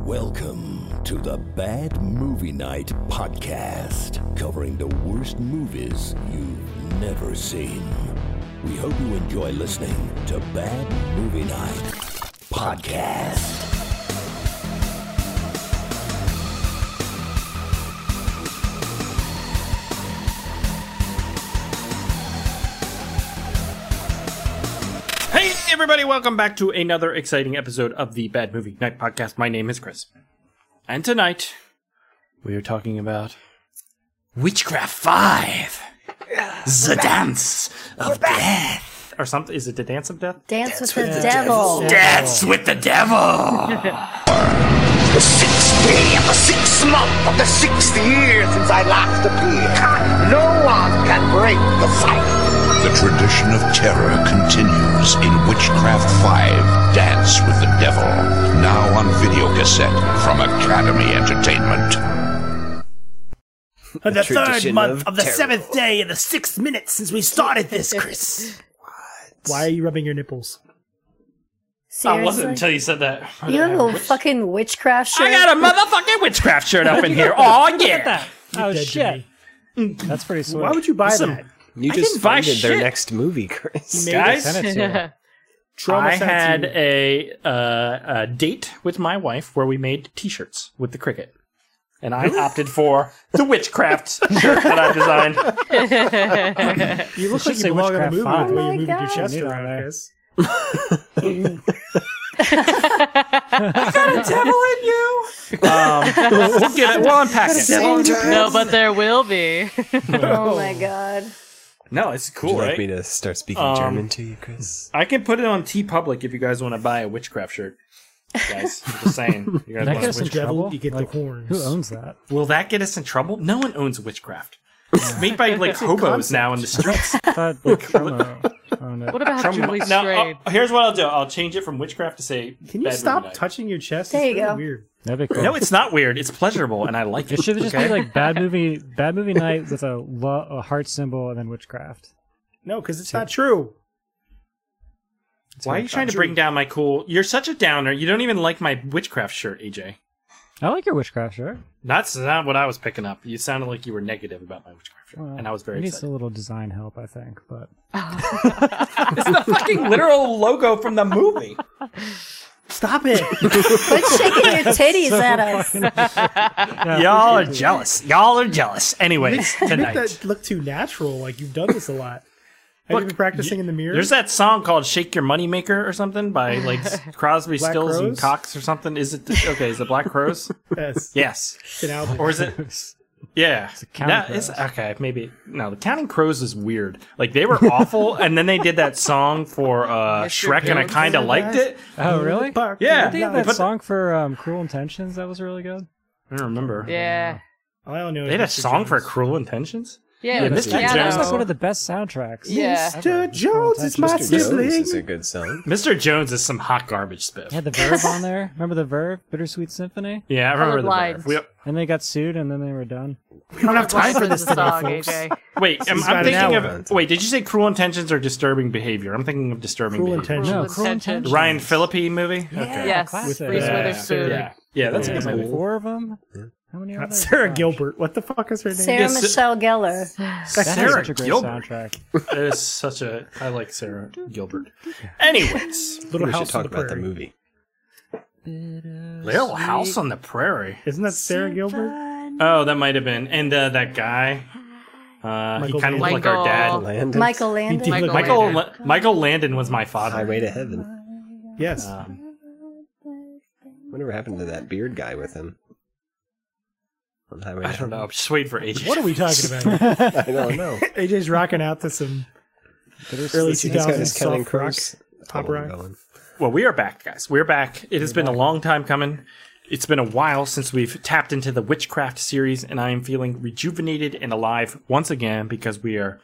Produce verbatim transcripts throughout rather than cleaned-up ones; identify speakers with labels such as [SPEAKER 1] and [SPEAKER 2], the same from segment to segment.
[SPEAKER 1] Welcome to the Bad Movie Night podcast, covering the worst movies you've never seen. We hope you enjoy listening to Bad Movie Night podcast.
[SPEAKER 2] Hey everybody, welcome back to another exciting episode of the Bad Movie Night podcast. My name is Chris. And tonight, we are talking about Witchcraft five. The Dance of Death. Or something. Is it The Dance of Death?
[SPEAKER 3] Dance, Dance with, with the, the Devil.
[SPEAKER 2] devil. Dance with the Devil.
[SPEAKER 4] The sixth day of the sixth month of the sixth year since I last appeared. No one can break the silence.
[SPEAKER 5] The tradition of terror continues in Witchcraft five, Dance with the Devil. Now on video cassette from Academy Entertainment.
[SPEAKER 6] The, the third month of,
[SPEAKER 7] of
[SPEAKER 6] the
[SPEAKER 7] terror.
[SPEAKER 6] seventh day and the sixth minute since we started this, Chris. Why are you rubbing your nipples?
[SPEAKER 3] Seriously?
[SPEAKER 2] I wasn't until you said that.
[SPEAKER 3] You have a fucking witchcraft shirt?
[SPEAKER 2] I got a motherfucking witchcraft shirt up in here. Oh, yeah.
[SPEAKER 6] Oh, shit.
[SPEAKER 7] That's pretty sweet.
[SPEAKER 6] Why would you buy
[SPEAKER 2] Listen,
[SPEAKER 6] that?
[SPEAKER 7] You
[SPEAKER 2] I
[SPEAKER 7] just
[SPEAKER 2] didn't buy
[SPEAKER 7] funded their
[SPEAKER 2] shit.
[SPEAKER 7] next movie, Chris.
[SPEAKER 6] You made
[SPEAKER 2] Guys,
[SPEAKER 7] Send it to her.
[SPEAKER 6] Trauma
[SPEAKER 2] I
[SPEAKER 6] sent
[SPEAKER 2] had
[SPEAKER 6] you.
[SPEAKER 2] a, uh, a date with my wife where we made t-shirts with the cricket. And I opted for the witchcraft shirt that I designed.
[SPEAKER 6] You look
[SPEAKER 7] should
[SPEAKER 6] like
[SPEAKER 7] say
[SPEAKER 6] you belong in a
[SPEAKER 7] Witchcraft
[SPEAKER 6] movie
[SPEAKER 7] five.
[SPEAKER 6] the way
[SPEAKER 3] Oh
[SPEAKER 6] you moved
[SPEAKER 3] my
[SPEAKER 6] your chest
[SPEAKER 7] God.
[SPEAKER 6] around,
[SPEAKER 7] Yeah.
[SPEAKER 6] Chris.
[SPEAKER 2] Devil in you. Um, we'll get it. We'll unpack it.
[SPEAKER 8] No, but there will be.
[SPEAKER 3] Oh my god.
[SPEAKER 2] No, it's
[SPEAKER 7] Would
[SPEAKER 2] cool,
[SPEAKER 7] you like
[SPEAKER 2] right?
[SPEAKER 7] me to start speaking
[SPEAKER 2] Um,
[SPEAKER 7] German to you, Chris?
[SPEAKER 2] I can put it on TeePublic if you guys want to buy a witchcraft shirt. Guys, I'm just saying. You guys
[SPEAKER 7] That
[SPEAKER 2] want
[SPEAKER 7] gets
[SPEAKER 2] a
[SPEAKER 7] in
[SPEAKER 2] witch-
[SPEAKER 6] Devil,
[SPEAKER 7] trouble?
[SPEAKER 6] you get
[SPEAKER 7] Like,
[SPEAKER 6] the horns.
[SPEAKER 7] Who owns that?
[SPEAKER 2] Will that get us in trouble? No one owns witchcraft. It's made by like hobos now in the streets.
[SPEAKER 7] I thought Chromo owned it.
[SPEAKER 8] What about
[SPEAKER 2] From-
[SPEAKER 8] Julie
[SPEAKER 2] now,
[SPEAKER 8] Strayed?
[SPEAKER 2] uh, here's what I'll do. I'll change it from witchcraft to say.
[SPEAKER 6] Can you
[SPEAKER 2] Bad
[SPEAKER 6] stop
[SPEAKER 2] Movie Night.
[SPEAKER 6] touching your chest?
[SPEAKER 3] There
[SPEAKER 6] It's
[SPEAKER 3] you
[SPEAKER 6] really
[SPEAKER 3] go.
[SPEAKER 6] weird.
[SPEAKER 7] That'd be cool.
[SPEAKER 2] No, it's not weird. It's pleasurable, and I like it.
[SPEAKER 7] It should just
[SPEAKER 2] okay?
[SPEAKER 7] be like bad movie, bad movie night with a, lo- a heart symbol and then witchcraft.
[SPEAKER 6] No, because it's not true.
[SPEAKER 2] Why are you trying to bring down my cool? You're such a downer. You don't even like my witchcraft shirt, A J.
[SPEAKER 7] I like your witchcraft shirt.
[SPEAKER 2] That's not what I was picking up. You sounded like you were negative about my witchcraft shirt,
[SPEAKER 7] Well,
[SPEAKER 2] and I was very
[SPEAKER 7] it needs
[SPEAKER 2] excited.
[SPEAKER 7] a little design help, I think, but
[SPEAKER 2] It's the fucking literal logo from the movie.
[SPEAKER 6] Stop it.
[SPEAKER 3] Quit shaking your titties at us.
[SPEAKER 2] Y'all are jealous. Y'all are jealous. Anyways,
[SPEAKER 6] Make
[SPEAKER 2] tonight.
[SPEAKER 6] that look too natural. Like you've done this a lot. Have
[SPEAKER 2] Look,
[SPEAKER 6] you been practicing in the mirror?
[SPEAKER 2] There's that song called "Shake Your Money Maker" or something by like Crosby,
[SPEAKER 6] Black
[SPEAKER 2] Stills, and
[SPEAKER 6] Crowes?
[SPEAKER 2] Cox or something. Is it okay? Is it Black Crows?
[SPEAKER 6] Yes.
[SPEAKER 2] Yes.
[SPEAKER 6] It's an album.
[SPEAKER 2] Or is it? Yeah.
[SPEAKER 7] Counting
[SPEAKER 2] That is-
[SPEAKER 7] Crows.
[SPEAKER 2] okay, maybe. No, the Counting Crows is weird. Like they were awful, and then they did that song for uh,
[SPEAKER 8] Mister
[SPEAKER 2] Shrek, and I
[SPEAKER 8] Jones?
[SPEAKER 2] kind of liked it.
[SPEAKER 7] oh really?
[SPEAKER 6] Park
[SPEAKER 2] Yeah.
[SPEAKER 7] They
[SPEAKER 6] the
[SPEAKER 7] had
[SPEAKER 6] night.
[SPEAKER 7] that song for um, Cruel Intentions that was really good.
[SPEAKER 2] I don't remember.
[SPEAKER 8] Yeah.
[SPEAKER 6] All I don't know is
[SPEAKER 2] They had a
[SPEAKER 6] Mister
[SPEAKER 2] song for
[SPEAKER 6] Jones.
[SPEAKER 2] Cruel Intentions.
[SPEAKER 8] Yeah,
[SPEAKER 2] Yeah,
[SPEAKER 8] with
[SPEAKER 2] Mister
[SPEAKER 8] the
[SPEAKER 2] Jones.
[SPEAKER 8] piano.
[SPEAKER 7] That's like one of the best soundtracks.
[SPEAKER 8] Yeah.
[SPEAKER 6] Mister Jones is my
[SPEAKER 7] Mister
[SPEAKER 6] sibling.
[SPEAKER 7] Jones
[SPEAKER 6] Is
[SPEAKER 7] good song.
[SPEAKER 2] Mister Jones is some hot garbage spiff.
[SPEAKER 7] They had the Verve on there. Remember the Verve? Bittersweet Symphony?
[SPEAKER 2] Yeah, I remember the
[SPEAKER 8] Colorblind.
[SPEAKER 2] Verve. We-
[SPEAKER 7] And they got sued and then they were done.
[SPEAKER 6] We don't have time for this
[SPEAKER 8] the
[SPEAKER 6] today,
[SPEAKER 8] song,
[SPEAKER 6] folks.
[SPEAKER 8] A J.
[SPEAKER 2] Wait, I'm,
[SPEAKER 6] is
[SPEAKER 2] I'm
[SPEAKER 6] about an
[SPEAKER 2] thinking
[SPEAKER 6] hour.
[SPEAKER 2] of. Wait, did you say Cruel Intentions or Disturbing Behavior? I'm thinking of Disturbing
[SPEAKER 6] Cruel
[SPEAKER 2] Behavior.
[SPEAKER 6] Intentions.
[SPEAKER 7] No,
[SPEAKER 8] Cruel
[SPEAKER 7] Cruel
[SPEAKER 8] Intentions.
[SPEAKER 7] Intentions.
[SPEAKER 2] Ryan Phillippe movie? Okay.
[SPEAKER 8] Yes,
[SPEAKER 7] With, uh,
[SPEAKER 8] Reese
[SPEAKER 7] yeah,
[SPEAKER 8] Witherspoon.
[SPEAKER 2] Yeah, yeah, that's a
[SPEAKER 6] Yeah.
[SPEAKER 2] good
[SPEAKER 7] Like
[SPEAKER 2] movie.
[SPEAKER 7] four of them? How many are
[SPEAKER 6] Not
[SPEAKER 7] there?
[SPEAKER 6] Sarah
[SPEAKER 7] Gosh.
[SPEAKER 6] Gilbert. What the fuck is her name?
[SPEAKER 3] Sarah
[SPEAKER 2] Yes,
[SPEAKER 3] Michelle Gellar.
[SPEAKER 7] That is
[SPEAKER 2] Sarah
[SPEAKER 7] such a great
[SPEAKER 2] Gilbert.
[SPEAKER 7] soundtrack.
[SPEAKER 2] It is such a. I like Sarah Gilbert. Anyways,
[SPEAKER 6] Little
[SPEAKER 9] we
[SPEAKER 6] House
[SPEAKER 9] should talk
[SPEAKER 6] on the
[SPEAKER 9] about the
[SPEAKER 6] Prairie.
[SPEAKER 9] movie.
[SPEAKER 2] Little House on the Prairie.
[SPEAKER 6] Isn't that Sarah Gilbert?
[SPEAKER 2] Oh, that might have been. And uh, that guy. Uh, he
[SPEAKER 6] Michael
[SPEAKER 2] kind of looked like our
[SPEAKER 8] Michael-
[SPEAKER 2] dad.
[SPEAKER 9] Landon?
[SPEAKER 3] Michael
[SPEAKER 6] He
[SPEAKER 3] Landon.
[SPEAKER 6] did
[SPEAKER 8] Michael
[SPEAKER 6] look like
[SPEAKER 2] Michael
[SPEAKER 8] Landon.
[SPEAKER 2] La- Michael Landon was my father.
[SPEAKER 9] Highway to Heaven.
[SPEAKER 6] Yes.
[SPEAKER 2] Um,
[SPEAKER 9] Whatever happened to that beard guy with him? On Highway to
[SPEAKER 2] I don't
[SPEAKER 9] Heaven?
[SPEAKER 2] know. I'm just waiting for A J.
[SPEAKER 6] What are we talking about?
[SPEAKER 9] I don't know.
[SPEAKER 6] A J's rocking out to some
[SPEAKER 7] Bittersweet
[SPEAKER 6] early
[SPEAKER 9] He's
[SPEAKER 6] two
[SPEAKER 9] got his
[SPEAKER 6] thousands
[SPEAKER 9] Counting
[SPEAKER 6] soft rock.
[SPEAKER 9] Crows
[SPEAKER 6] pop
[SPEAKER 9] album
[SPEAKER 6] rock.
[SPEAKER 9] going.
[SPEAKER 2] Well, we are back, guys. We're back. It has been a long time coming. It's been a while since we've tapped into the Witchcraft series, and I am feeling rejuvenated and alive once again because we are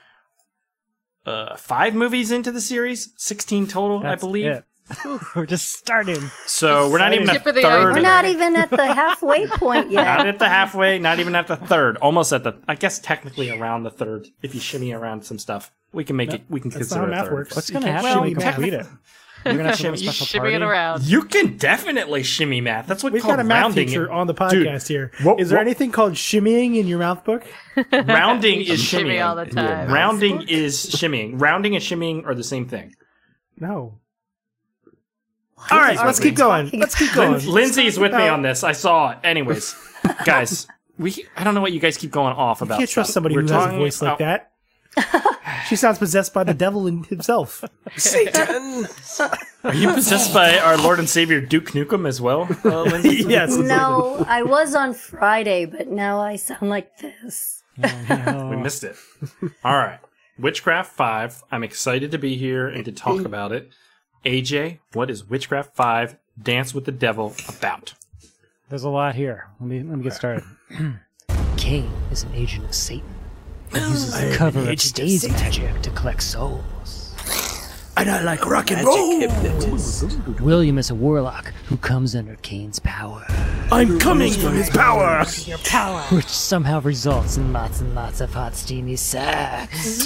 [SPEAKER 2] uh, five movies into the series, sixteen total,
[SPEAKER 7] That's
[SPEAKER 2] I believe.
[SPEAKER 7] it. We're just starting.
[SPEAKER 2] So we're not even a
[SPEAKER 8] Tip of the
[SPEAKER 2] third.
[SPEAKER 3] We're
[SPEAKER 8] iceberg.
[SPEAKER 3] not even at the halfway point
[SPEAKER 2] Not
[SPEAKER 3] yet.
[SPEAKER 2] at the halfway, not even at the third. Almost at the, I guess technically around the third. If you shimmy around some stuff, we can make it. We can
[SPEAKER 6] That's not
[SPEAKER 2] consider
[SPEAKER 6] how
[SPEAKER 2] a
[SPEAKER 6] math
[SPEAKER 2] third.
[SPEAKER 6] works.
[SPEAKER 7] What's
[SPEAKER 6] You
[SPEAKER 7] going to
[SPEAKER 6] can't
[SPEAKER 7] happen when
[SPEAKER 6] shimmy
[SPEAKER 7] we
[SPEAKER 6] math.
[SPEAKER 7] complete it? You're gonna have to
[SPEAKER 2] shimmy-
[SPEAKER 7] have a special
[SPEAKER 8] Shimmy it
[SPEAKER 7] party.
[SPEAKER 8] around.
[SPEAKER 2] You can definitely shimmy math. That's what
[SPEAKER 6] We've
[SPEAKER 2] called
[SPEAKER 6] got a math
[SPEAKER 2] rounding.
[SPEAKER 6] teacher on the podcast
[SPEAKER 2] Dude,
[SPEAKER 6] here. Is
[SPEAKER 2] what-
[SPEAKER 6] there
[SPEAKER 2] what-
[SPEAKER 6] anything called shimmying in your math book?
[SPEAKER 2] Rounding
[SPEAKER 8] You
[SPEAKER 2] is
[SPEAKER 8] shimmy
[SPEAKER 2] shimmying.
[SPEAKER 8] all the time.
[SPEAKER 2] Rounding is shimmying. Rounding and shimmying are the same thing.
[SPEAKER 6] No. All right,
[SPEAKER 3] are
[SPEAKER 6] let's
[SPEAKER 3] we
[SPEAKER 6] keep going.
[SPEAKER 3] talking
[SPEAKER 6] Let's keep
[SPEAKER 2] Lin-
[SPEAKER 6] going.
[SPEAKER 2] Lindsay's with me
[SPEAKER 6] No.
[SPEAKER 2] on this. I saw it. Anyways, guys, we I don't know what you guys keep going off about.
[SPEAKER 6] You can't trust
[SPEAKER 2] stuff.
[SPEAKER 6] somebody
[SPEAKER 2] We're
[SPEAKER 6] who has a
[SPEAKER 2] talking
[SPEAKER 6] voice like
[SPEAKER 2] about-
[SPEAKER 6] that. She sounds possessed by the devil in himself.
[SPEAKER 9] Satan!
[SPEAKER 2] Are you possessed by our Lord and Savior Duke Nukem as well, uh, Lindsay?
[SPEAKER 6] Yes.
[SPEAKER 3] No, I was on Friday, but now I sound like this.
[SPEAKER 2] We missed it. All right. Witchcraft five. I'm excited to be here and to talk about it. A J, what is Witchcraft five Dance with the Devil about?
[SPEAKER 7] There's a lot here. Let me let me get started. Cain is an agent of Satan. He uses the cover of stage magic to collect souls.
[SPEAKER 6] And I like rock and roll.
[SPEAKER 7] William is a warlock who comes under Cain's power,
[SPEAKER 6] I'm coming from his power.
[SPEAKER 7] which somehow results in lots and lots of hot, steamy sex.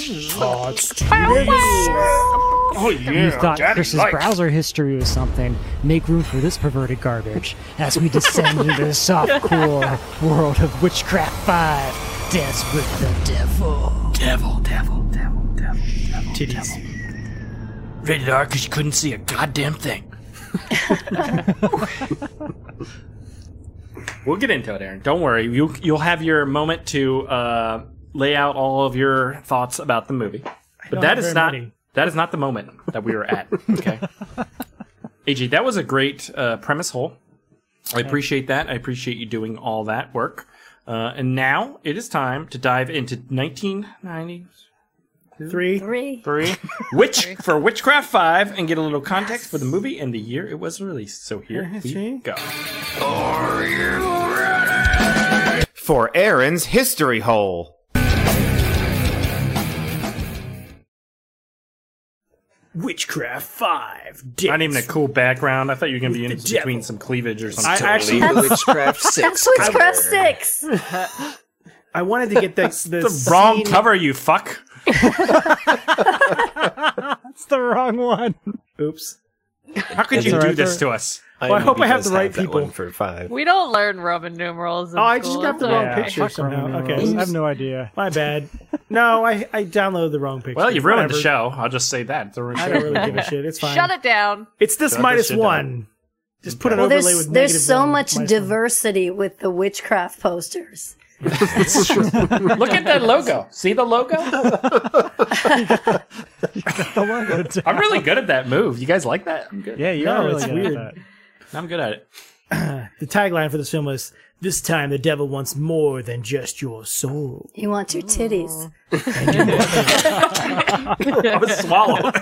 [SPEAKER 2] Oh,
[SPEAKER 7] You
[SPEAKER 2] yeah.
[SPEAKER 7] thought Chris's browser history was something. Make room for this perverted garbage as we descend into the soft, cool world of Witchcraft five. Dance with the devil.
[SPEAKER 2] Devil, devil, devil, devil, devil.
[SPEAKER 6] Titties.
[SPEAKER 2] Rated R because you couldn't see a goddamn thing. We'll get into it, Aaron. Don't worry. You, you'll have your moment to uh, lay out all of your thoughts about the movie. But
[SPEAKER 6] don't
[SPEAKER 2] that
[SPEAKER 6] have
[SPEAKER 2] is
[SPEAKER 6] very
[SPEAKER 2] not
[SPEAKER 6] many.
[SPEAKER 2] that is not the moment that we were at. Okay. A G, that was a great uh, premise hole. I appreciate that. I appreciate you doing all that work. Uh, and now it is time to dive into nineteen ninety-three
[SPEAKER 6] Three.
[SPEAKER 3] Three.
[SPEAKER 2] Witch for Witchcraft five and get a little context for the movie and the year it was released. So here we
[SPEAKER 6] history.
[SPEAKER 2] go.
[SPEAKER 10] For Aaron's History Hole.
[SPEAKER 6] Witchcraft five.
[SPEAKER 2] Not even a cool background. I thought you were going to be in
[SPEAKER 6] The
[SPEAKER 2] between
[SPEAKER 6] devil.
[SPEAKER 2] some cleavage or
[SPEAKER 6] I
[SPEAKER 2] something.
[SPEAKER 6] actually,
[SPEAKER 9] Witchcraft six.
[SPEAKER 3] That's Witchcraft six.
[SPEAKER 6] I wanted to get this.
[SPEAKER 2] the
[SPEAKER 6] this
[SPEAKER 2] wrong
[SPEAKER 6] scene-
[SPEAKER 2] cover, you fuck.
[SPEAKER 7] That's the wrong one.
[SPEAKER 6] Oops.
[SPEAKER 2] How could you
[SPEAKER 7] all
[SPEAKER 2] do
[SPEAKER 7] right,
[SPEAKER 2] this
[SPEAKER 7] sir.
[SPEAKER 2] to us?
[SPEAKER 6] Well, I hope I have
[SPEAKER 9] does
[SPEAKER 6] the right
[SPEAKER 9] that
[SPEAKER 6] people.
[SPEAKER 9] one for five.
[SPEAKER 8] We don't learn Roman numerals. In
[SPEAKER 6] Oh, I just
[SPEAKER 8] school.
[SPEAKER 6] got the
[SPEAKER 8] It's
[SPEAKER 6] wrong
[SPEAKER 8] okay.
[SPEAKER 6] picture
[SPEAKER 7] Fuck
[SPEAKER 6] somehow.
[SPEAKER 7] Roman
[SPEAKER 6] Okay.
[SPEAKER 7] numerals. I have no idea.
[SPEAKER 6] My bad. No, I, I downloaded the wrong picture.
[SPEAKER 2] Well, you ruined the
[SPEAKER 6] Whatever.
[SPEAKER 2] show. I'll just say that. It's a ruined
[SPEAKER 6] I
[SPEAKER 2] show.
[SPEAKER 6] don't really give a shit. It's fine.
[SPEAKER 8] Shut it down.
[SPEAKER 6] It's this
[SPEAKER 2] Shut
[SPEAKER 6] minus
[SPEAKER 2] this shit
[SPEAKER 6] one. Just put an
[SPEAKER 3] Well,
[SPEAKER 6] overlay
[SPEAKER 3] there's
[SPEAKER 6] with
[SPEAKER 3] there's
[SPEAKER 6] negative
[SPEAKER 3] so
[SPEAKER 6] one,
[SPEAKER 3] much
[SPEAKER 6] minus one.
[SPEAKER 3] diversity with the witchcraft posters.
[SPEAKER 2] Look at that logo. See the logo? I'm really good at that move. You guys like that? I'm good.
[SPEAKER 7] Yeah, you're
[SPEAKER 6] No,
[SPEAKER 7] really
[SPEAKER 6] it's
[SPEAKER 7] good
[SPEAKER 6] weird.
[SPEAKER 7] at that.
[SPEAKER 2] I'm good at it.
[SPEAKER 6] The tagline for this film was, "This time the devil wants more than just your soul."
[SPEAKER 3] He wants your titties.
[SPEAKER 2] I was swallowed.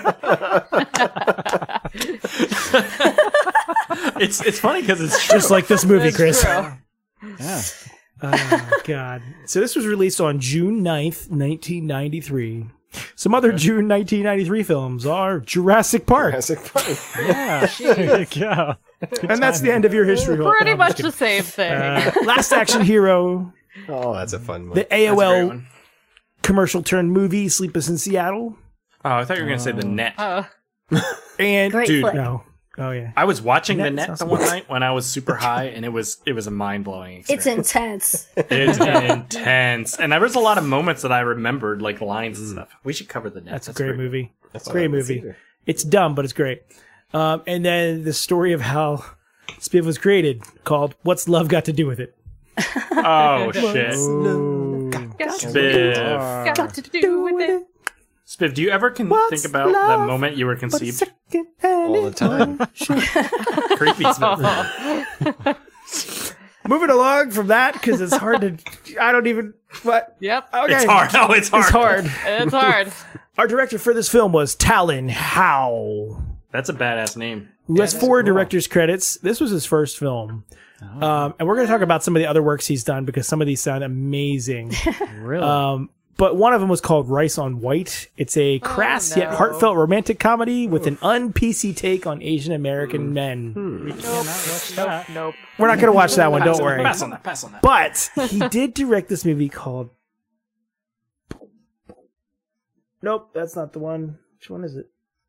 [SPEAKER 2] it's it's funny because it's true.
[SPEAKER 6] Just like this movie, Chris.
[SPEAKER 7] Yeah.
[SPEAKER 6] Oh, God. So this was released on June ninth, nineteen ninety-three. Some other June nineteen ninety-three films are Jurassic Park.
[SPEAKER 9] Jurassic Park.
[SPEAKER 7] Yeah. There you go.
[SPEAKER 6] And that's the end of your history. hole.
[SPEAKER 8] Pretty
[SPEAKER 6] No, I'm
[SPEAKER 8] much
[SPEAKER 6] just
[SPEAKER 8] the same thing.
[SPEAKER 6] kidding. Uh, Last Action Hero,
[SPEAKER 9] Oh, that's a fun one.
[SPEAKER 6] the A O
[SPEAKER 2] That's a great
[SPEAKER 6] L
[SPEAKER 2] one.
[SPEAKER 6] commercial turned movie, Sleepless in Seattle.
[SPEAKER 2] Oh, I thought you were going to say the net.
[SPEAKER 8] Uh,
[SPEAKER 6] And
[SPEAKER 3] Great
[SPEAKER 2] Dude,
[SPEAKER 3] flick.
[SPEAKER 6] no. Oh, yeah.
[SPEAKER 2] I was watching the
[SPEAKER 6] Net
[SPEAKER 2] net
[SPEAKER 6] sounds
[SPEAKER 2] the one
[SPEAKER 6] good.
[SPEAKER 2] night when I was super high, and it was it was a mind blowing
[SPEAKER 3] It's
[SPEAKER 2] experience.
[SPEAKER 3] intense.
[SPEAKER 2] It's intense, and there was a lot of moments that I remembered, like lines and stuff. We should cover the net.
[SPEAKER 6] That's a great movie.
[SPEAKER 9] That's
[SPEAKER 6] Great
[SPEAKER 9] not a
[SPEAKER 6] movie.
[SPEAKER 9] theater.
[SPEAKER 6] It's dumb, but it's great. Um, and then the story of how Spiv was created, called "What's Love Got to Do with It?"
[SPEAKER 2] Oh shit,
[SPEAKER 8] got,
[SPEAKER 2] Spiv.
[SPEAKER 8] got to do with it.
[SPEAKER 2] Spiv, do you ever can
[SPEAKER 6] What's
[SPEAKER 2] think about
[SPEAKER 6] love
[SPEAKER 2] that moment you were
[SPEAKER 6] But
[SPEAKER 2] conceived?
[SPEAKER 6] second hand
[SPEAKER 9] All the time.
[SPEAKER 2] Creepy Spiv.
[SPEAKER 6] Moving along from that, because it's hard to. I don't even. What?
[SPEAKER 8] Yep.
[SPEAKER 6] Okay.
[SPEAKER 2] It's hard. Oh, it's hard.
[SPEAKER 6] It's hard.
[SPEAKER 8] It's hard.
[SPEAKER 6] Our director for this film was Talon Howe,
[SPEAKER 2] That's a badass name.
[SPEAKER 6] who has four director's credits. This was his first film. Um, and we're going to talk about some of the other works he's done because some of these sound amazing.
[SPEAKER 7] Really?
[SPEAKER 6] Um, but one of them was called Rice on White. It's a crass yet
[SPEAKER 8] no.
[SPEAKER 6] heartfelt romantic comedy with an un-P C take on Asian American men.
[SPEAKER 7] we cannot watch that.
[SPEAKER 8] Nope.
[SPEAKER 6] We're not going to watch that one, don't worry.
[SPEAKER 2] Pass on that. Pass on that.
[SPEAKER 6] But he did direct this movie called. Nope, that's not the one. Which one is it?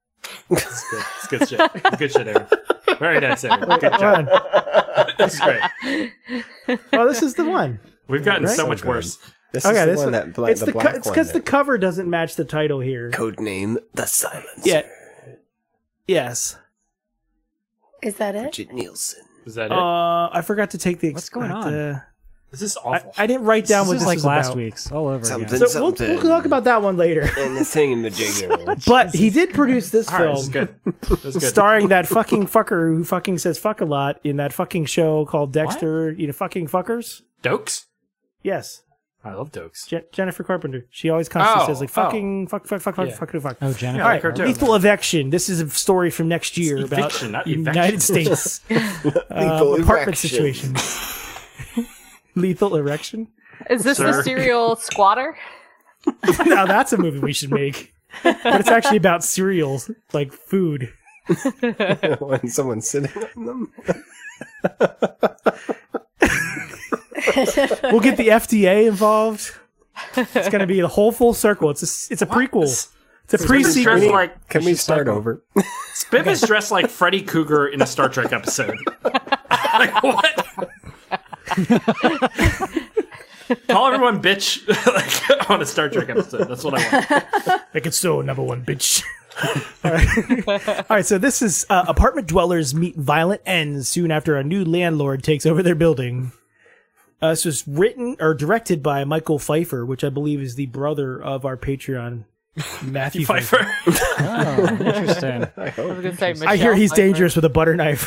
[SPEAKER 2] It's good. It's good shit. It's good shit, Aaron. Very nice, Aaron. Good job. That's great.
[SPEAKER 6] Oh, this is the one.
[SPEAKER 2] We've gotten
[SPEAKER 6] Right?
[SPEAKER 2] so much
[SPEAKER 9] good.
[SPEAKER 2] worse.
[SPEAKER 9] This
[SPEAKER 6] Okay,
[SPEAKER 9] is the
[SPEAKER 6] this
[SPEAKER 9] one
[SPEAKER 6] one.
[SPEAKER 9] that bla-
[SPEAKER 6] It's
[SPEAKER 9] the
[SPEAKER 6] the
[SPEAKER 9] black
[SPEAKER 6] co- it's
[SPEAKER 9] one
[SPEAKER 6] because the
[SPEAKER 9] that-
[SPEAKER 6] cover doesn't match the title here.
[SPEAKER 9] Codename The Silencer.
[SPEAKER 6] Yeah. Yes.
[SPEAKER 3] Is that it?
[SPEAKER 9] Bridget Nielsen.
[SPEAKER 2] Is that it?
[SPEAKER 6] Uh, I forgot to take the.
[SPEAKER 7] What's going
[SPEAKER 6] uh,
[SPEAKER 7] on?
[SPEAKER 6] the-
[SPEAKER 2] This is
[SPEAKER 6] I,
[SPEAKER 2] awful.
[SPEAKER 6] I didn't write down
[SPEAKER 7] This
[SPEAKER 6] what
[SPEAKER 7] is
[SPEAKER 6] this
[SPEAKER 7] like
[SPEAKER 6] was
[SPEAKER 7] last
[SPEAKER 6] about.
[SPEAKER 7] week's all over
[SPEAKER 9] Something.
[SPEAKER 7] again.
[SPEAKER 6] So we'll,
[SPEAKER 9] Something.
[SPEAKER 6] we'll talk about that one later.
[SPEAKER 9] And the thingamajigger.
[SPEAKER 6] But he did produce this
[SPEAKER 2] All right,
[SPEAKER 6] film,
[SPEAKER 2] this is good. This is good.
[SPEAKER 6] starring that fucking fucker who fucking says fuck a lot in that fucking show called Dexter. You know, fucking fuckers.
[SPEAKER 2] Dokes?
[SPEAKER 6] Yes,
[SPEAKER 2] I love Dokes.
[SPEAKER 6] Je- Jennifer Carpenter. She always constantly
[SPEAKER 2] Oh,
[SPEAKER 6] says like
[SPEAKER 2] oh.
[SPEAKER 6] fucking fuck fuck fuck fuck
[SPEAKER 2] Yeah.
[SPEAKER 6] fuck fuck fuck.
[SPEAKER 7] Oh, Jennifer.
[SPEAKER 2] Yeah,
[SPEAKER 6] All
[SPEAKER 2] I
[SPEAKER 6] right,
[SPEAKER 2] like her too.
[SPEAKER 6] Lethal Eviction. This is a story from next year
[SPEAKER 2] It's
[SPEAKER 6] about
[SPEAKER 2] eviction, not
[SPEAKER 6] United
[SPEAKER 2] evection.
[SPEAKER 6] States uh,
[SPEAKER 9] Lethal
[SPEAKER 6] apartment
[SPEAKER 9] erection.
[SPEAKER 6] situations. Lethal Erection.
[SPEAKER 8] Is this
[SPEAKER 2] Sir.
[SPEAKER 8] the serial squatter?
[SPEAKER 6] Now that's a movie we should make, but it's actually about cereals, like food.
[SPEAKER 9] When someone's sitting on them.
[SPEAKER 6] We'll get the F D A involved. It's going to be the whole full circle. It's a it's a prequel. It's a
[SPEAKER 2] Spiv is
[SPEAKER 6] pre-sequel.
[SPEAKER 2] dressed like
[SPEAKER 9] Can we start over?
[SPEAKER 2] Spiv is dressed like Freddy Cougar in a Star Trek episode. Like what? Call everyone bitch like on a Star Trek episode. That's what I want.
[SPEAKER 6] Like it's so number one, bitch. All right. All right, so this is uh, apartment dwellers meet violent ends soon after a new landlord takes over their building. Uh, this was written or directed by Michael Pfeiffer, which I believe is the brother of our Patreon, Matthew Pfeiffer.
[SPEAKER 2] Pfeiffer.
[SPEAKER 7] Oh, interesting.
[SPEAKER 9] I
[SPEAKER 8] I
[SPEAKER 9] hope.
[SPEAKER 8] was gonna say
[SPEAKER 6] I hear
[SPEAKER 8] Michelle
[SPEAKER 6] he's
[SPEAKER 8] Pfeiffer.
[SPEAKER 6] dangerous with a butter knife.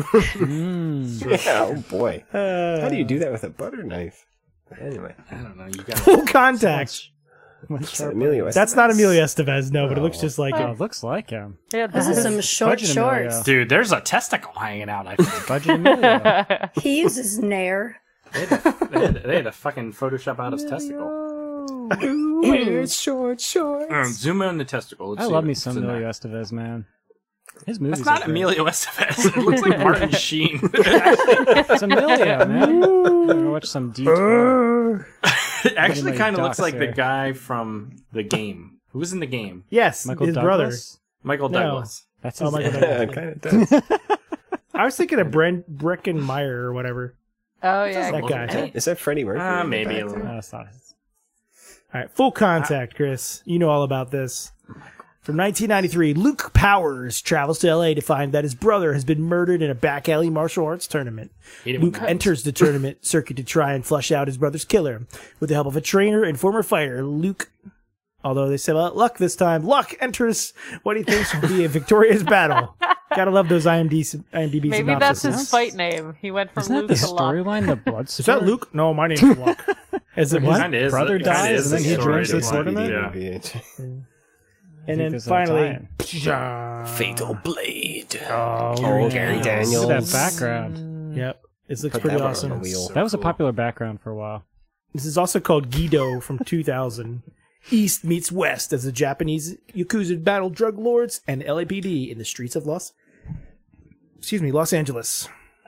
[SPEAKER 9] Yeah, oh boy. How do you do that with a butter knife? Anyway,
[SPEAKER 2] I don't know. You got
[SPEAKER 6] Full contact.
[SPEAKER 9] it's Emilio Estevez.
[SPEAKER 6] That's not Emilio Estevez, no, but it looks just like
[SPEAKER 7] Oh,
[SPEAKER 6] him.
[SPEAKER 7] it looks like him.
[SPEAKER 8] Yeah,
[SPEAKER 3] This
[SPEAKER 8] this
[SPEAKER 3] is
[SPEAKER 8] is
[SPEAKER 3] some short
[SPEAKER 7] Budget
[SPEAKER 3] shorts.
[SPEAKER 7] Emilio.
[SPEAKER 2] Dude, there's a testicle hanging out. I think.
[SPEAKER 7] Budget Emilio.
[SPEAKER 3] He uses Nair.
[SPEAKER 2] They had, to, they, had to, they had to fucking Photoshop out his testicle.
[SPEAKER 9] It's short shorts.
[SPEAKER 2] Um, zoom in on the testicle. Let's
[SPEAKER 7] I
[SPEAKER 2] see
[SPEAKER 7] love
[SPEAKER 2] what-
[SPEAKER 7] me some
[SPEAKER 2] what's in
[SPEAKER 7] Emilio
[SPEAKER 2] that.
[SPEAKER 7] Estevez, man. His movies.
[SPEAKER 2] That's not
[SPEAKER 7] are great.
[SPEAKER 2] Emilio Estevez. It looks like Martin Sheen.
[SPEAKER 7] It's Emilio, man. I'm gonna watch some detail.
[SPEAKER 2] It actually
[SPEAKER 7] my
[SPEAKER 2] kind of looks
[SPEAKER 7] docs
[SPEAKER 2] like the
[SPEAKER 7] here.
[SPEAKER 2] guy from the game. Who was in the game?
[SPEAKER 6] Yes,
[SPEAKER 7] Michael
[SPEAKER 6] his
[SPEAKER 7] Douglas.
[SPEAKER 2] Michael
[SPEAKER 6] No.
[SPEAKER 2] Douglas.
[SPEAKER 7] That's
[SPEAKER 6] Oh,
[SPEAKER 7] his
[SPEAKER 6] Michael
[SPEAKER 7] brother.
[SPEAKER 6] Douglas.
[SPEAKER 9] It kind of does.
[SPEAKER 6] I was thinking of Brent Breckenmeyer or whatever.
[SPEAKER 8] Oh yeah,
[SPEAKER 6] That guy.
[SPEAKER 2] Hey,
[SPEAKER 9] Is that Freddie Mercury?
[SPEAKER 2] Ah,
[SPEAKER 9] in the
[SPEAKER 2] maybe a
[SPEAKER 9] back
[SPEAKER 2] little.
[SPEAKER 9] there?
[SPEAKER 7] No, it's not his.
[SPEAKER 6] All right, full contact, Chris. You know all about this. From nineteen ninety-three, Luke Powers travels to L A to find that his brother has been murdered in a back alley martial arts tournament.
[SPEAKER 2] He didn't
[SPEAKER 6] Luke
[SPEAKER 2] win.
[SPEAKER 6] enters the tournament circuit to try and flush out his brother's killer. With the help of a trainer and former fighter, Luke, although they say well, luck this time, Luck enters what he thinks will be a victorious battle. Gotta love those I M D B, I M D B
[SPEAKER 8] maybe
[SPEAKER 6] synopsises.
[SPEAKER 8] that's his fight name. He went from
[SPEAKER 7] Isn't that
[SPEAKER 8] Luke
[SPEAKER 7] the
[SPEAKER 8] to Luck.
[SPEAKER 7] storyline? The blood
[SPEAKER 6] Is that Luke? No, my name's Luck. Is it
[SPEAKER 7] His
[SPEAKER 6] what?
[SPEAKER 2] Kinda is.
[SPEAKER 7] brother
[SPEAKER 2] It kinda
[SPEAKER 7] dies
[SPEAKER 2] is
[SPEAKER 7] and then
[SPEAKER 2] the
[SPEAKER 7] he
[SPEAKER 2] story
[SPEAKER 7] drinks
[SPEAKER 2] to
[SPEAKER 7] this
[SPEAKER 2] why-
[SPEAKER 7] tournament?
[SPEAKER 2] Yeah.
[SPEAKER 9] V H.
[SPEAKER 6] And then
[SPEAKER 7] there's a
[SPEAKER 6] finally,
[SPEAKER 9] Fatal Blade.
[SPEAKER 6] Oh,
[SPEAKER 9] Oh, Gary Daniels.
[SPEAKER 7] Look at that background.
[SPEAKER 6] Yep, this looks
[SPEAKER 9] Put
[SPEAKER 6] pretty
[SPEAKER 9] that one on
[SPEAKER 6] awesome.
[SPEAKER 9] the wheel.
[SPEAKER 7] That was a popular background for a while.
[SPEAKER 6] This is also called Guido from two thousand. East meets West as the Japanese Yakuza battle drug lords and L A P D in the streets of Los, excuse me, Los Angeles.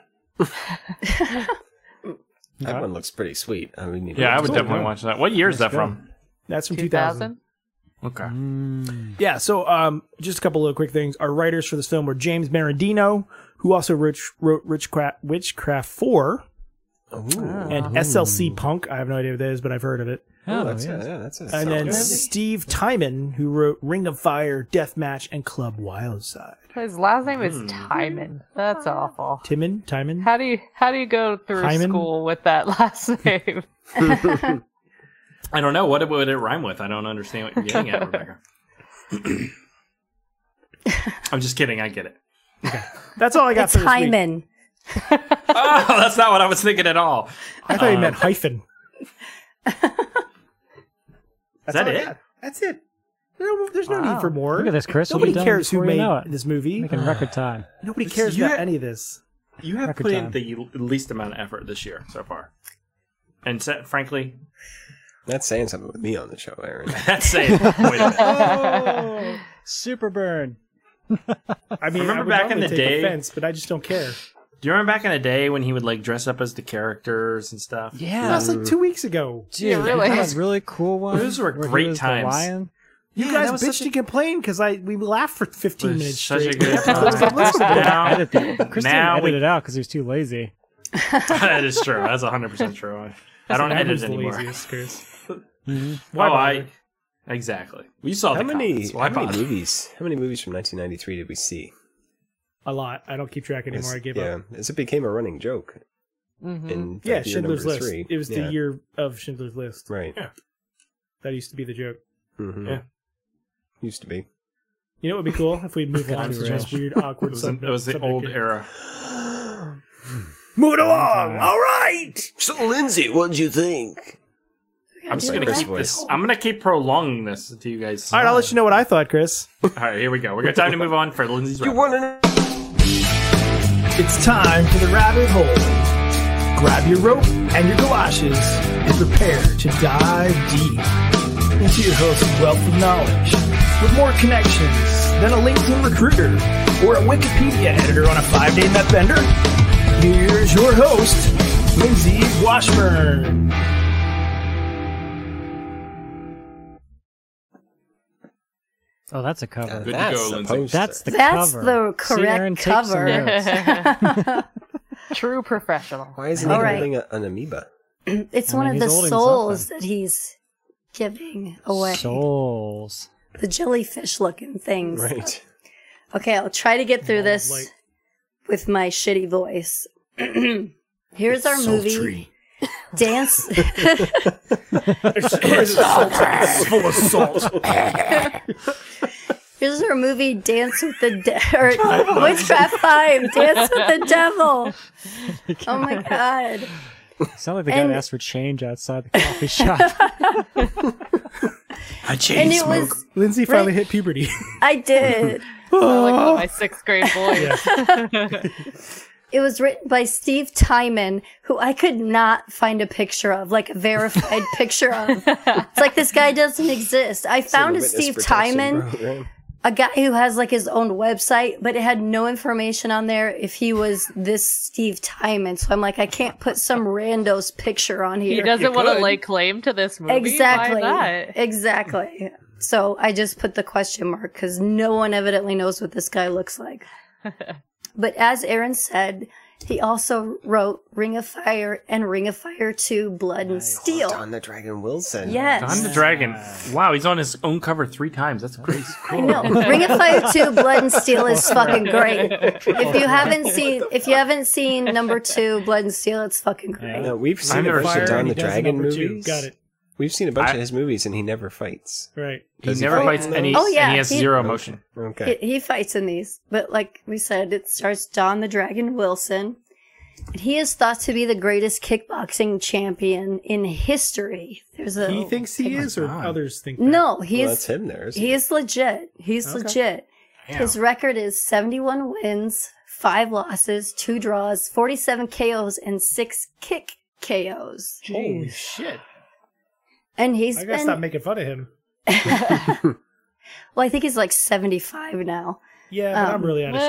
[SPEAKER 9] That one looks pretty sweet. I mean,
[SPEAKER 2] Yeah, I would
[SPEAKER 7] Cool,
[SPEAKER 2] definitely
[SPEAKER 7] yeah.
[SPEAKER 2] watch that. What year is that
[SPEAKER 7] good.
[SPEAKER 2] from?
[SPEAKER 6] That's from two
[SPEAKER 8] two
[SPEAKER 6] thousand.
[SPEAKER 8] thousand.
[SPEAKER 2] Okay.
[SPEAKER 6] Yeah, so um, just a couple of quick things. Our writers for this film were James Marandino, who also wrote, wrote Witchcraft, Witchcraft four, and S L C Punk. I have no idea what that is, but I've heard of it.
[SPEAKER 7] Oh,
[SPEAKER 9] that's
[SPEAKER 7] yeah.
[SPEAKER 9] a, yeah, that's a
[SPEAKER 6] And then
[SPEAKER 9] solid-
[SPEAKER 6] Steve Timon, who wrote Ring of Fire, Deathmatch, and Club Wildside.
[SPEAKER 8] His last name is Timon. That's awful.
[SPEAKER 6] Timon? Timon?
[SPEAKER 8] How do you how do you go through
[SPEAKER 6] Hyman?
[SPEAKER 8] school with that last name?
[SPEAKER 2] I don't know. What would it rhyme with? I don't understand what you're getting at, Rebecca. I'm just kidding. I get it.
[SPEAKER 6] That's all I got
[SPEAKER 3] It's
[SPEAKER 6] for this week.
[SPEAKER 3] Hyman.
[SPEAKER 2] Oh, that's not what I was thinking at all.
[SPEAKER 6] I thought you
[SPEAKER 2] Um,
[SPEAKER 6] meant hyphen.
[SPEAKER 2] Is that
[SPEAKER 6] all I
[SPEAKER 2] it?
[SPEAKER 6] got. That's it. No, there's no need for more.
[SPEAKER 7] Look at this, Chris. We'll
[SPEAKER 6] Nobody
[SPEAKER 7] be done
[SPEAKER 6] cares who
[SPEAKER 7] before you
[SPEAKER 6] made
[SPEAKER 7] know it.
[SPEAKER 6] this movie.
[SPEAKER 7] Making record time.
[SPEAKER 6] Nobody
[SPEAKER 2] It's-
[SPEAKER 6] cares
[SPEAKER 2] you
[SPEAKER 6] about
[SPEAKER 2] ha-
[SPEAKER 6] any of this.
[SPEAKER 2] You have
[SPEAKER 7] Record
[SPEAKER 2] put in
[SPEAKER 7] time.
[SPEAKER 2] the least amount of effort this year so far. And sa- frankly,
[SPEAKER 9] That's saying something with me on the show, Aaron.
[SPEAKER 2] that's saying. Wait a minute.
[SPEAKER 7] Super burn.
[SPEAKER 6] I mean,
[SPEAKER 2] Remember
[SPEAKER 6] I would
[SPEAKER 2] back in
[SPEAKER 6] normally
[SPEAKER 2] the
[SPEAKER 6] take
[SPEAKER 2] day-
[SPEAKER 6] offense, but I just don't care.
[SPEAKER 2] Do you remember back in the day when he would like dress up as the characters and stuff?
[SPEAKER 7] Yeah.
[SPEAKER 6] That was like two weeks ago.
[SPEAKER 7] Dude,
[SPEAKER 8] Yeah, really.
[SPEAKER 7] That was really cool one.
[SPEAKER 2] Those were
[SPEAKER 7] where he
[SPEAKER 2] great
[SPEAKER 7] was the
[SPEAKER 2] times.
[SPEAKER 7] lion.
[SPEAKER 6] You
[SPEAKER 2] Yeah,
[SPEAKER 6] guys
[SPEAKER 2] that was
[SPEAKER 6] bitched
[SPEAKER 2] such a-
[SPEAKER 6] and complained because I we laughed for fifteen
[SPEAKER 2] was
[SPEAKER 6] minutes
[SPEAKER 2] such a
[SPEAKER 6] straight.
[SPEAKER 2] good time. now,
[SPEAKER 7] Edit the- Chris didn't
[SPEAKER 2] now
[SPEAKER 7] edit
[SPEAKER 2] we,
[SPEAKER 7] it out because he was too lazy.
[SPEAKER 2] that is true. That's one hundred percent true. I, I don't edit
[SPEAKER 6] Who's the
[SPEAKER 2] anymore.
[SPEAKER 6] laziest, Chris?
[SPEAKER 2] Why I exactly. We saw
[SPEAKER 9] How
[SPEAKER 2] the
[SPEAKER 9] many,
[SPEAKER 2] comments. Why
[SPEAKER 9] how many
[SPEAKER 2] bother?
[SPEAKER 9] movies? How many movies from nineteen ninety-three did we see?
[SPEAKER 6] A lot. I don't keep track anymore. I gave
[SPEAKER 9] yeah,
[SPEAKER 6] up.
[SPEAKER 9] as it became a running joke.
[SPEAKER 8] Mm-hmm.
[SPEAKER 9] In
[SPEAKER 6] Yeah,
[SPEAKER 9] fact, year
[SPEAKER 6] Schindler's
[SPEAKER 9] number
[SPEAKER 6] List.
[SPEAKER 9] three.
[SPEAKER 6] It was
[SPEAKER 9] Yeah.
[SPEAKER 6] the year of Schindler's List.
[SPEAKER 9] Right.
[SPEAKER 2] Yeah.
[SPEAKER 6] That used to be the joke.
[SPEAKER 9] Mm-hmm.
[SPEAKER 2] Yeah.
[SPEAKER 9] Used to be.
[SPEAKER 6] You know what would be cool if we moved on to just weird, awkward
[SPEAKER 2] It was,
[SPEAKER 6] subject-
[SPEAKER 2] it was the
[SPEAKER 6] subject
[SPEAKER 2] old
[SPEAKER 6] here.
[SPEAKER 2] era.
[SPEAKER 6] Moving along. All right.
[SPEAKER 9] So, Lindsay, what did you think?
[SPEAKER 2] I'm just
[SPEAKER 3] do
[SPEAKER 2] gonna
[SPEAKER 3] that.
[SPEAKER 2] keep this. I'm gonna keep prolonging this until you guys.
[SPEAKER 6] All right, I'll let you know what I thought, Chris.
[SPEAKER 2] All right, here we go. We got time to move on for Lindsay's.
[SPEAKER 9] You
[SPEAKER 2] wrap.
[SPEAKER 9] want to
[SPEAKER 6] It's time for the rabbit hole. Grab your rope and your galoshes and prepare to dive deep into your host's wealth of knowledge with more connections than a LinkedIn recruiter or a Wikipedia editor on a five-day met bender. Here's your host, Lindsay Washburn.
[SPEAKER 7] Oh, that's a cover.
[SPEAKER 2] Good to
[SPEAKER 9] That's
[SPEAKER 2] go,
[SPEAKER 9] the
[SPEAKER 2] Lindsay.
[SPEAKER 9] poster.
[SPEAKER 7] That's the
[SPEAKER 3] That's
[SPEAKER 7] cover.
[SPEAKER 3] the
[SPEAKER 7] See, Aaron,
[SPEAKER 3] correct
[SPEAKER 7] take some
[SPEAKER 3] cover.
[SPEAKER 7] notes.
[SPEAKER 8] True professional.
[SPEAKER 9] Why isn't
[SPEAKER 3] All
[SPEAKER 9] he
[SPEAKER 3] right.
[SPEAKER 9] holding a, an amoeba?
[SPEAKER 3] It's
[SPEAKER 7] I
[SPEAKER 3] one
[SPEAKER 7] mean,
[SPEAKER 3] of the
[SPEAKER 7] he's holding
[SPEAKER 3] souls
[SPEAKER 7] something.
[SPEAKER 3] that he's giving away.
[SPEAKER 7] Souls.
[SPEAKER 3] The jellyfish looking things.
[SPEAKER 9] Right.
[SPEAKER 3] Okay, I'll try to get through this
[SPEAKER 6] Like-
[SPEAKER 3] with my shitty voice. Here's our movie. Dance.
[SPEAKER 6] It's full of salt.
[SPEAKER 3] Here's our movie, Dance with the De- or Witchcraft Five, Dance with the Devil. Oh my god!
[SPEAKER 7] Sound like the guy
[SPEAKER 3] And-
[SPEAKER 7] that asked for change outside the coffee shop.
[SPEAKER 2] I changed
[SPEAKER 3] And it
[SPEAKER 2] smoke.
[SPEAKER 3] was
[SPEAKER 6] Lindsay finally
[SPEAKER 3] Right.
[SPEAKER 6] hit puberty.
[SPEAKER 3] I did.
[SPEAKER 8] I like my sixth grade boy.
[SPEAKER 3] It was written by Steve Timon, who I could not find a picture of, like a verified picture of. It's like this guy doesn't exist. I found a
[SPEAKER 9] Witness
[SPEAKER 3] Steve
[SPEAKER 9] protection
[SPEAKER 3] Timon,
[SPEAKER 9] program.
[SPEAKER 3] a guy who has like his own website, but it had no information on there if he was this Steve Timon. So I'm like, I can't put some rando's picture on here.
[SPEAKER 8] He doesn't want to
[SPEAKER 2] could.
[SPEAKER 8] lay claim to this movie.
[SPEAKER 3] Exactly.
[SPEAKER 8] Why not?
[SPEAKER 3] Exactly. So I just put the question mark because no one evidently knows what this guy looks like. But as Aaron said, he also wrote Ring of Fire and Ring of Fire two Blood and Steel.
[SPEAKER 9] Don the Dragon Wilson.
[SPEAKER 3] Yes.
[SPEAKER 2] Don the Dragon. Wow, he's on his own cover three times. That's crazy.
[SPEAKER 3] I know. Ring of Fire two Blood and Steel is fucking great. If you haven't seen if you haven't seen number two Blood and Steel, it's fucking great.
[SPEAKER 9] No, we've seen
[SPEAKER 2] I've
[SPEAKER 9] a
[SPEAKER 2] never
[SPEAKER 9] bunch
[SPEAKER 2] seen
[SPEAKER 9] of
[SPEAKER 2] it.
[SPEAKER 9] Don
[SPEAKER 6] He
[SPEAKER 9] the
[SPEAKER 6] does
[SPEAKER 9] Dragon
[SPEAKER 6] number two.
[SPEAKER 9] movies.
[SPEAKER 6] Got it.
[SPEAKER 9] We've seen a bunch
[SPEAKER 2] I-
[SPEAKER 9] of his movies, and he never fights.
[SPEAKER 6] Right.
[SPEAKER 2] He
[SPEAKER 9] Does he
[SPEAKER 2] never
[SPEAKER 9] fight
[SPEAKER 2] fights
[SPEAKER 9] in
[SPEAKER 2] any,
[SPEAKER 3] those? Oh, yeah,
[SPEAKER 2] and he has
[SPEAKER 3] he-
[SPEAKER 2] zero emotion.
[SPEAKER 9] Okay.
[SPEAKER 3] He, he fights in these, but like we said, it stars Don the Dragon Wilson. And he is thought to be the greatest kickboxing champion in history. There's a
[SPEAKER 6] He thinks he is, or
[SPEAKER 2] God.
[SPEAKER 6] others think that?
[SPEAKER 3] no. He
[SPEAKER 9] Well,
[SPEAKER 3] is
[SPEAKER 9] that's him there. Isn't
[SPEAKER 3] he is legit. He's legit. His record is seventy-one wins, five losses, two draws, forty-seven K Os, and six kick K Os.
[SPEAKER 6] Holy shit.
[SPEAKER 3] And he's
[SPEAKER 6] I gotta
[SPEAKER 3] been
[SPEAKER 6] stop making fun of him.
[SPEAKER 3] well. I think he's like seventy-five now.
[SPEAKER 6] Yeah, but I'm
[SPEAKER 3] Um,
[SPEAKER 6] really out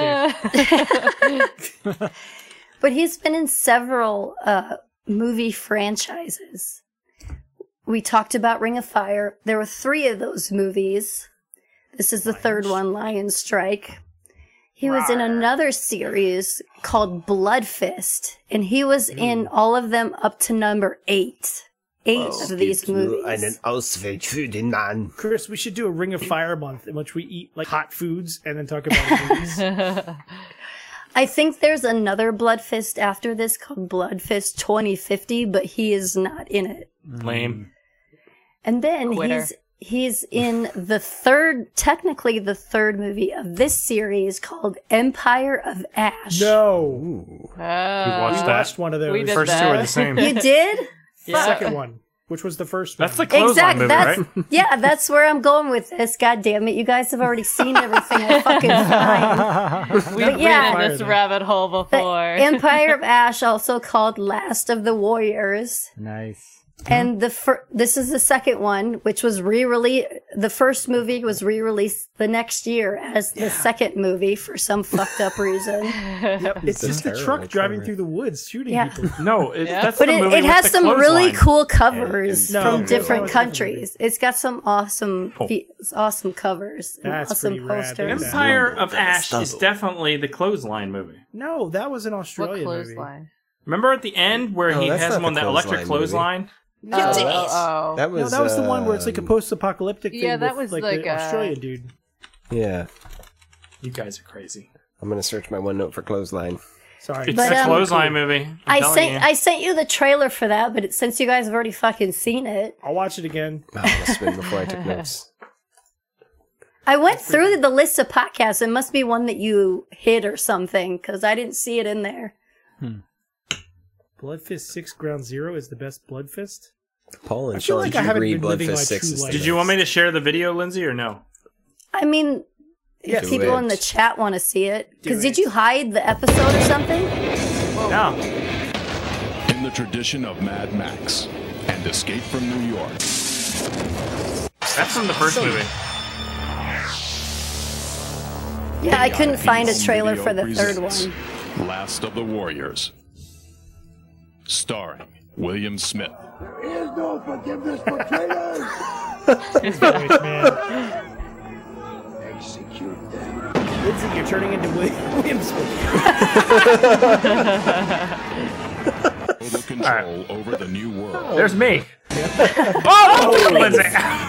[SPEAKER 6] of shape.
[SPEAKER 3] But he's been in several uh, movie franchises. We talked about Ring of Fire. There were three of those movies. This is the third one, Lion Strike. He was in another series called Blood Fist, and he was in all of them up to number eight. Eight of these movies.
[SPEAKER 9] Ausweg für den Mann.
[SPEAKER 6] Chris, we should do a Ring of Fire month in which we eat like hot foods and then talk about movies.
[SPEAKER 3] I think there's another Blood Fist after this called Blood Fist twenty fifty, but he is not in it.
[SPEAKER 2] Lame.
[SPEAKER 3] And then
[SPEAKER 8] Quitter.
[SPEAKER 3] he's he's in the third, technically the third movie of this series called Empire of Ash.
[SPEAKER 6] No.
[SPEAKER 2] We
[SPEAKER 8] Uh,
[SPEAKER 2] watched
[SPEAKER 6] We
[SPEAKER 2] that.
[SPEAKER 6] watched one of those.
[SPEAKER 8] We did
[SPEAKER 2] First two
[SPEAKER 8] that.
[SPEAKER 2] are the same.
[SPEAKER 3] You did?
[SPEAKER 6] The second one, which was the first
[SPEAKER 2] That's the
[SPEAKER 6] one.
[SPEAKER 2] clothesline
[SPEAKER 3] Exactly.
[SPEAKER 2] movie,
[SPEAKER 3] That's
[SPEAKER 2] right?
[SPEAKER 3] yeah. That's where I'm going with this. God damn it! You guys have already seen everything. I fucking find.
[SPEAKER 8] We've
[SPEAKER 3] But yeah.
[SPEAKER 8] been in this
[SPEAKER 6] Fire
[SPEAKER 8] rabbit hole
[SPEAKER 3] The
[SPEAKER 8] before.
[SPEAKER 3] Empire of Ash, also called Last of the Warriors.
[SPEAKER 7] Nice.
[SPEAKER 3] And the fir- this is the second one, which was re-released. The first movie was re-released the next year as the yeah. second movie for some fucked up reason.
[SPEAKER 6] Yep, it's just a truck driving through the woods shooting
[SPEAKER 3] yeah.
[SPEAKER 6] people.
[SPEAKER 2] No, it,
[SPEAKER 3] yeah.
[SPEAKER 2] that's
[SPEAKER 3] but
[SPEAKER 2] the
[SPEAKER 3] it,
[SPEAKER 2] movie
[SPEAKER 3] it has
[SPEAKER 2] with the
[SPEAKER 3] some really
[SPEAKER 2] clothesline.
[SPEAKER 3] cool covers
[SPEAKER 6] no,
[SPEAKER 3] from
[SPEAKER 6] no,
[SPEAKER 3] different
[SPEAKER 6] no,
[SPEAKER 3] countries. It's got some awesome,
[SPEAKER 2] oh.
[SPEAKER 3] awesome covers, and
[SPEAKER 6] That's
[SPEAKER 3] awesome posters.
[SPEAKER 6] Rad.
[SPEAKER 2] Empire of Ash is definitely the clothesline movie.
[SPEAKER 6] No, that was an Australian
[SPEAKER 8] what
[SPEAKER 6] movie.
[SPEAKER 8] Clothesline?
[SPEAKER 2] Remember at the end where
[SPEAKER 9] no,
[SPEAKER 2] he has him
[SPEAKER 9] the
[SPEAKER 2] on that electric clothesline?
[SPEAKER 3] No,
[SPEAKER 8] oh, oh.
[SPEAKER 9] That was
[SPEAKER 6] no, that was the one where it's
[SPEAKER 9] um,
[SPEAKER 6] like a post-apocalyptic thing.
[SPEAKER 8] Yeah, that
[SPEAKER 6] with,
[SPEAKER 8] was
[SPEAKER 6] like,
[SPEAKER 8] like
[SPEAKER 6] the
[SPEAKER 8] a-
[SPEAKER 6] Australian dude.
[SPEAKER 9] Yeah.
[SPEAKER 2] You guys are crazy.
[SPEAKER 9] I'm gonna search my OneNote for clothesline.
[SPEAKER 6] Sorry,
[SPEAKER 2] It's
[SPEAKER 3] But,
[SPEAKER 2] the
[SPEAKER 3] um,
[SPEAKER 2] clothesline movie. I'm
[SPEAKER 3] I
[SPEAKER 2] telling
[SPEAKER 3] sent
[SPEAKER 2] you.
[SPEAKER 3] I sent you the trailer for that, but it, since you guys have already fucking seen it,
[SPEAKER 6] I'll watch it again.
[SPEAKER 9] Oh, I must have been before I took notes.
[SPEAKER 3] I went through the list of podcasts. It must be one that you hid or something because I didn't see it in there.
[SPEAKER 6] Hmm. Blood Fist six Ground Zero is the best Blood Fist?
[SPEAKER 9] Paul and
[SPEAKER 6] I feel
[SPEAKER 9] Sean,
[SPEAKER 6] like
[SPEAKER 9] did
[SPEAKER 6] I
[SPEAKER 9] you
[SPEAKER 6] haven't
[SPEAKER 9] agree
[SPEAKER 6] been
[SPEAKER 9] Blood
[SPEAKER 6] living
[SPEAKER 9] Fist
[SPEAKER 6] my
[SPEAKER 9] six
[SPEAKER 6] true
[SPEAKER 9] is the
[SPEAKER 6] life.
[SPEAKER 2] Did you want me to share the video, Lindsay, or no?
[SPEAKER 3] I mean,
[SPEAKER 6] Yeah,
[SPEAKER 3] if people
[SPEAKER 9] it.
[SPEAKER 3] in the chat want to see it. Because
[SPEAKER 6] Do
[SPEAKER 3] did
[SPEAKER 6] it.
[SPEAKER 3] you hide the episode or something?
[SPEAKER 2] No.
[SPEAKER 11] In the tradition of Mad Max and Escape from New York.
[SPEAKER 2] That's from the first movie.
[SPEAKER 3] Yeah, I couldn't find a
[SPEAKER 11] Home
[SPEAKER 3] trailer
[SPEAKER 11] Video
[SPEAKER 3] for the third
[SPEAKER 11] presents
[SPEAKER 3] one.
[SPEAKER 11] Last of the Warriors. Starring William Smith.
[SPEAKER 4] There is no forgiveness for traitors.
[SPEAKER 6] His voice, man.
[SPEAKER 4] Execute them.
[SPEAKER 6] Lindsay, you're turning into William Williams.
[SPEAKER 11] Total control
[SPEAKER 2] right.
[SPEAKER 11] over the new world.
[SPEAKER 2] There's me. Oh, Lindsay.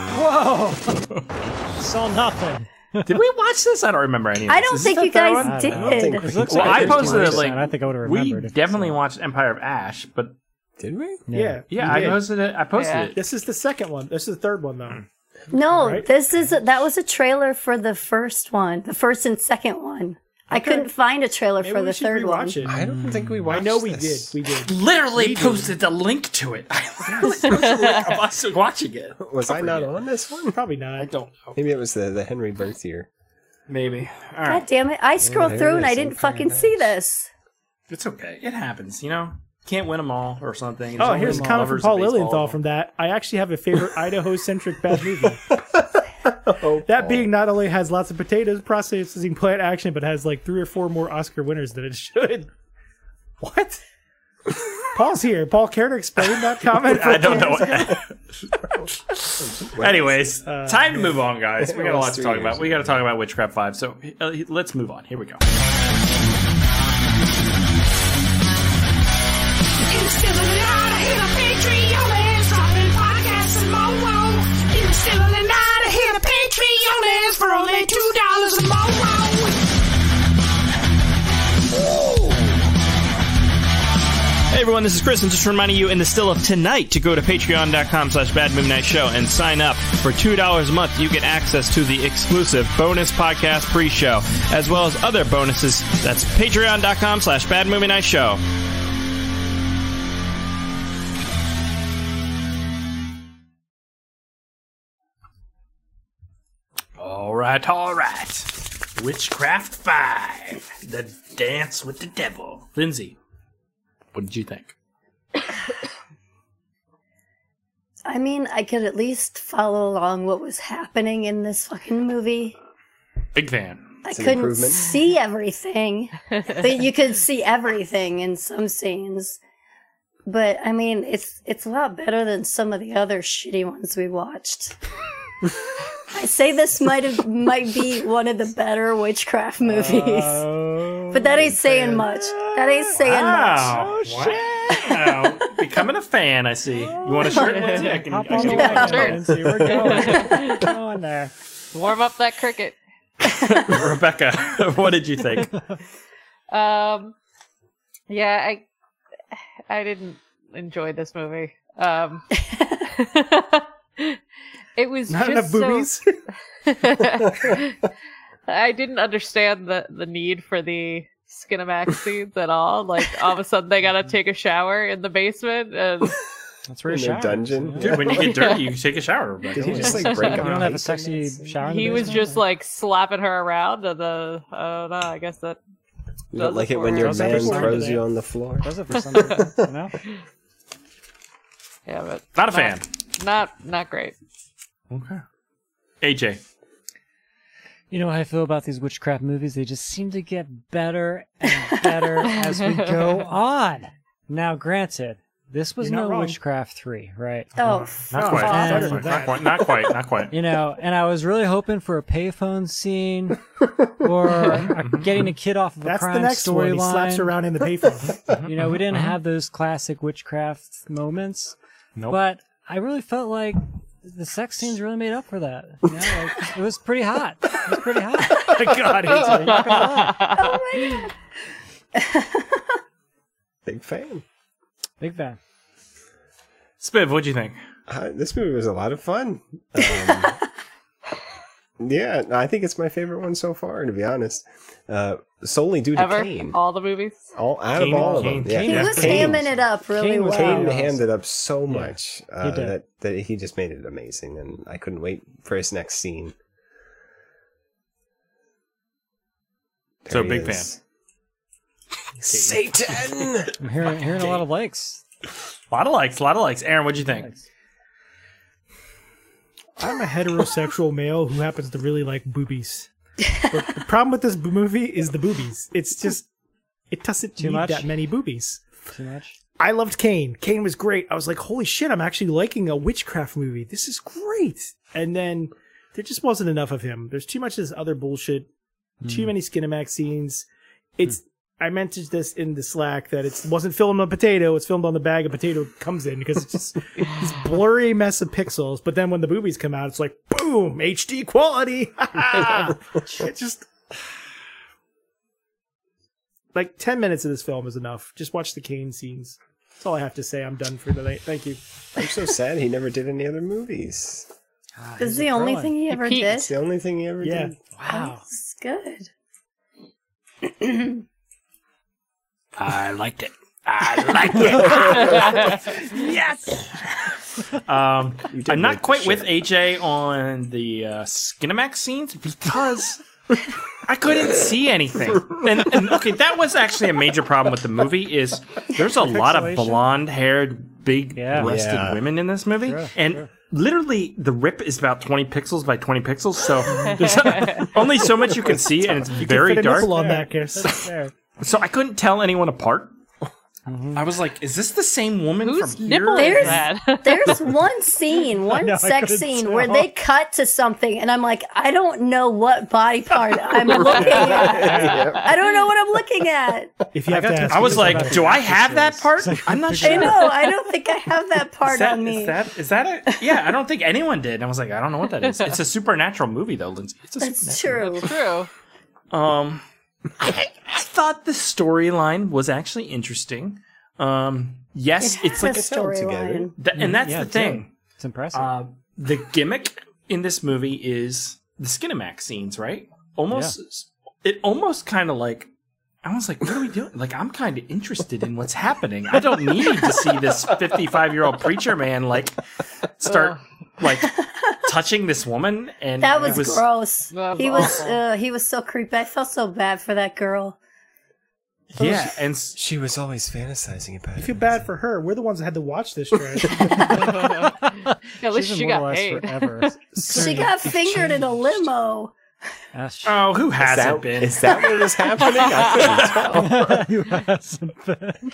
[SPEAKER 7] Whoa! Saw nothing.
[SPEAKER 2] Did we watch this? I don't remember any of this.
[SPEAKER 3] I don't
[SPEAKER 2] Is
[SPEAKER 3] think
[SPEAKER 2] this
[SPEAKER 3] you
[SPEAKER 2] the third
[SPEAKER 3] guys
[SPEAKER 2] one?
[SPEAKER 3] did.
[SPEAKER 9] I don't think
[SPEAKER 7] It
[SPEAKER 9] we-
[SPEAKER 7] looks
[SPEAKER 2] Well,
[SPEAKER 7] like
[SPEAKER 2] I
[SPEAKER 7] a
[SPEAKER 2] posted
[SPEAKER 7] fifty
[SPEAKER 2] a link.
[SPEAKER 7] percent. I think I would have
[SPEAKER 2] We
[SPEAKER 7] remembered. if
[SPEAKER 2] definitely
[SPEAKER 7] so.
[SPEAKER 2] watched Empire of Ash, but
[SPEAKER 9] Did we?
[SPEAKER 6] Yeah.
[SPEAKER 2] yeah,
[SPEAKER 6] you
[SPEAKER 2] I
[SPEAKER 6] did.
[SPEAKER 2] posted it. I posted
[SPEAKER 8] Yeah.
[SPEAKER 2] it.
[SPEAKER 6] This is the second one. This is the third one, though.
[SPEAKER 3] No,
[SPEAKER 6] Right?
[SPEAKER 3] this is that was a trailer for the first one, the first and second one. I
[SPEAKER 6] Okay.
[SPEAKER 3] couldn't find a trailer
[SPEAKER 6] Maybe
[SPEAKER 3] for
[SPEAKER 6] we
[SPEAKER 3] the
[SPEAKER 6] should
[SPEAKER 3] third one.
[SPEAKER 6] rewatch it.
[SPEAKER 9] I don't think we watched
[SPEAKER 6] I know we did.
[SPEAKER 9] this.
[SPEAKER 6] We did.
[SPEAKER 2] Literally
[SPEAKER 6] We did.
[SPEAKER 2] posted the link to it. I literally posted a link of us watching it.
[SPEAKER 9] Was I not on this one?
[SPEAKER 6] Probably not.
[SPEAKER 2] I don't know.
[SPEAKER 9] Maybe it was the, the Henry birth year.
[SPEAKER 2] Maybe. All
[SPEAKER 3] God
[SPEAKER 2] right.
[SPEAKER 3] damn it! I scrolled
[SPEAKER 9] there
[SPEAKER 3] through
[SPEAKER 9] it
[SPEAKER 3] and I
[SPEAKER 9] is,
[SPEAKER 3] didn't
[SPEAKER 9] Empire
[SPEAKER 3] fucking
[SPEAKER 9] of
[SPEAKER 3] see
[SPEAKER 9] Ash.
[SPEAKER 3] this.
[SPEAKER 2] It's okay. It happens, you know? Can't win them all or something. There's
[SPEAKER 6] Oh,
[SPEAKER 2] only
[SPEAKER 6] here's a comment from
[SPEAKER 2] lovers of
[SPEAKER 6] Paul
[SPEAKER 2] baseball.
[SPEAKER 6] Lilienthal from that. I actually have a favorite Idaho-centric bad movie. That being not only has lots of potatoes, processing plant action, but has like three or four more Oscar winners than it should. What? Paul's here. Paul, care to explain that comment?
[SPEAKER 2] I don't know. Anyways, time to move on, guys. We got a lot to talk about. We got to talk about Witchcraft five. So uh, let's move on. Here we go.
[SPEAKER 12] For only two dollars a month.
[SPEAKER 2] Hey everyone, this is Chris, and just reminding you in the still of tonight to go to patreon.com slash Bad Movie Night Show and sign up. For two dollars a month, you get access to the exclusive bonus podcast pre-show, as well as other bonuses. That's patreon.com slash Bad Movie Night Show. Alright, alright. Witchcraft five. The Dance with the Devil. Lindsay, what did you think?
[SPEAKER 3] I mean, I could at least follow along what was happening in this fucking movie.
[SPEAKER 2] Big fan.
[SPEAKER 3] I
[SPEAKER 9] It's an
[SPEAKER 3] couldn't
[SPEAKER 9] improvement.
[SPEAKER 3] see everything. But you could see everything in some scenes. But I mean, it's it's a lot better than some of the other shitty ones we watched. I say this might have might be one of the better witchcraft movies, but that ain't saying much. That ain't saying
[SPEAKER 2] Wow.
[SPEAKER 3] much.
[SPEAKER 2] Wow. Becoming a fan, I see. You want a shirt, Lindsay? I can, I
[SPEAKER 7] Hop on
[SPEAKER 2] can
[SPEAKER 7] the
[SPEAKER 2] get
[SPEAKER 7] wagon,
[SPEAKER 2] one.
[SPEAKER 7] Lindsay. We're going. We're going there.
[SPEAKER 8] Warm up that cricket.
[SPEAKER 2] Rebecca, what did you think?
[SPEAKER 8] Um, yeah, I I didn't enjoy this movie. Um, it was
[SPEAKER 6] Not enough
[SPEAKER 8] just
[SPEAKER 6] boobies?
[SPEAKER 8] so. I didn't understand the the need for the Skinamax scenes at all. Like all of a sudden they gotta take a shower in the basement, and
[SPEAKER 7] That's where
[SPEAKER 9] In
[SPEAKER 7] he
[SPEAKER 9] the
[SPEAKER 7] showers.
[SPEAKER 9] dungeon.
[SPEAKER 2] Dude, when you get dirty, you take a shower, Rebecca.
[SPEAKER 9] Did he just like
[SPEAKER 7] You
[SPEAKER 9] break up?
[SPEAKER 7] don't have a sexy shower. in the
[SPEAKER 8] he was
[SPEAKER 7] basement?
[SPEAKER 8] just like slapping her around. And the I don't know. I guess that
[SPEAKER 9] You don't
[SPEAKER 8] does
[SPEAKER 9] like
[SPEAKER 8] it
[SPEAKER 9] it when
[SPEAKER 8] for
[SPEAKER 9] your
[SPEAKER 8] her.
[SPEAKER 7] Does it
[SPEAKER 9] man
[SPEAKER 7] for some
[SPEAKER 9] throws
[SPEAKER 6] people.
[SPEAKER 9] you on the floor?
[SPEAKER 7] Does it for some people, you know?
[SPEAKER 8] Yeah, but
[SPEAKER 2] Not a fan.
[SPEAKER 8] Not not great.
[SPEAKER 2] Okay. A J.
[SPEAKER 7] You know how I feel about these witchcraft movies? They just seem to get better and better as we go on. Now, granted, this was
[SPEAKER 6] You're not
[SPEAKER 7] no
[SPEAKER 6] wrong.
[SPEAKER 7] Witchcraft three, right?
[SPEAKER 3] Oh,
[SPEAKER 2] Not quite.
[SPEAKER 3] Father.
[SPEAKER 2] Not quite. Not quite. Not quite. Not quite.
[SPEAKER 7] You know, and I was really hoping for a payphone scene or a, getting a kid off of a
[SPEAKER 6] That's
[SPEAKER 7] crime
[SPEAKER 6] the next one. He slaps
[SPEAKER 7] storyline.
[SPEAKER 6] her around in the payphone.
[SPEAKER 7] You know, we didn't have those classic witchcraft moments,
[SPEAKER 2] Nope.
[SPEAKER 7] but I really felt like the sex scenes really made up for that. You know, like, it was pretty hot. It was pretty hot.
[SPEAKER 6] Oh my God, A J.
[SPEAKER 7] Not gonna lie.
[SPEAKER 3] Oh my God.
[SPEAKER 9] Big fan.
[SPEAKER 7] Big fan.
[SPEAKER 2] Spiv, what'd you think?
[SPEAKER 9] Uh, this movie was a lot of fun. Um, yeah, I think it's my favorite one so far, to be honest. Uh, solely due to
[SPEAKER 8] Ever?
[SPEAKER 9] Kane.
[SPEAKER 8] All the movies?
[SPEAKER 9] All out
[SPEAKER 2] Kane-
[SPEAKER 9] of all
[SPEAKER 2] Kane-
[SPEAKER 9] of them. Yeah.
[SPEAKER 3] He
[SPEAKER 2] Yeah.
[SPEAKER 3] was
[SPEAKER 9] Kane-
[SPEAKER 3] hamming it up really
[SPEAKER 7] Kane was
[SPEAKER 3] well.
[SPEAKER 9] Kane
[SPEAKER 7] Wow.
[SPEAKER 9] hammed it up so much uh,
[SPEAKER 7] He did.
[SPEAKER 9] that, that he just made it amazing, and I couldn't wait for his next scene. There
[SPEAKER 2] So,
[SPEAKER 9] he
[SPEAKER 2] big
[SPEAKER 9] is. Satan!
[SPEAKER 7] I'm hearing, hearing a lot of likes.
[SPEAKER 2] A lot of likes. A lot of likes. Aaron, what'd you think?
[SPEAKER 6] I'm a heterosexual male who happens to really like boobies. But the problem with this b- movie is the boobies. It's just, it doesn't
[SPEAKER 7] Too
[SPEAKER 6] need
[SPEAKER 7] much?
[SPEAKER 6] that many boobies.
[SPEAKER 7] Too much?
[SPEAKER 6] I loved Kane. Kane was great. I was like, holy shit, I'm actually liking a witchcraft movie. This is great. And then there just wasn't enough of him. There's too much of this other bullshit. Too many Skinamax scenes. It's, I mentioned this in the Slack that it wasn't filmed on potato. It's filmed on the bag a potato comes in because it's just this blurry mess of pixels. But then when the boobies come out, it's like, boom, H D quality. It just, like ten minutes of this film is enough. Just watch the Kane scenes. That's all I have to say. I'm done for tonight. Thank you.
[SPEAKER 9] I'm so sad he never did any other movies.
[SPEAKER 3] This is the only thing he ever
[SPEAKER 8] peaked.
[SPEAKER 3] did.
[SPEAKER 9] It's the only thing he ever
[SPEAKER 6] Yeah.
[SPEAKER 9] did.
[SPEAKER 3] Wow. This is good.
[SPEAKER 2] I liked it. I liked it. Yes. Um,
[SPEAKER 9] did
[SPEAKER 2] I'm not
[SPEAKER 9] like the
[SPEAKER 2] quite with
[SPEAKER 9] shit.
[SPEAKER 2] A J on the uh, Skinamax scenes because I couldn't see anything. And, and okay, that was actually a major problem with the movie. Is there's a lot of
[SPEAKER 7] Pixelation.
[SPEAKER 2] blonde-haired, big-breasted
[SPEAKER 9] Yeah.
[SPEAKER 2] women in this movie,
[SPEAKER 7] Sure,
[SPEAKER 2] and
[SPEAKER 7] sure.
[SPEAKER 2] literally the rip is about twenty pixels by twenty pixels. So there's only so much you can see, and it's very
[SPEAKER 6] Fit a
[SPEAKER 2] dark.
[SPEAKER 6] nipple on that, Chris.
[SPEAKER 7] There.
[SPEAKER 2] So I couldn't tell anyone apart. I was like, "Is this the same woman
[SPEAKER 8] Whose
[SPEAKER 2] from here?"
[SPEAKER 8] nipple is
[SPEAKER 3] There's-
[SPEAKER 8] that?
[SPEAKER 3] There's one scene, one
[SPEAKER 6] know, I
[SPEAKER 3] sex
[SPEAKER 6] couldn't
[SPEAKER 3] scene
[SPEAKER 6] tell.
[SPEAKER 3] where they cut to something, and I'm like, I don't know what body part I'm looking at. I don't know what I'm looking at.
[SPEAKER 6] If you have
[SPEAKER 7] got
[SPEAKER 6] to
[SPEAKER 7] to-
[SPEAKER 6] ask,
[SPEAKER 2] I was
[SPEAKER 6] me
[SPEAKER 2] like,
[SPEAKER 6] about
[SPEAKER 2] "Do
[SPEAKER 6] it.
[SPEAKER 2] I have that part?" I'm not
[SPEAKER 3] I
[SPEAKER 2] sure.
[SPEAKER 3] know. I don't think I have that part
[SPEAKER 2] Is that,
[SPEAKER 3] on me.
[SPEAKER 2] is that is that a yeah? I don't think anyone did. I was like, I don't know what that is. It's a supernatural movie, though, Lindsay. It's a
[SPEAKER 3] That's
[SPEAKER 2] supernatural
[SPEAKER 3] true.
[SPEAKER 8] True.
[SPEAKER 2] Um, I, I thought the storyline was actually interesting. Um, yes, it's like
[SPEAKER 3] a
[SPEAKER 9] It's held together.
[SPEAKER 3] storyline.
[SPEAKER 2] th- and that's
[SPEAKER 7] Yeah,
[SPEAKER 2] the
[SPEAKER 7] it's
[SPEAKER 2] thing.
[SPEAKER 7] It's impressive.
[SPEAKER 2] Uh, the gimmick in this movie is the Skinamax scenes, right? Almost, it almost kind of like. I was like, what are we doing? Like, I'm kind of interested in what's happening. I don't need to see this fifty-five-year-old preacher man, like, start, like, touching this woman. And
[SPEAKER 3] That
[SPEAKER 2] it
[SPEAKER 3] was, gross.
[SPEAKER 8] That's
[SPEAKER 3] He was
[SPEAKER 8] awful.
[SPEAKER 3] uh, he was so creepy. I felt so bad for that girl.
[SPEAKER 2] Yeah, and s-
[SPEAKER 9] She was always fantasizing about
[SPEAKER 6] I
[SPEAKER 9] it.
[SPEAKER 6] feel bad for her. We're the ones that had to watch this trash.
[SPEAKER 8] At least
[SPEAKER 7] She's
[SPEAKER 8] she got
[SPEAKER 7] immortalized
[SPEAKER 8] paid.
[SPEAKER 7] forever.
[SPEAKER 3] She got fingered in a limo.
[SPEAKER 7] That's
[SPEAKER 2] oh, who
[SPEAKER 9] Is
[SPEAKER 2] hasn't
[SPEAKER 9] that,
[SPEAKER 2] been?
[SPEAKER 9] is that what was happening? I couldn't tell.
[SPEAKER 7] you hasn't been.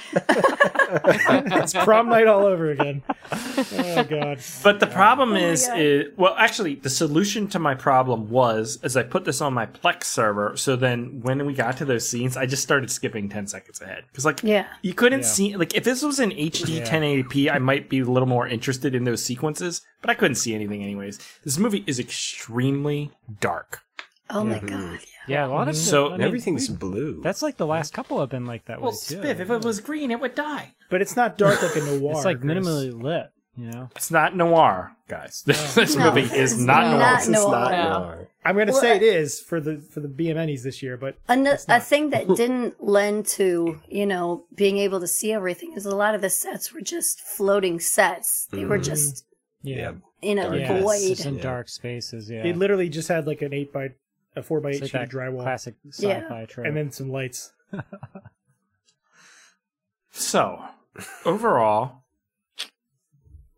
[SPEAKER 6] It's prom night all over again. Oh god.
[SPEAKER 2] But the problem
[SPEAKER 3] my
[SPEAKER 2] is,
[SPEAKER 3] God.
[SPEAKER 2] is, well, actually, the solution to my problem was, as I put this on my Plex server, so then when we got to those scenes, I just started skipping ten seconds ahead. Because, like,
[SPEAKER 3] Yeah.
[SPEAKER 2] you couldn't
[SPEAKER 7] Yeah.
[SPEAKER 2] see, like, if this was in H D
[SPEAKER 7] Yeah.
[SPEAKER 2] ten eighty p, I might be a little more interested in those sequences, but I couldn't see anything anyways. This movie is extremely dark.
[SPEAKER 3] Oh my god.
[SPEAKER 7] Yeah, a lot of
[SPEAKER 2] So
[SPEAKER 7] I mean,
[SPEAKER 9] Everything's
[SPEAKER 7] we-
[SPEAKER 9] blue.
[SPEAKER 7] That's like the last couple have been like that
[SPEAKER 2] Well,
[SPEAKER 7] way too.
[SPEAKER 2] Spiff, if it was green, it would die.
[SPEAKER 6] But it's not dark like a noir.
[SPEAKER 7] it's like
[SPEAKER 6] Chris.
[SPEAKER 7] minimally lit, you know.
[SPEAKER 2] It's not noir, guys. This
[SPEAKER 3] No,
[SPEAKER 2] movie is
[SPEAKER 3] it's
[SPEAKER 2] not noir.
[SPEAKER 3] not
[SPEAKER 9] It's not
[SPEAKER 3] noir.
[SPEAKER 9] noir.
[SPEAKER 6] I'm gonna
[SPEAKER 3] Well,
[SPEAKER 6] say
[SPEAKER 3] I-
[SPEAKER 6] it is for the for the B M Ns this year, but
[SPEAKER 3] An- a thing that didn't lend to, you know, being able to see everything is a lot of the sets were just floating sets. They were just
[SPEAKER 9] Yeah.
[SPEAKER 3] in a
[SPEAKER 7] Yeah,
[SPEAKER 3] void.
[SPEAKER 7] it's just in dark spaces. Yeah,
[SPEAKER 6] it literally just had like an eight by a four by
[SPEAKER 7] It's
[SPEAKER 6] eight
[SPEAKER 7] like
[SPEAKER 6] sheet
[SPEAKER 7] that
[SPEAKER 6] of drywall,
[SPEAKER 7] classic
[SPEAKER 3] Yeah.
[SPEAKER 7] sci-fi trope.
[SPEAKER 6] and then some lights.
[SPEAKER 2] So, overall,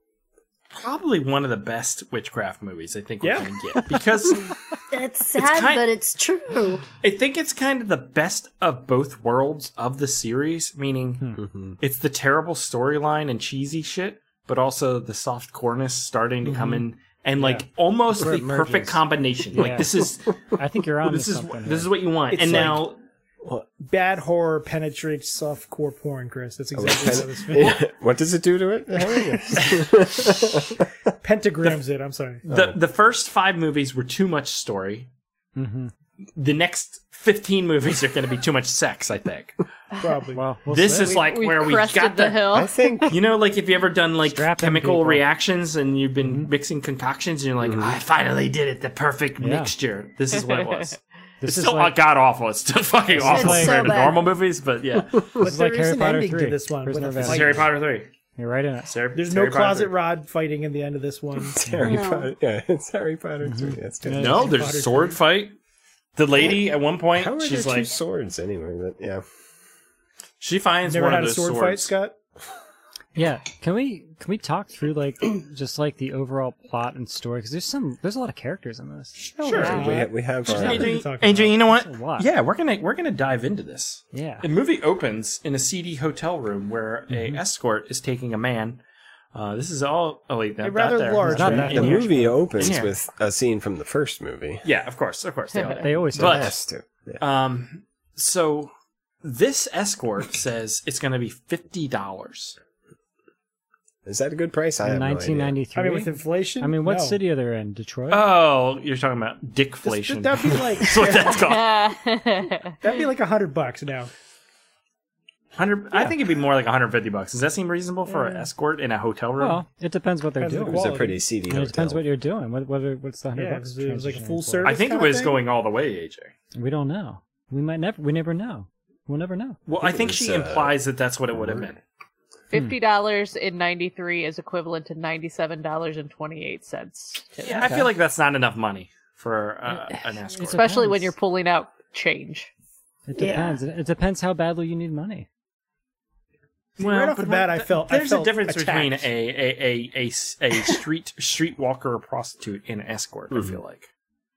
[SPEAKER 2] probably one of the best witchcraft movies I think we're
[SPEAKER 6] Yeah.
[SPEAKER 2] going to get. Because
[SPEAKER 3] It's sad,
[SPEAKER 2] kind-
[SPEAKER 3] but it's true.
[SPEAKER 2] I think it's kind of the best of both worlds of the series, meaning
[SPEAKER 9] Mm-hmm.
[SPEAKER 2] it's the terrible storyline and cheesy shit, but also the soft coreness starting to come in. And like almost
[SPEAKER 7] Where
[SPEAKER 2] the
[SPEAKER 7] it
[SPEAKER 2] perfect
[SPEAKER 7] merges.
[SPEAKER 2] combination. Like
[SPEAKER 7] Yeah.
[SPEAKER 2] this is
[SPEAKER 7] I think you're on
[SPEAKER 2] this
[SPEAKER 7] to
[SPEAKER 2] is
[SPEAKER 7] something
[SPEAKER 2] this
[SPEAKER 7] here.
[SPEAKER 2] is what you want.
[SPEAKER 6] It's
[SPEAKER 2] and
[SPEAKER 6] like-
[SPEAKER 2] now
[SPEAKER 6] Bad horror penetrates softcore porn, Chris. That's exactly how this feels.
[SPEAKER 9] Yeah. What does it do to it?
[SPEAKER 6] Pentagrams it. I'm sorry.
[SPEAKER 2] the the first five movies were too much story.
[SPEAKER 7] Mm-hmm.
[SPEAKER 2] The next fifteen movies are going to be too much sex, I think.
[SPEAKER 6] Probably.
[SPEAKER 7] Well, we'll
[SPEAKER 2] This
[SPEAKER 7] see.
[SPEAKER 2] is like
[SPEAKER 8] we
[SPEAKER 2] where we
[SPEAKER 8] crested
[SPEAKER 2] got
[SPEAKER 8] the
[SPEAKER 2] the
[SPEAKER 8] hill.
[SPEAKER 9] I think
[SPEAKER 2] You know, like if you ever done like
[SPEAKER 7] Strap in,
[SPEAKER 2] chemical
[SPEAKER 7] people.
[SPEAKER 2] reactions and you've been mixing concoctions and you're like, I finally did it, the perfect
[SPEAKER 7] Yeah.
[SPEAKER 2] mixture. This is what it was.
[SPEAKER 7] This
[SPEAKER 2] It's
[SPEAKER 7] is
[SPEAKER 2] still
[SPEAKER 7] like,
[SPEAKER 2] god awful. It's still fucking awful
[SPEAKER 3] like-
[SPEAKER 2] compared
[SPEAKER 3] so
[SPEAKER 2] to
[SPEAKER 3] bad.
[SPEAKER 2] normal movies, but yeah.
[SPEAKER 6] But
[SPEAKER 7] this is
[SPEAKER 6] there
[SPEAKER 7] like
[SPEAKER 6] is
[SPEAKER 7] Harry
[SPEAKER 6] an
[SPEAKER 7] Potter
[SPEAKER 6] ending
[SPEAKER 7] three.
[SPEAKER 6] to this one.
[SPEAKER 7] Prisoner
[SPEAKER 6] with
[SPEAKER 7] of
[SPEAKER 6] a
[SPEAKER 2] It's
[SPEAKER 6] fight.
[SPEAKER 2] Harry Potter three.
[SPEAKER 7] You're right in it.
[SPEAKER 2] It's Harry-
[SPEAKER 6] There's
[SPEAKER 2] it's
[SPEAKER 6] no
[SPEAKER 2] Harry Potter
[SPEAKER 6] closet
[SPEAKER 2] three.
[SPEAKER 6] rod fighting in the end of this one.
[SPEAKER 9] it's Harry
[SPEAKER 3] No.
[SPEAKER 9] Potter. Yeah, it's Harry Potter too. That's good.
[SPEAKER 2] No,
[SPEAKER 6] Harry
[SPEAKER 2] there's
[SPEAKER 6] Potter
[SPEAKER 2] a sword
[SPEAKER 6] three.
[SPEAKER 2] fight. The lady at one point,
[SPEAKER 9] How are
[SPEAKER 2] she's
[SPEAKER 9] there two
[SPEAKER 2] like,
[SPEAKER 9] swords anyway? But yeah,
[SPEAKER 2] she finds
[SPEAKER 6] Never
[SPEAKER 2] one
[SPEAKER 6] had
[SPEAKER 2] of
[SPEAKER 6] a
[SPEAKER 2] those
[SPEAKER 6] sword
[SPEAKER 2] swords.
[SPEAKER 6] fight, Scott?
[SPEAKER 7] Yeah, can we can we talk through like just like the overall plot and story? Because there's some there's a lot of characters in this.
[SPEAKER 2] Sure.
[SPEAKER 9] we have, we have
[SPEAKER 6] There's
[SPEAKER 9] our,
[SPEAKER 6] nothing to
[SPEAKER 2] A J,
[SPEAKER 6] talk
[SPEAKER 2] A J,
[SPEAKER 6] about.
[SPEAKER 2] you know what?
[SPEAKER 7] That's a lot.
[SPEAKER 2] Yeah, we're gonna we're gonna dive into this.
[SPEAKER 7] Yeah.
[SPEAKER 2] The movie opens in a seedy hotel room where
[SPEAKER 6] Mm-hmm.
[SPEAKER 2] a escort is taking a man. Uh, this is all. Oh wait, not,
[SPEAKER 6] A rather
[SPEAKER 2] not there.
[SPEAKER 6] large
[SPEAKER 2] It's not
[SPEAKER 6] man.
[SPEAKER 2] that
[SPEAKER 9] the
[SPEAKER 2] in here.
[SPEAKER 9] movie opens
[SPEAKER 2] In here.
[SPEAKER 9] with a scene from the first movie.
[SPEAKER 2] Yeah, of course, of course. They, all do.
[SPEAKER 7] They always
[SPEAKER 2] But-
[SPEAKER 9] It has to. Yeah.
[SPEAKER 2] Um, so this escort says it's going to be fifty dollars.
[SPEAKER 9] Is that a good price? I have no idea.
[SPEAKER 7] nineteen ninety-three.
[SPEAKER 6] I mean, with inflation?
[SPEAKER 7] I mean, what
[SPEAKER 6] No.
[SPEAKER 7] city are they in? Detroit?
[SPEAKER 2] Oh, you're talking about
[SPEAKER 6] This-
[SPEAKER 2] dickflation.
[SPEAKER 6] That'd be like
[SPEAKER 2] That's what that's called.
[SPEAKER 6] that'd be like a hundred bucks now.
[SPEAKER 2] Hundred. I think it'd be more like one hundred fifty bucks. Does that seem reasonable for an
[SPEAKER 6] Yeah.
[SPEAKER 2] escort in a hotel room?
[SPEAKER 7] Well, it depends what they're
[SPEAKER 6] Depends on
[SPEAKER 7] doing.
[SPEAKER 6] the
[SPEAKER 9] It was a
[SPEAKER 6] quality.
[SPEAKER 9] pretty seedy
[SPEAKER 7] And
[SPEAKER 9] hotel.
[SPEAKER 7] it depends what you're doing. What, what are, what's the hundred
[SPEAKER 6] Yeah,
[SPEAKER 7] bucks?
[SPEAKER 6] it was like a
[SPEAKER 7] transitioning
[SPEAKER 6] full
[SPEAKER 7] for?
[SPEAKER 6] service.
[SPEAKER 2] I think it
[SPEAKER 6] kinda
[SPEAKER 2] was
[SPEAKER 6] thing?
[SPEAKER 2] going all the way, A J.
[SPEAKER 7] We don't know. We might never. We never know. We'll never know.
[SPEAKER 2] Well,
[SPEAKER 9] I
[SPEAKER 2] I
[SPEAKER 9] think
[SPEAKER 2] think
[SPEAKER 9] it
[SPEAKER 2] she
[SPEAKER 9] was, uh,
[SPEAKER 2] implies that that's what it would have been.
[SPEAKER 8] Fifty dollars in ninety three is equivalent to ninety seven dollars and twenty eight cents.
[SPEAKER 2] Yeah, I feel like that's not enough money for uh, an escort.
[SPEAKER 8] Especially when
[SPEAKER 7] depends.
[SPEAKER 8] you're pulling out change.
[SPEAKER 7] It
[SPEAKER 3] Yeah.
[SPEAKER 7] depends. It, it depends how badly you need money.
[SPEAKER 6] right off the
[SPEAKER 2] but
[SPEAKER 6] bat, I
[SPEAKER 2] th-
[SPEAKER 6] felt- I
[SPEAKER 2] there's
[SPEAKER 6] felt
[SPEAKER 2] a difference between a
[SPEAKER 6] attacked.
[SPEAKER 2] a, a, a, s- a street streetwalker or prostitute and an escort. I feel like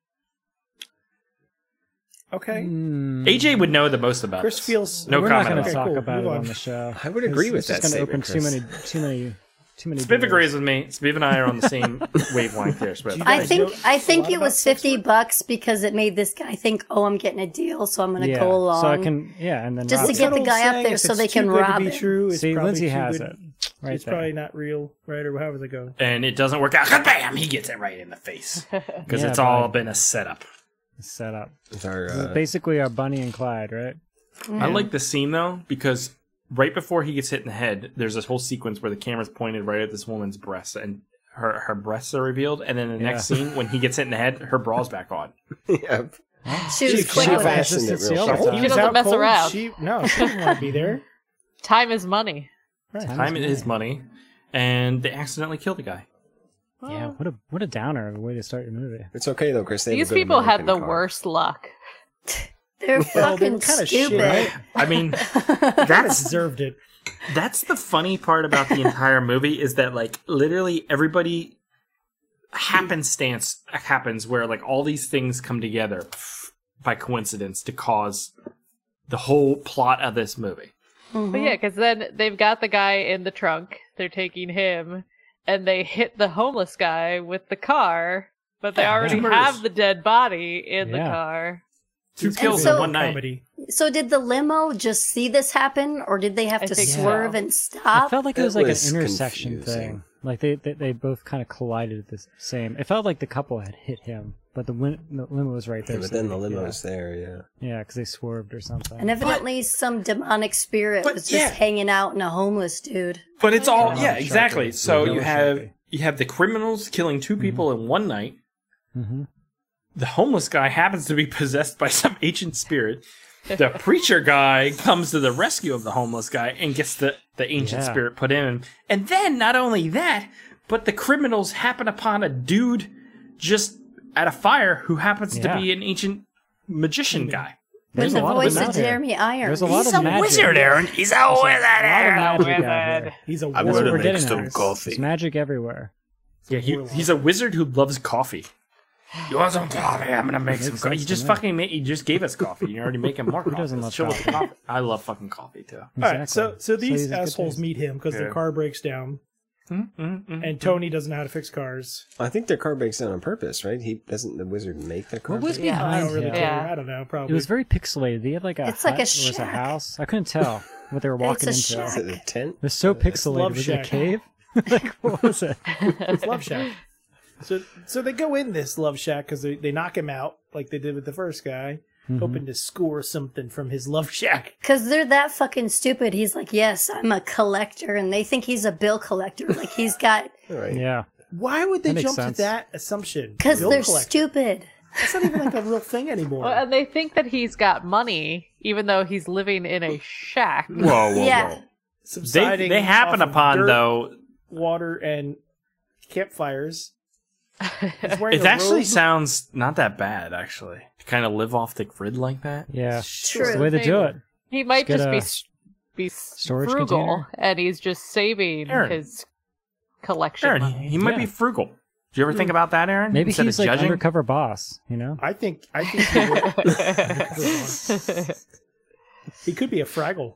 [SPEAKER 6] Okay.
[SPEAKER 7] Hmm.
[SPEAKER 2] A J would know the most about
[SPEAKER 6] Chris
[SPEAKER 2] this.
[SPEAKER 6] feels.
[SPEAKER 2] No
[SPEAKER 7] We're
[SPEAKER 2] comment
[SPEAKER 7] not going
[SPEAKER 2] on
[SPEAKER 7] to
[SPEAKER 2] that.
[SPEAKER 7] talk
[SPEAKER 6] cool.
[SPEAKER 7] about
[SPEAKER 6] Move
[SPEAKER 7] it
[SPEAKER 6] on.
[SPEAKER 7] on the show.
[SPEAKER 9] I would agree
[SPEAKER 7] It's-
[SPEAKER 9] with
[SPEAKER 7] it's just
[SPEAKER 9] that
[SPEAKER 7] gonna open
[SPEAKER 9] statement,
[SPEAKER 7] too
[SPEAKER 9] Chris.
[SPEAKER 7] many, too many, too many.
[SPEAKER 2] Spiv
[SPEAKER 7] doors.
[SPEAKER 2] agrees with me. Spiv and I are on the same wavelength here. Spiv.
[SPEAKER 6] You
[SPEAKER 3] I
[SPEAKER 6] guys
[SPEAKER 3] think
[SPEAKER 6] know
[SPEAKER 3] I
[SPEAKER 6] a
[SPEAKER 3] think
[SPEAKER 6] lot
[SPEAKER 3] it
[SPEAKER 6] about
[SPEAKER 3] was
[SPEAKER 6] sex
[SPEAKER 3] fifty
[SPEAKER 6] work?
[SPEAKER 3] bucks because it made this guy think, "Oh, I'm getting a deal, so I'm going to
[SPEAKER 7] Yeah,
[SPEAKER 3] go along."
[SPEAKER 7] so I can, yeah, and then
[SPEAKER 3] Just
[SPEAKER 7] rob
[SPEAKER 3] to
[SPEAKER 7] it.
[SPEAKER 3] get the
[SPEAKER 6] That old
[SPEAKER 3] guy up
[SPEAKER 6] saying,
[SPEAKER 3] there
[SPEAKER 6] if
[SPEAKER 3] so
[SPEAKER 6] it's
[SPEAKER 3] they
[SPEAKER 6] too
[SPEAKER 3] can
[SPEAKER 6] good to
[SPEAKER 3] rob
[SPEAKER 6] be
[SPEAKER 3] it.
[SPEAKER 6] true, it's
[SPEAKER 7] See,
[SPEAKER 6] probably
[SPEAKER 7] Lindsay
[SPEAKER 6] too
[SPEAKER 7] has
[SPEAKER 6] good-
[SPEAKER 7] it right
[SPEAKER 6] It's
[SPEAKER 7] there.
[SPEAKER 6] probably not real, right? Or however they go.
[SPEAKER 2] And it doesn't work out. Bam! He gets it right in the face because
[SPEAKER 7] Yeah,
[SPEAKER 2] it's all
[SPEAKER 7] but-
[SPEAKER 2] been a setup.
[SPEAKER 7] Set up.
[SPEAKER 9] It's our,
[SPEAKER 7] This is
[SPEAKER 9] uh,
[SPEAKER 7] basically our Bunny and Clyde, right?
[SPEAKER 2] I like the scene though because right before he gets hit in the head, there's this whole sequence where the camera's pointed right at this woman's breasts and her her breasts are revealed, and then the next
[SPEAKER 7] Yeah.
[SPEAKER 2] scene when he gets hit in the head, her bra's back on.
[SPEAKER 9] yeah.
[SPEAKER 3] She was
[SPEAKER 9] She
[SPEAKER 3] quick with it.
[SPEAKER 9] fastened it
[SPEAKER 7] Consistency
[SPEAKER 9] real
[SPEAKER 7] all the
[SPEAKER 9] sharp.
[SPEAKER 7] time.
[SPEAKER 6] He
[SPEAKER 8] She
[SPEAKER 6] was
[SPEAKER 8] doesn't
[SPEAKER 6] out
[SPEAKER 8] mess
[SPEAKER 6] cold.
[SPEAKER 8] around.
[SPEAKER 6] She, no, she didn't want to be there.
[SPEAKER 8] Time is money.
[SPEAKER 2] Time is money, and they accidentally kill the guy.
[SPEAKER 7] Yeah. What a what a downer of a way to start your movie.
[SPEAKER 9] It's okay though, Chris. They have a
[SPEAKER 8] These
[SPEAKER 9] good
[SPEAKER 8] people had
[SPEAKER 9] American
[SPEAKER 8] the
[SPEAKER 9] car.
[SPEAKER 8] worst luck.
[SPEAKER 3] They're
[SPEAKER 6] Well, they
[SPEAKER 3] fucking
[SPEAKER 6] were kinda
[SPEAKER 3] stupid.
[SPEAKER 6] shit, right?
[SPEAKER 2] I mean,
[SPEAKER 6] That's
[SPEAKER 2] that's
[SPEAKER 6] deserved it.
[SPEAKER 2] that's the funny part about the entire movie is that like literally everybody happenstance happens where like all these things come together by coincidence to cause the whole plot of this movie.
[SPEAKER 8] But yeah, because then they've got the guy in the trunk. They're taking him, and they hit the homeless guy with the car. But they
[SPEAKER 2] Yeah,
[SPEAKER 8] already
[SPEAKER 2] two murders.
[SPEAKER 8] have the dead body in the
[SPEAKER 7] Yeah.
[SPEAKER 8] car.
[SPEAKER 2] Two kills
[SPEAKER 3] so-
[SPEAKER 2] in one night.
[SPEAKER 6] Comedy.
[SPEAKER 3] So did the limo just see this happen, or did they have
[SPEAKER 8] I
[SPEAKER 3] to
[SPEAKER 8] think
[SPEAKER 3] swerve
[SPEAKER 8] so.
[SPEAKER 3] and
[SPEAKER 7] It
[SPEAKER 3] stop?
[SPEAKER 7] felt like it
[SPEAKER 9] It
[SPEAKER 7] was like
[SPEAKER 9] was
[SPEAKER 7] an intersection
[SPEAKER 9] confusing.
[SPEAKER 7] thing. Like they, they they both kind of collided at the same. It felt like the couple had hit him, but the, win- the limo was right there.
[SPEAKER 9] Yeah, but
[SPEAKER 7] so
[SPEAKER 9] then
[SPEAKER 7] they-
[SPEAKER 9] the limo's there, yeah.
[SPEAKER 7] Yeah, because they swerved or something.
[SPEAKER 3] And evidently, some demonic spirit
[SPEAKER 2] but
[SPEAKER 3] was just
[SPEAKER 2] yeah.
[SPEAKER 3] hanging out in a homeless dude.
[SPEAKER 2] But it's all
[SPEAKER 7] Yeah,
[SPEAKER 2] yeah,
[SPEAKER 7] Sharpie.
[SPEAKER 2] exactly. So
[SPEAKER 7] Yeah,
[SPEAKER 2] you
[SPEAKER 7] Sharpie.
[SPEAKER 2] have you have the criminals killing two people in one night.
[SPEAKER 7] hmm
[SPEAKER 2] The homeless guy happens to be possessed by some ancient spirit. The preacher guy comes to the rescue of the homeless guy and gets the, the ancient
[SPEAKER 7] Yeah.
[SPEAKER 2] spirit put in him. And then not only that, but the criminals happen upon a dude just at a fire who happens
[SPEAKER 7] Yeah.
[SPEAKER 2] to be an ancient magician guy.
[SPEAKER 3] With
[SPEAKER 7] There's
[SPEAKER 3] the
[SPEAKER 7] a lot of
[SPEAKER 3] voice
[SPEAKER 7] them
[SPEAKER 3] of
[SPEAKER 7] out here.
[SPEAKER 3] Jeremy Irons.
[SPEAKER 7] There's a lot
[SPEAKER 2] He's
[SPEAKER 7] of
[SPEAKER 2] a
[SPEAKER 7] magic.
[SPEAKER 2] wizard, Aaron. He's a
[SPEAKER 7] A lot of
[SPEAKER 2] wizard.
[SPEAKER 7] magic out here.
[SPEAKER 6] He's a
[SPEAKER 9] I'm
[SPEAKER 7] That's
[SPEAKER 6] warlock.
[SPEAKER 7] what we're
[SPEAKER 9] make
[SPEAKER 7] getting
[SPEAKER 9] some
[SPEAKER 7] at.
[SPEAKER 9] coffee.
[SPEAKER 7] There's magic everywhere.
[SPEAKER 2] Yeah, he, he's a wizard who loves coffee. You want some coffee? I'm gonna make some coffee. You just fucking made. You just gave us coffee. You're already making more coffee.
[SPEAKER 7] Who doesn't love
[SPEAKER 2] Let's chill with
[SPEAKER 7] coffee?
[SPEAKER 2] the coffee? I love fucking coffee too.
[SPEAKER 6] All right, so so these
[SPEAKER 7] he's a good
[SPEAKER 6] assholes
[SPEAKER 7] taste.
[SPEAKER 6] meet him because their
[SPEAKER 2] Yeah.
[SPEAKER 6] car breaks down,
[SPEAKER 2] Mm-hmm.
[SPEAKER 6] and Tony doesn't know how to fix cars.
[SPEAKER 9] I think their car breaks down on purpose, right? He doesn't the wizard make their car.
[SPEAKER 7] What was
[SPEAKER 9] break down?
[SPEAKER 6] I
[SPEAKER 7] behind
[SPEAKER 6] don't really
[SPEAKER 7] him?
[SPEAKER 6] care.
[SPEAKER 8] Yeah.
[SPEAKER 6] I don't know. Probably
[SPEAKER 7] It was very pixelated. They had like a
[SPEAKER 3] It's like a
[SPEAKER 7] hut, or was a
[SPEAKER 3] shack.
[SPEAKER 7] house. I couldn't tell what they were walking
[SPEAKER 3] It's a
[SPEAKER 7] into.
[SPEAKER 9] Is it a tent?
[SPEAKER 7] It was so pixelated.
[SPEAKER 6] Love
[SPEAKER 7] Was it a
[SPEAKER 6] Shack.
[SPEAKER 7] cave? Like what was it?
[SPEAKER 6] It's Love Shack. So so they go in this Love Shack because they, they knock him out like they did with the first guy,
[SPEAKER 7] Mm-hmm.
[SPEAKER 6] hoping to score something from his Love Shack.
[SPEAKER 3] Because they're that fucking stupid. He's like, yes, I'm a collector. And they think he's a bill collector. Like, he's got.
[SPEAKER 9] All right.
[SPEAKER 7] Yeah.
[SPEAKER 6] Why would they
[SPEAKER 7] That makes
[SPEAKER 6] jump
[SPEAKER 7] sense.
[SPEAKER 6] to that assumption?
[SPEAKER 3] Because
[SPEAKER 6] Bill
[SPEAKER 3] they're
[SPEAKER 6] collector.
[SPEAKER 3] stupid.
[SPEAKER 6] That's not even like a real thing anymore.
[SPEAKER 8] Well, and they think that he's got money, even though he's living in a shack.
[SPEAKER 2] Whoa, whoa,
[SPEAKER 3] Yeah.
[SPEAKER 2] whoa! They
[SPEAKER 6] Subsiding
[SPEAKER 2] they happen
[SPEAKER 6] off of
[SPEAKER 2] upon
[SPEAKER 6] dirt,
[SPEAKER 2] though.
[SPEAKER 6] water and campfires. He's wearing
[SPEAKER 2] It
[SPEAKER 6] a
[SPEAKER 2] actually
[SPEAKER 6] robe.
[SPEAKER 2] sounds not that bad, actually. To kind of live off the grid like that.
[SPEAKER 7] Yeah.
[SPEAKER 3] True.
[SPEAKER 7] It's the way to do it.
[SPEAKER 8] He might
[SPEAKER 7] Just
[SPEAKER 8] just
[SPEAKER 7] get
[SPEAKER 8] be
[SPEAKER 7] a
[SPEAKER 8] s- be
[SPEAKER 7] storage
[SPEAKER 8] frugal,
[SPEAKER 7] container.
[SPEAKER 8] and he's just saving
[SPEAKER 2] Aaron.
[SPEAKER 8] his collection
[SPEAKER 2] Aaron,
[SPEAKER 8] money.
[SPEAKER 2] he, he might
[SPEAKER 7] Yeah.
[SPEAKER 2] be frugal. Do you ever think about that, Aaron?
[SPEAKER 7] Maybe
[SPEAKER 2] Instead
[SPEAKER 7] he's
[SPEAKER 2] of
[SPEAKER 7] like
[SPEAKER 2] judging?
[SPEAKER 7] undercover boss, you know?
[SPEAKER 6] I think I think he, would- he could be a Fraggle.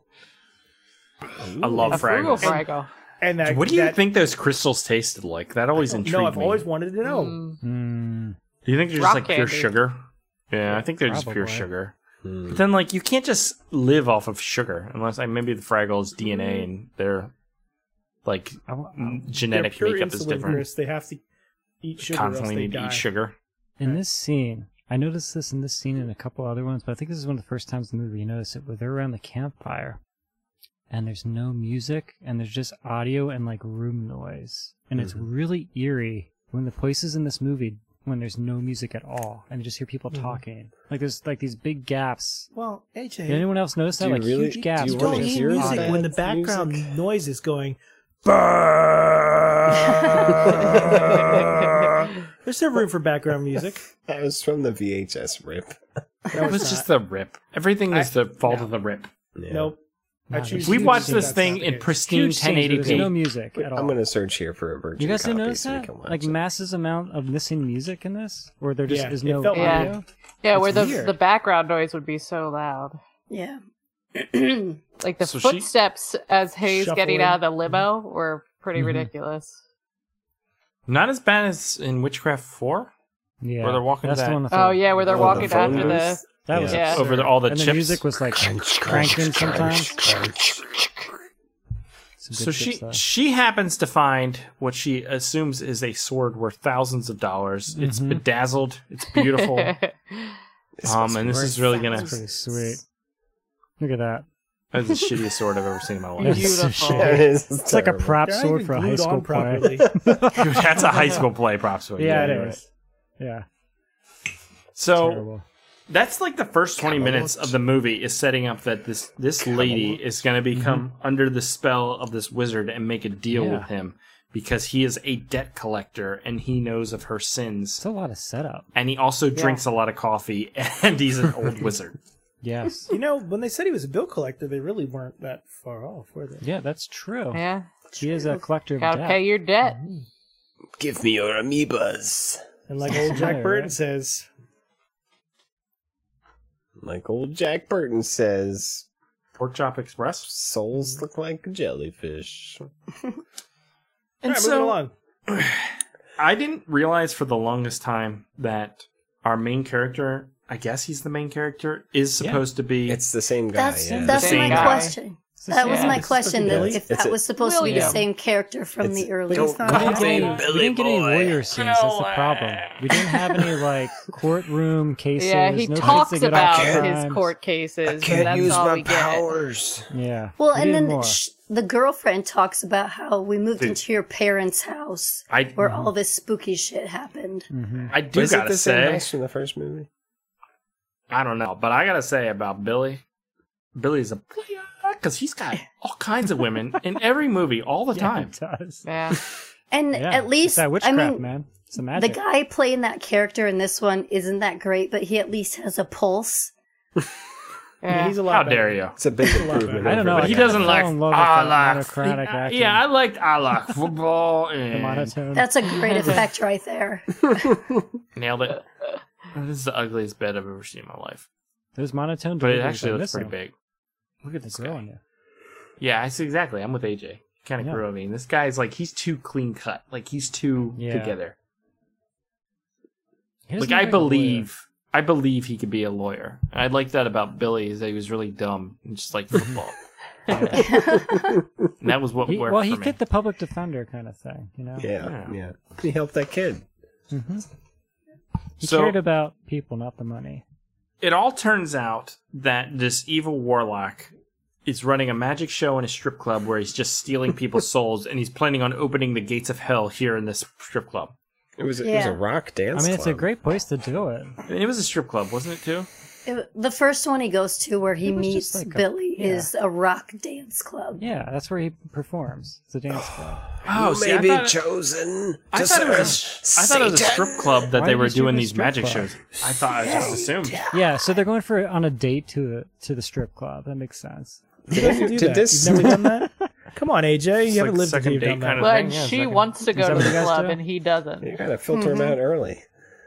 [SPEAKER 2] I love
[SPEAKER 8] a frugal
[SPEAKER 2] Fraggles.
[SPEAKER 8] Fraggle.
[SPEAKER 6] And that,
[SPEAKER 2] What do you
[SPEAKER 6] that,
[SPEAKER 2] think those crystals tasted like? That always intrigued
[SPEAKER 6] No, I've
[SPEAKER 2] me.
[SPEAKER 6] always wanted to know.
[SPEAKER 8] Mm.
[SPEAKER 7] Mm.
[SPEAKER 2] Do you think they're just
[SPEAKER 8] Rock
[SPEAKER 2] like pure
[SPEAKER 8] candy.
[SPEAKER 2] sugar? Yeah, I think they're just pure
[SPEAKER 7] Probably.
[SPEAKER 2] sugar. But then, like, you can't just live off of sugar unless like, maybe the Fraggles' D N A and their like
[SPEAKER 7] I wa-
[SPEAKER 2] m-
[SPEAKER 6] They're
[SPEAKER 2] genetic
[SPEAKER 6] pure
[SPEAKER 2] makeup is
[SPEAKER 6] insulin,
[SPEAKER 2] different.
[SPEAKER 6] Chris. They have to eat sugar.
[SPEAKER 2] Constantly
[SPEAKER 6] or else
[SPEAKER 2] need
[SPEAKER 6] they
[SPEAKER 2] to
[SPEAKER 6] die.
[SPEAKER 2] eat sugar.
[SPEAKER 7] In this scene, I noticed this in this scene and a couple other ones, but I think this is one of the first times in the movie you notice it, where they're around the campfire, and there's no music, and there's just audio and like room noise, and it's really eerie when the places in this movie when there's no music at all, and you just hear people talking. Like there's like these big gaps.
[SPEAKER 6] Well, A J,
[SPEAKER 7] Did anyone else notice that?
[SPEAKER 9] Do you
[SPEAKER 7] Like
[SPEAKER 9] really-
[SPEAKER 7] huge gaps.
[SPEAKER 9] do you
[SPEAKER 6] you
[SPEAKER 9] wanna
[SPEAKER 6] don't
[SPEAKER 7] just
[SPEAKER 6] need
[SPEAKER 9] hear
[SPEAKER 6] music
[SPEAKER 9] that
[SPEAKER 6] when the background
[SPEAKER 9] music?
[SPEAKER 6] noise is going. There's no room for background music.
[SPEAKER 9] That was from the V H S rip.
[SPEAKER 2] It was just the rip. Everything is the fault of the rip.
[SPEAKER 9] Yeah.
[SPEAKER 6] Nope. I
[SPEAKER 7] Nah,
[SPEAKER 6] choose
[SPEAKER 2] We
[SPEAKER 6] to
[SPEAKER 2] watched
[SPEAKER 6] think
[SPEAKER 2] this
[SPEAKER 6] that's
[SPEAKER 2] thing
[SPEAKER 6] not the
[SPEAKER 2] in
[SPEAKER 6] case.
[SPEAKER 2] pristine
[SPEAKER 7] Huge scenes where there's no
[SPEAKER 2] 1080p.
[SPEAKER 7] music at all.
[SPEAKER 9] I'm gonna search here for a virgin
[SPEAKER 7] You guys didn't
[SPEAKER 9] copy
[SPEAKER 7] notice
[SPEAKER 9] so we
[SPEAKER 7] that?
[SPEAKER 9] can watch
[SPEAKER 7] Like
[SPEAKER 9] it.
[SPEAKER 7] massive amount of missing music in this, where there just
[SPEAKER 6] Yeah,
[SPEAKER 7] is
[SPEAKER 6] it
[SPEAKER 7] no
[SPEAKER 6] felt
[SPEAKER 8] Yeah.
[SPEAKER 7] audio.
[SPEAKER 8] Yeah,
[SPEAKER 6] It's
[SPEAKER 8] where the
[SPEAKER 6] weird.
[SPEAKER 8] the background noise would be so loud.
[SPEAKER 3] Yeah.
[SPEAKER 8] Like the
[SPEAKER 2] So she-
[SPEAKER 8] footsteps as Hayes getting
[SPEAKER 6] Shuffling.
[SPEAKER 8] out of the limo were pretty
[SPEAKER 7] Mhm.
[SPEAKER 8] ridiculous.
[SPEAKER 2] Not as bad as in Witchcraft four,
[SPEAKER 7] Yeah,
[SPEAKER 2] where they're walking
[SPEAKER 7] that's
[SPEAKER 2] that
[SPEAKER 7] the one. That
[SPEAKER 8] Oh
[SPEAKER 7] felt-
[SPEAKER 8] yeah, where they're
[SPEAKER 9] Oh, the
[SPEAKER 8] walking
[SPEAKER 9] phone
[SPEAKER 8] after the
[SPEAKER 9] booth?
[SPEAKER 7] That was
[SPEAKER 8] Yeah.
[SPEAKER 2] over the, all the
[SPEAKER 7] and
[SPEAKER 2] chips.
[SPEAKER 7] the music was like cranking sometimes. Some
[SPEAKER 2] So
[SPEAKER 7] good
[SPEAKER 2] she
[SPEAKER 7] chips, though.
[SPEAKER 2] she happens to find what she assumes is a sword worth thousands of dollars. It's
[SPEAKER 7] Mhm.
[SPEAKER 2] bedazzled. It's beautiful. um, and this is really gonna.
[SPEAKER 7] That's pretty sweet. Look at that.
[SPEAKER 2] That's the shittiest sword I've ever seen in my life.
[SPEAKER 8] Beautiful.
[SPEAKER 9] That is
[SPEAKER 7] It's like a
[SPEAKER 9] terrible.
[SPEAKER 7] prop
[SPEAKER 6] They're not
[SPEAKER 7] sword
[SPEAKER 6] even
[SPEAKER 7] for a high
[SPEAKER 6] glued
[SPEAKER 7] school
[SPEAKER 6] on
[SPEAKER 7] play.
[SPEAKER 6] properly.
[SPEAKER 2] Dude, that's a high school play prop sword.
[SPEAKER 7] Yeah,
[SPEAKER 2] you're
[SPEAKER 7] it
[SPEAKER 2] right.
[SPEAKER 7] is. Yeah.
[SPEAKER 2] So
[SPEAKER 7] Terrible.
[SPEAKER 2] that's like the first twenty minutes of the movie is setting up that this this lady is going to become under the spell of this wizard and make a deal
[SPEAKER 7] Yeah.
[SPEAKER 2] with him because he is a debt collector and he knows of her sins.
[SPEAKER 7] It's a lot of setup.
[SPEAKER 2] And he also drinks a lot of coffee and he's an old wizard.
[SPEAKER 7] Yes.
[SPEAKER 6] You know, when they said he was a bill collector, they really weren't that far off, were they?
[SPEAKER 7] Yeah, that's true.
[SPEAKER 8] Yeah,
[SPEAKER 7] He is a collector of
[SPEAKER 8] gotta
[SPEAKER 7] debt.
[SPEAKER 8] pay your debt.
[SPEAKER 9] Give me your amoebas.
[SPEAKER 6] And like old Jack
[SPEAKER 7] Yeah,
[SPEAKER 6] Burton
[SPEAKER 7] right.
[SPEAKER 6] says,
[SPEAKER 9] Like old Jack Burton says,
[SPEAKER 2] Pork Chop Express.
[SPEAKER 9] souls look like jellyfish.
[SPEAKER 2] And
[SPEAKER 6] all right,
[SPEAKER 2] so
[SPEAKER 6] moving along.
[SPEAKER 2] I didn't realize for the longest time that our main character, I guess he's the main character, is supposed to be.
[SPEAKER 9] It's the same guy.
[SPEAKER 3] That's
[SPEAKER 9] yeah.
[SPEAKER 3] that's
[SPEAKER 2] Same
[SPEAKER 3] my
[SPEAKER 2] guy.
[SPEAKER 3] question. That was
[SPEAKER 8] Yeah.
[SPEAKER 3] my
[SPEAKER 8] It's
[SPEAKER 3] question. That
[SPEAKER 6] Billy.
[SPEAKER 3] if
[SPEAKER 9] It's
[SPEAKER 3] that
[SPEAKER 9] a-
[SPEAKER 3] was supposed to be the
[SPEAKER 8] William.
[SPEAKER 3] same character from
[SPEAKER 9] It's-
[SPEAKER 3] the early.
[SPEAKER 6] But he's not
[SPEAKER 7] We didn't,
[SPEAKER 6] Billy
[SPEAKER 7] get any, we didn't get any warrior scenes. That's the
[SPEAKER 2] Billy.
[SPEAKER 7] problem. We didn't have any like courtroom cases.
[SPEAKER 8] Yeah, he
[SPEAKER 7] no
[SPEAKER 8] talks
[SPEAKER 7] kids that get
[SPEAKER 8] about
[SPEAKER 7] off
[SPEAKER 8] his
[SPEAKER 7] crimes.
[SPEAKER 8] court cases.
[SPEAKER 9] I
[SPEAKER 8] and
[SPEAKER 9] can't
[SPEAKER 8] that's
[SPEAKER 9] use
[SPEAKER 8] all
[SPEAKER 9] my
[SPEAKER 8] we get.
[SPEAKER 9] powers.
[SPEAKER 7] Yeah.
[SPEAKER 3] Well,
[SPEAKER 7] We
[SPEAKER 3] and
[SPEAKER 7] need
[SPEAKER 3] then
[SPEAKER 7] more.
[SPEAKER 3] sh- the girlfriend talks about how we moved
[SPEAKER 2] Dude.
[SPEAKER 3] into your parents' house
[SPEAKER 2] I
[SPEAKER 3] where all this spooky shit happened.
[SPEAKER 7] Mhm.
[SPEAKER 2] I do
[SPEAKER 9] Was it
[SPEAKER 2] gotta
[SPEAKER 9] the same
[SPEAKER 2] say,
[SPEAKER 9] house from the first movie?
[SPEAKER 2] I don't know, but I gotta say about Billy. Billy's a player because he's got all kinds of women in every movie all the
[SPEAKER 7] Yeah,
[SPEAKER 2] time.
[SPEAKER 7] it does.
[SPEAKER 8] Yeah.
[SPEAKER 3] And
[SPEAKER 7] Yeah.
[SPEAKER 3] at
[SPEAKER 7] It's
[SPEAKER 3] least,
[SPEAKER 7] that
[SPEAKER 3] I
[SPEAKER 7] witchcraft,
[SPEAKER 3] mean,
[SPEAKER 7] man. It's the
[SPEAKER 3] the
[SPEAKER 7] magic.
[SPEAKER 3] guy playing that character in this one isn't that great, but he at least has a pulse.
[SPEAKER 6] Yeah, he's a lot
[SPEAKER 2] How
[SPEAKER 6] better.
[SPEAKER 2] dare you?
[SPEAKER 9] It's a big improvement.
[SPEAKER 7] I don't know.
[SPEAKER 9] over
[SPEAKER 7] I
[SPEAKER 2] He
[SPEAKER 9] the
[SPEAKER 2] doesn't
[SPEAKER 7] fell
[SPEAKER 2] like.
[SPEAKER 7] in love with
[SPEAKER 2] I
[SPEAKER 7] that
[SPEAKER 2] like.
[SPEAKER 7] monocratic acting.
[SPEAKER 2] Yeah, I liked. I like football
[SPEAKER 7] The
[SPEAKER 2] and
[SPEAKER 7] monotone.
[SPEAKER 3] That's a great effect right there.
[SPEAKER 2] nailed it. This is the ugliest bed I've ever seen in my life.
[SPEAKER 7] Those monotone
[SPEAKER 2] But it
[SPEAKER 7] deliveries,
[SPEAKER 2] actually
[SPEAKER 7] I
[SPEAKER 2] looks
[SPEAKER 7] miss
[SPEAKER 2] pretty
[SPEAKER 7] them.
[SPEAKER 2] big. Look at this
[SPEAKER 7] They're
[SPEAKER 2] guy.
[SPEAKER 7] growing you.
[SPEAKER 2] Yeah, I see exactly. I'm with A J. Kind of
[SPEAKER 7] Yeah.
[SPEAKER 2] grew on me. And this guy's like, he's too clean cut. Like, he's too
[SPEAKER 7] Yeah.
[SPEAKER 2] together.
[SPEAKER 7] He
[SPEAKER 2] Like,
[SPEAKER 7] doesn't
[SPEAKER 2] I
[SPEAKER 7] look like a lawyer.
[SPEAKER 2] believe, I believe he could be a lawyer. I like that about Billy, is that he was really dumb and just like football. And that was what
[SPEAKER 7] He,
[SPEAKER 2] worked
[SPEAKER 7] well,
[SPEAKER 2] for
[SPEAKER 7] he
[SPEAKER 2] me.
[SPEAKER 7] fit the public defender kind of thing, you know.
[SPEAKER 9] Yeah,
[SPEAKER 2] Yeah.
[SPEAKER 9] yeah. He helped that kid.
[SPEAKER 7] hmm He
[SPEAKER 2] So-
[SPEAKER 7] cared about people, not the money.
[SPEAKER 2] It all turns out that this evil warlock is running a magic show in a strip club where he's just stealing people's souls, and he's planning on opening the gates of hell here in this strip club.
[SPEAKER 9] It was, it was
[SPEAKER 3] Yeah.
[SPEAKER 9] a rock dance
[SPEAKER 7] I mean, it's a
[SPEAKER 9] club.
[SPEAKER 7] great place to do it.
[SPEAKER 2] And it was a strip club, wasn't it, too?
[SPEAKER 3] It, the first one he goes to where he
[SPEAKER 7] It was
[SPEAKER 3] meets
[SPEAKER 7] just like a-
[SPEAKER 3] Billy
[SPEAKER 7] yeah.
[SPEAKER 3] is a rock dance club.
[SPEAKER 7] Yeah, that's where he performs. It's a dance club.
[SPEAKER 2] Oh,
[SPEAKER 9] You
[SPEAKER 2] see,
[SPEAKER 9] may
[SPEAKER 2] I
[SPEAKER 9] be
[SPEAKER 2] thought,
[SPEAKER 9] chosen.
[SPEAKER 2] I
[SPEAKER 9] to
[SPEAKER 2] thought it was a,
[SPEAKER 9] serve
[SPEAKER 2] I thought it was a
[SPEAKER 9] Satan.
[SPEAKER 2] strip club that
[SPEAKER 7] Why
[SPEAKER 2] they
[SPEAKER 7] did
[SPEAKER 2] were
[SPEAKER 7] you say it
[SPEAKER 2] doing
[SPEAKER 7] was
[SPEAKER 2] these
[SPEAKER 7] strip
[SPEAKER 2] magic
[SPEAKER 7] club?
[SPEAKER 2] shows. I thought I just assumed.
[SPEAKER 7] Yeah, so they're going for on a date to the to the strip club. That makes sense.
[SPEAKER 6] You don't do
[SPEAKER 9] Did
[SPEAKER 6] that.
[SPEAKER 9] this-
[SPEAKER 6] You've never done that? Come on, A J.
[SPEAKER 2] It's
[SPEAKER 6] You haven't
[SPEAKER 2] like
[SPEAKER 6] lived
[SPEAKER 2] second
[SPEAKER 6] until you've
[SPEAKER 2] date
[SPEAKER 6] done that.
[SPEAKER 2] kind of
[SPEAKER 8] But
[SPEAKER 2] thing, yeah,
[SPEAKER 8] she
[SPEAKER 2] second-
[SPEAKER 8] wants to go
[SPEAKER 7] that
[SPEAKER 8] to
[SPEAKER 7] what
[SPEAKER 8] the
[SPEAKER 7] you guys
[SPEAKER 8] club
[SPEAKER 7] do?
[SPEAKER 8] and he doesn't.
[SPEAKER 9] You gotta filter him out early.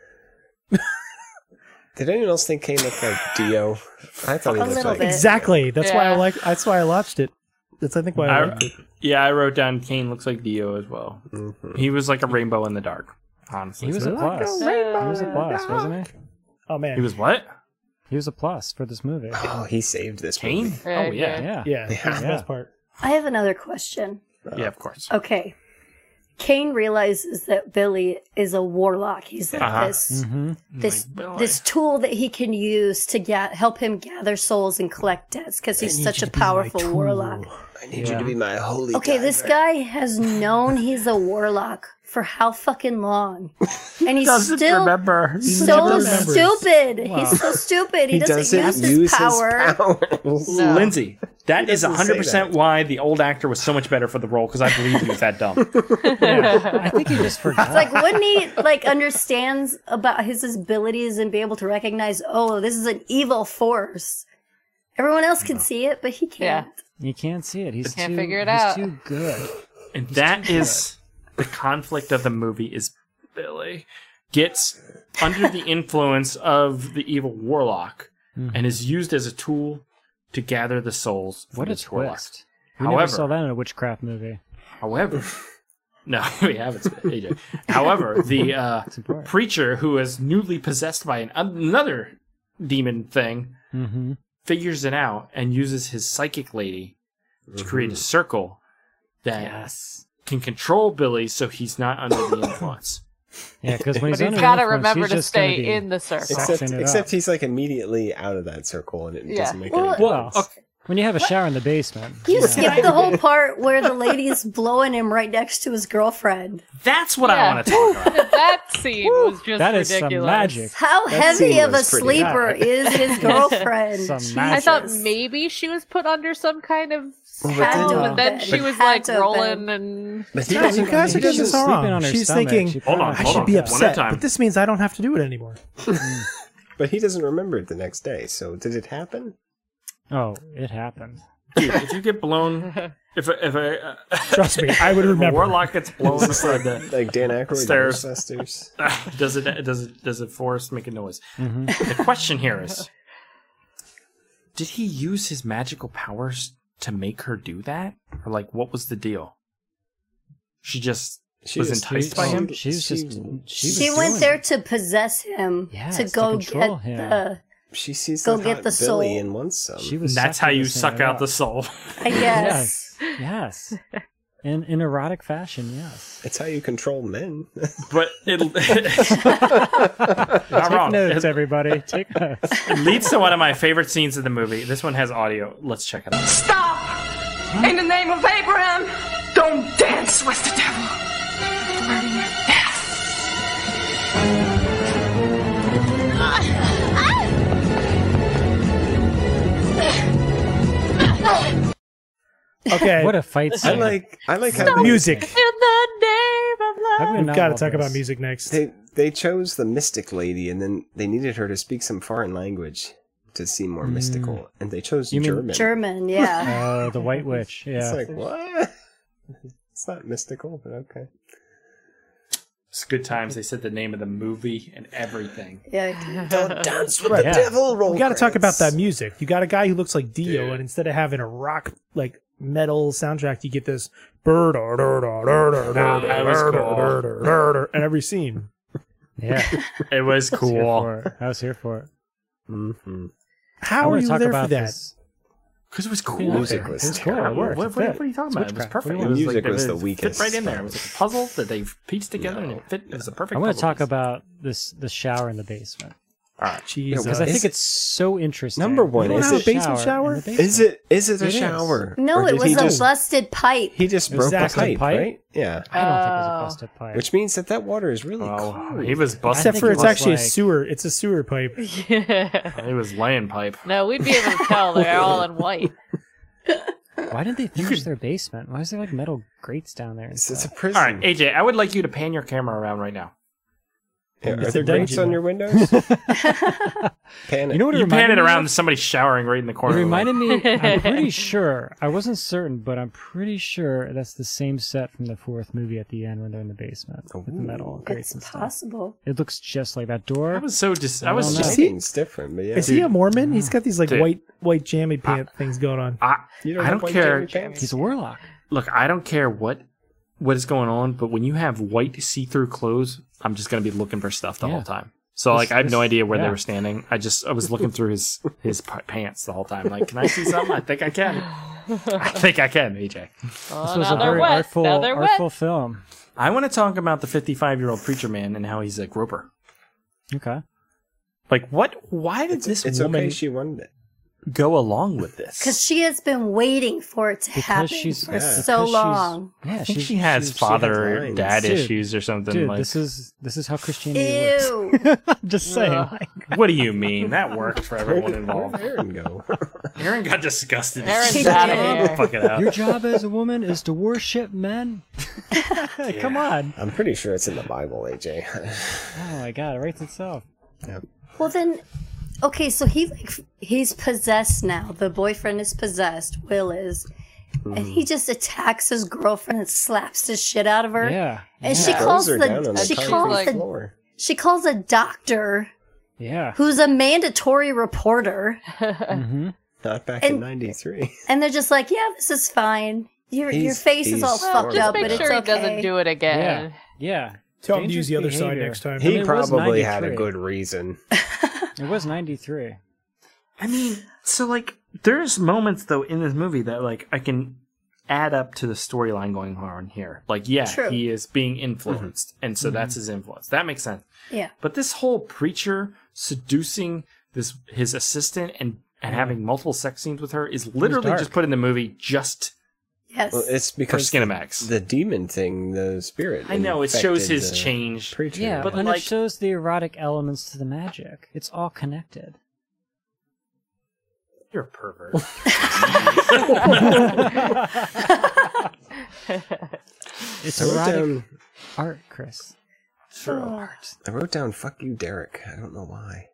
[SPEAKER 9] Did anyone else think Kane looked like Dio? I thought he
[SPEAKER 3] A
[SPEAKER 9] looked
[SPEAKER 3] little
[SPEAKER 9] like
[SPEAKER 3] bit.
[SPEAKER 6] Exactly. That's why I
[SPEAKER 8] Yeah.
[SPEAKER 6] like. That's why I watched it. That's I think why I,
[SPEAKER 2] I,
[SPEAKER 6] liked it.
[SPEAKER 2] yeah, I wrote down Kane looks like Dio as well.
[SPEAKER 9] Mhm.
[SPEAKER 2] He was like a rainbow in the dark, honestly.
[SPEAKER 7] He was a plus. He was a plus, wasn't he?
[SPEAKER 6] Oh man.
[SPEAKER 2] He was what?
[SPEAKER 7] He was a plus for this movie.
[SPEAKER 9] Oh, he saved this
[SPEAKER 2] Kane?
[SPEAKER 9] movie.
[SPEAKER 2] Oh, yeah.
[SPEAKER 7] Yeah.
[SPEAKER 6] Yeah. That's the
[SPEAKER 7] Yeah.
[SPEAKER 6] best part.
[SPEAKER 3] I have another question.
[SPEAKER 2] Yeah, of course.
[SPEAKER 3] Okay. Kane realizes that Billy is a warlock. He's like
[SPEAKER 2] Uh-huh.
[SPEAKER 3] this
[SPEAKER 7] hmm
[SPEAKER 3] this
[SPEAKER 2] Like Billy.
[SPEAKER 3] this tool that he can use to ga- help him gather souls and collect debts because he's such a powerful warlock.
[SPEAKER 9] I need you
[SPEAKER 7] Yeah.
[SPEAKER 9] to be my holy.
[SPEAKER 3] Okay, this
[SPEAKER 9] diver.
[SPEAKER 3] guy has known he's a warlock for how fucking long, and he's
[SPEAKER 2] Doesn't
[SPEAKER 3] still
[SPEAKER 2] remember.
[SPEAKER 3] so
[SPEAKER 6] never remembers.
[SPEAKER 3] stupid.
[SPEAKER 7] Wow.
[SPEAKER 3] He's so stupid. He,
[SPEAKER 9] He
[SPEAKER 3] doesn't,
[SPEAKER 9] doesn't
[SPEAKER 3] use his
[SPEAKER 9] use
[SPEAKER 3] power.
[SPEAKER 9] his powers.
[SPEAKER 8] No.
[SPEAKER 2] Lindsay, that is
[SPEAKER 9] doesn't
[SPEAKER 2] one hundred percent
[SPEAKER 9] say
[SPEAKER 2] why the old actor was so much better for the role, because I believe he was that dumb.
[SPEAKER 7] Yeah. I think he just forgot.
[SPEAKER 3] It's like, wouldn't he like understands about his abilities and be able to recognize, oh, this is an evil force. Everyone else can see it, but he can't.
[SPEAKER 7] You can't see it. He's
[SPEAKER 8] Can't
[SPEAKER 7] too,
[SPEAKER 8] figure it
[SPEAKER 7] he's
[SPEAKER 8] out.
[SPEAKER 7] too good.
[SPEAKER 2] And that is the conflict of the movie, is Billy gets under the influence of the evil warlock and is used as a tool to gather the souls for
[SPEAKER 7] What a
[SPEAKER 2] this warlock.
[SPEAKER 7] twist. We never
[SPEAKER 2] However,
[SPEAKER 7] saw that in a witchcraft movie.
[SPEAKER 2] however, no, we haven't, A J. However, the uh,
[SPEAKER 7] important.
[SPEAKER 2] preacher who is newly possessed by an, another demon thing
[SPEAKER 7] Mm-hmm.
[SPEAKER 2] figures it out and uses his psychic lady to create a circle that
[SPEAKER 7] Yes.
[SPEAKER 2] can control Billy so he's not under the influence.
[SPEAKER 7] Yeah, because when
[SPEAKER 8] But
[SPEAKER 7] he's
[SPEAKER 8] he's
[SPEAKER 7] under
[SPEAKER 8] got to
[SPEAKER 7] influence,
[SPEAKER 8] remember
[SPEAKER 7] he's
[SPEAKER 8] to
[SPEAKER 7] just gonna
[SPEAKER 8] stay
[SPEAKER 7] be
[SPEAKER 8] in the circle.
[SPEAKER 9] Except,
[SPEAKER 7] sucking it
[SPEAKER 9] except
[SPEAKER 7] up.
[SPEAKER 9] he's like immediately out of that circle, and it
[SPEAKER 8] Yeah.
[SPEAKER 9] doesn't make
[SPEAKER 3] Well,
[SPEAKER 9] any
[SPEAKER 7] Well,
[SPEAKER 9] difference.
[SPEAKER 7] when you have a shower in the basement.
[SPEAKER 3] You
[SPEAKER 7] know.
[SPEAKER 3] skipped the whole part where the lady's blowing him right next to his girlfriend.
[SPEAKER 2] That's what I
[SPEAKER 8] Yeah.
[SPEAKER 2] want to talk about.
[SPEAKER 8] That scene was just
[SPEAKER 7] That is some
[SPEAKER 8] ridiculous.
[SPEAKER 7] magic.
[SPEAKER 3] How
[SPEAKER 9] That
[SPEAKER 3] heavy
[SPEAKER 9] scene
[SPEAKER 3] of a
[SPEAKER 9] was pretty
[SPEAKER 3] sleeper
[SPEAKER 9] hot.
[SPEAKER 3] is his girlfriend?
[SPEAKER 7] Some
[SPEAKER 3] Jesus.
[SPEAKER 7] magic.
[SPEAKER 8] I thought maybe she was put under some kind of
[SPEAKER 3] Had
[SPEAKER 8] spell,
[SPEAKER 3] to
[SPEAKER 8] but
[SPEAKER 3] have
[SPEAKER 8] then
[SPEAKER 3] been.
[SPEAKER 8] she was
[SPEAKER 3] Had
[SPEAKER 8] like
[SPEAKER 3] to have
[SPEAKER 8] rolling
[SPEAKER 3] been.
[SPEAKER 8] and
[SPEAKER 9] But he
[SPEAKER 6] Yeah,
[SPEAKER 9] doesn't.
[SPEAKER 6] you guys
[SPEAKER 9] he
[SPEAKER 6] are getting
[SPEAKER 9] doesn't
[SPEAKER 6] this
[SPEAKER 9] sleep-
[SPEAKER 6] wrong.
[SPEAKER 7] sleeping on her
[SPEAKER 6] She's
[SPEAKER 7] stomach.
[SPEAKER 6] thinking,
[SPEAKER 7] She
[SPEAKER 2] Hold
[SPEAKER 7] put
[SPEAKER 2] on,
[SPEAKER 7] it
[SPEAKER 6] I
[SPEAKER 2] hold
[SPEAKER 6] should
[SPEAKER 2] on.
[SPEAKER 6] be
[SPEAKER 2] One at a
[SPEAKER 6] upset,
[SPEAKER 2] time.
[SPEAKER 6] but this means I don't have to do it anymore.
[SPEAKER 9] But he doesn't remember it the next day. So did it happen?
[SPEAKER 7] Oh, it happened.
[SPEAKER 2] Dude, if you get blown, if a, if a, uh,
[SPEAKER 6] Trust me, I would
[SPEAKER 2] if a
[SPEAKER 6] remember.
[SPEAKER 2] warlock gets blown inside the,
[SPEAKER 9] Like Dan Aykroyd,
[SPEAKER 2] Stairs.
[SPEAKER 9] Ghostbusters.
[SPEAKER 2] does it does it does it force make a noise?
[SPEAKER 7] Mm-hmm.
[SPEAKER 2] The question here is, did he use his magical powers to make her do that, or like what was the deal? She just
[SPEAKER 9] She
[SPEAKER 2] was
[SPEAKER 9] just-
[SPEAKER 2] enticed by
[SPEAKER 7] she-
[SPEAKER 2] him.
[SPEAKER 7] She was
[SPEAKER 9] She-
[SPEAKER 7] just. She, was
[SPEAKER 3] She went
[SPEAKER 7] doing
[SPEAKER 3] there
[SPEAKER 7] it.
[SPEAKER 3] to possess him
[SPEAKER 7] Yes,
[SPEAKER 3] to
[SPEAKER 7] to
[SPEAKER 3] go
[SPEAKER 7] control
[SPEAKER 3] get
[SPEAKER 7] him.
[SPEAKER 3] the.
[SPEAKER 9] She sees
[SPEAKER 3] Go
[SPEAKER 9] the
[SPEAKER 3] get
[SPEAKER 9] hot
[SPEAKER 3] the soul.
[SPEAKER 9] Billy and wants some.
[SPEAKER 7] She was.
[SPEAKER 2] That's how
[SPEAKER 7] sucking
[SPEAKER 2] you
[SPEAKER 7] this thing
[SPEAKER 2] suck out
[SPEAKER 7] up.
[SPEAKER 2] the soul.
[SPEAKER 3] I guess.
[SPEAKER 7] Yes. Yes. In in erotic fashion, yes.
[SPEAKER 9] It's how you control men.
[SPEAKER 2] But it, not
[SPEAKER 7] Take
[SPEAKER 2] wrong.
[SPEAKER 7] notes,
[SPEAKER 2] It,
[SPEAKER 7] everybody. Take notes.
[SPEAKER 2] it leads to one of my favorite scenes of the movie. This one has audio. Let's check it out.
[SPEAKER 12] Stop! In the name of Abraham, don't dance with the devil. Burn your death.
[SPEAKER 6] Okay,
[SPEAKER 7] What a fight
[SPEAKER 9] I
[SPEAKER 7] scene.
[SPEAKER 9] like. I like how they,
[SPEAKER 6] music.
[SPEAKER 8] in the name of love.
[SPEAKER 7] How we
[SPEAKER 6] We've
[SPEAKER 7] not
[SPEAKER 6] got to
[SPEAKER 7] love
[SPEAKER 6] talk
[SPEAKER 7] this?
[SPEAKER 6] about music next.
[SPEAKER 9] they they chose the mystic lady, and then they needed her to speak some foreign language. to seem more mystical, and they chose
[SPEAKER 7] You mean-
[SPEAKER 9] German.
[SPEAKER 3] German, yeah.
[SPEAKER 7] Oh, the White Witch. Yeah.
[SPEAKER 9] It's like, what? It's not mystical, but okay.
[SPEAKER 2] It's good times. They said the name of the movie and everything.
[SPEAKER 3] Yeah.
[SPEAKER 9] Don't dance with
[SPEAKER 6] Right.
[SPEAKER 9] the
[SPEAKER 6] Yeah.
[SPEAKER 9] devil. Roll
[SPEAKER 6] We got to talk about
[SPEAKER 9] credits.
[SPEAKER 6] that music. You got a guy who looks like Dio, and instead of having a rock like metal soundtrack, you get this bird in every scene.
[SPEAKER 7] Yeah.
[SPEAKER 2] It was
[SPEAKER 7] I was here
[SPEAKER 2] cool.
[SPEAKER 7] for it. I was here for it.
[SPEAKER 9] Mm-hmm.
[SPEAKER 7] I
[SPEAKER 6] How are
[SPEAKER 7] wanna
[SPEAKER 6] you
[SPEAKER 7] talk
[SPEAKER 6] there
[SPEAKER 7] about
[SPEAKER 6] for that?
[SPEAKER 7] this.
[SPEAKER 2] Because it was cool.
[SPEAKER 7] Yeah,
[SPEAKER 9] Music
[SPEAKER 7] okay.
[SPEAKER 9] was
[SPEAKER 7] It was cool. It
[SPEAKER 9] terrible.
[SPEAKER 7] worked.
[SPEAKER 2] What,
[SPEAKER 7] It
[SPEAKER 2] what,
[SPEAKER 7] fit.
[SPEAKER 2] what are you talking
[SPEAKER 7] It's
[SPEAKER 2] about? It was
[SPEAKER 7] witchcraft.
[SPEAKER 2] perfect.
[SPEAKER 7] What do
[SPEAKER 2] It
[SPEAKER 7] you
[SPEAKER 2] was
[SPEAKER 9] want?
[SPEAKER 2] like,
[SPEAKER 9] Music
[SPEAKER 2] it
[SPEAKER 9] was the
[SPEAKER 2] was-
[SPEAKER 9] weakest
[SPEAKER 2] Fit right in there. It
[SPEAKER 9] part.
[SPEAKER 2] was like a puzzle that they pieced together and it fit. It was a perfect.
[SPEAKER 7] I want to
[SPEAKER 2] puzzle
[SPEAKER 7] talk
[SPEAKER 2] piece.
[SPEAKER 7] about this the shower in the basement.
[SPEAKER 2] All right.
[SPEAKER 6] Jesus.
[SPEAKER 7] Because I
[SPEAKER 9] Is
[SPEAKER 7] think
[SPEAKER 9] it-
[SPEAKER 7] it's so interesting.
[SPEAKER 9] Number one,
[SPEAKER 6] You don't
[SPEAKER 9] is
[SPEAKER 6] have
[SPEAKER 9] it
[SPEAKER 6] a basement shower?
[SPEAKER 7] in the basement.
[SPEAKER 9] Is it is it a
[SPEAKER 7] It is.
[SPEAKER 9] shower?
[SPEAKER 3] No,
[SPEAKER 9] Or
[SPEAKER 3] it
[SPEAKER 9] did
[SPEAKER 3] was
[SPEAKER 9] he
[SPEAKER 3] a
[SPEAKER 9] just,
[SPEAKER 3] busted pipe.
[SPEAKER 9] He just
[SPEAKER 6] It was
[SPEAKER 9] broke the
[SPEAKER 6] actually
[SPEAKER 9] pipe,
[SPEAKER 7] pipe?
[SPEAKER 9] right? Yeah.
[SPEAKER 7] I don't think it was
[SPEAKER 8] Oh.
[SPEAKER 7] a busted pipe.
[SPEAKER 9] Which means that that water is really
[SPEAKER 2] Well,
[SPEAKER 9] cold.
[SPEAKER 2] he was busted.
[SPEAKER 6] Except
[SPEAKER 7] think
[SPEAKER 6] for
[SPEAKER 7] it
[SPEAKER 6] it's
[SPEAKER 7] was
[SPEAKER 6] actually
[SPEAKER 7] like-
[SPEAKER 6] a sewer. It's a sewer pipe.
[SPEAKER 8] Yeah.
[SPEAKER 2] He was laying pipe.
[SPEAKER 8] No, we'd be able to tell they're all in white.
[SPEAKER 7] Why didn't they finish their basement? Why is there like metal grates down there? and
[SPEAKER 9] It's, it's a
[SPEAKER 7] stuff?
[SPEAKER 9] prison.
[SPEAKER 2] All right, A J, I would like you to pan your camera around right now.
[SPEAKER 9] Yeah, are
[SPEAKER 6] It's
[SPEAKER 9] there
[SPEAKER 6] a
[SPEAKER 9] grates
[SPEAKER 6] dungeon.
[SPEAKER 9] on your windows? Pan it.
[SPEAKER 7] You know what it
[SPEAKER 2] You pan
[SPEAKER 7] reminded
[SPEAKER 2] it
[SPEAKER 7] me
[SPEAKER 2] around
[SPEAKER 7] of?
[SPEAKER 2] somebody showering right in the corner.
[SPEAKER 7] It
[SPEAKER 2] of the
[SPEAKER 7] reminded
[SPEAKER 2] room.
[SPEAKER 7] me. I'm pretty sure. I wasn't certain, but I'm pretty sure that's the same set from the fourth movie at the end when they're in the basement with the metal grates
[SPEAKER 3] It's
[SPEAKER 7] and stuff.
[SPEAKER 3] possible.
[SPEAKER 7] It looks just like that door.
[SPEAKER 2] I was so dis- I
[SPEAKER 7] I
[SPEAKER 2] was
[SPEAKER 7] don't know.
[SPEAKER 2] just.
[SPEAKER 9] Lighting's different, but yeah.
[SPEAKER 6] Is he a Mormon? He's got these like
[SPEAKER 2] Dude.
[SPEAKER 6] white white jammy pant things going on.
[SPEAKER 2] I,
[SPEAKER 9] You
[SPEAKER 2] I
[SPEAKER 9] have
[SPEAKER 2] don't
[SPEAKER 9] white
[SPEAKER 2] care.
[SPEAKER 9] jammy pants?
[SPEAKER 7] He's a warlock.
[SPEAKER 2] Look, I don't care what what is going on, but when you have white see-through clothes, I'm just gonna be looking for stuff the
[SPEAKER 7] Yeah.
[SPEAKER 2] whole time. So
[SPEAKER 7] This-
[SPEAKER 2] like, I have no
[SPEAKER 7] this-
[SPEAKER 2] idea where they
[SPEAKER 7] yeah.
[SPEAKER 2] were standing. I just I was looking through his his p- pants the whole time. Like, can I see something? I think I can. I think I can, A J.
[SPEAKER 8] Oh,
[SPEAKER 7] This was
[SPEAKER 8] now
[SPEAKER 7] a
[SPEAKER 8] they're
[SPEAKER 7] very
[SPEAKER 8] wet.
[SPEAKER 7] artful,
[SPEAKER 8] Now they're wet.
[SPEAKER 7] artful film.
[SPEAKER 2] I want to talk about the fifty-five-year-old preacher man and how he's a groper.
[SPEAKER 7] Okay.
[SPEAKER 2] Like, what? Why did
[SPEAKER 9] It's,
[SPEAKER 2] this
[SPEAKER 9] it's
[SPEAKER 2] woman
[SPEAKER 9] okay she wanted it.
[SPEAKER 2] go along with this?
[SPEAKER 3] Because she has been waiting for it to
[SPEAKER 7] Because
[SPEAKER 3] happen
[SPEAKER 7] she's-
[SPEAKER 3] for
[SPEAKER 9] yeah.
[SPEAKER 3] so
[SPEAKER 7] because she's-
[SPEAKER 3] long.
[SPEAKER 7] Yeah,
[SPEAKER 2] I think
[SPEAKER 7] she's-
[SPEAKER 2] she has
[SPEAKER 7] she's-
[SPEAKER 2] father
[SPEAKER 9] lines.
[SPEAKER 2] dad
[SPEAKER 7] Dude,
[SPEAKER 2] issues or something.
[SPEAKER 7] Dude,
[SPEAKER 2] like,
[SPEAKER 7] this is this is how Christianity
[SPEAKER 3] Ew.
[SPEAKER 7] works. I'm just saying.
[SPEAKER 8] Ugh.
[SPEAKER 2] what do you mean? That worked for everyone
[SPEAKER 9] Where did
[SPEAKER 2] involved.
[SPEAKER 9] Aaron go?
[SPEAKER 2] Aaron got disgusted.
[SPEAKER 8] Aaron's
[SPEAKER 2] She
[SPEAKER 8] out of
[SPEAKER 2] said,
[SPEAKER 8] here.
[SPEAKER 2] Fuck it out.
[SPEAKER 7] Your job as a woman is to worship men. Come on.
[SPEAKER 9] I'm pretty sure it's in the Bible, A J.
[SPEAKER 7] Oh my god, it writes itself.
[SPEAKER 3] Well then, okay, so he like he's possessed now. The boyfriend is possessed. Will is, and he just attacks his girlfriend and slaps the shit out of her.
[SPEAKER 7] Yeah.
[SPEAKER 3] And
[SPEAKER 7] yeah.
[SPEAKER 3] she
[SPEAKER 9] Throws
[SPEAKER 3] calls
[SPEAKER 9] her down on
[SPEAKER 3] the
[SPEAKER 9] the
[SPEAKER 3] she
[SPEAKER 9] concrete
[SPEAKER 3] calls
[SPEAKER 8] like-
[SPEAKER 3] the
[SPEAKER 9] floor.
[SPEAKER 3] she calls a doctor
[SPEAKER 7] Yeah.
[SPEAKER 3] who's a mandatory reporter,
[SPEAKER 7] Mm-hmm.
[SPEAKER 9] Not back
[SPEAKER 3] And-
[SPEAKER 9] in ninety-three.
[SPEAKER 3] and they're just like, "Yeah, this is fine. Your your
[SPEAKER 9] He's-
[SPEAKER 3] face is all
[SPEAKER 9] he's
[SPEAKER 3] fucked
[SPEAKER 8] Just
[SPEAKER 3] up,
[SPEAKER 8] make
[SPEAKER 3] but
[SPEAKER 8] sure
[SPEAKER 3] it's
[SPEAKER 8] he
[SPEAKER 3] okay."
[SPEAKER 8] doesn't do it again.
[SPEAKER 7] Yeah. Yeah.
[SPEAKER 6] Tell him to use
[SPEAKER 7] Dangerous
[SPEAKER 6] the other side
[SPEAKER 7] behavior.
[SPEAKER 6] next time.
[SPEAKER 9] He
[SPEAKER 7] mean, it was
[SPEAKER 9] probably had a
[SPEAKER 7] ninety-three.
[SPEAKER 9] good reason.
[SPEAKER 7] It was ninety-three.
[SPEAKER 2] I mean, so like, there's moments though in this movie that like I can add up to the storyline going on here. Like, yeah,
[SPEAKER 3] True.
[SPEAKER 2] he is being influenced, and so that's his influence. That makes sense.
[SPEAKER 3] Yeah.
[SPEAKER 2] But this whole preacher seducing this his assistant and and having multiple sex scenes with her is literally
[SPEAKER 7] dark.
[SPEAKER 2] just put in the movie just
[SPEAKER 3] Yes.
[SPEAKER 9] Well, it's
[SPEAKER 2] for
[SPEAKER 9] because
[SPEAKER 2] Skinamax.
[SPEAKER 9] the demon thing, the spirit.
[SPEAKER 2] I know it shows
[SPEAKER 9] infected
[SPEAKER 2] his
[SPEAKER 9] the
[SPEAKER 2] change.
[SPEAKER 9] Preacher.
[SPEAKER 7] Yeah,
[SPEAKER 2] But,
[SPEAKER 7] but and
[SPEAKER 2] like-
[SPEAKER 7] it shows the erotic elements to the magic. It's all connected.
[SPEAKER 2] You're a pervert.
[SPEAKER 7] It's
[SPEAKER 9] I wrote
[SPEAKER 7] erotic
[SPEAKER 9] down.
[SPEAKER 7] art, Chris.
[SPEAKER 2] Sure.
[SPEAKER 3] Oh.
[SPEAKER 9] I wrote down "fuck you, Derek." I don't know why.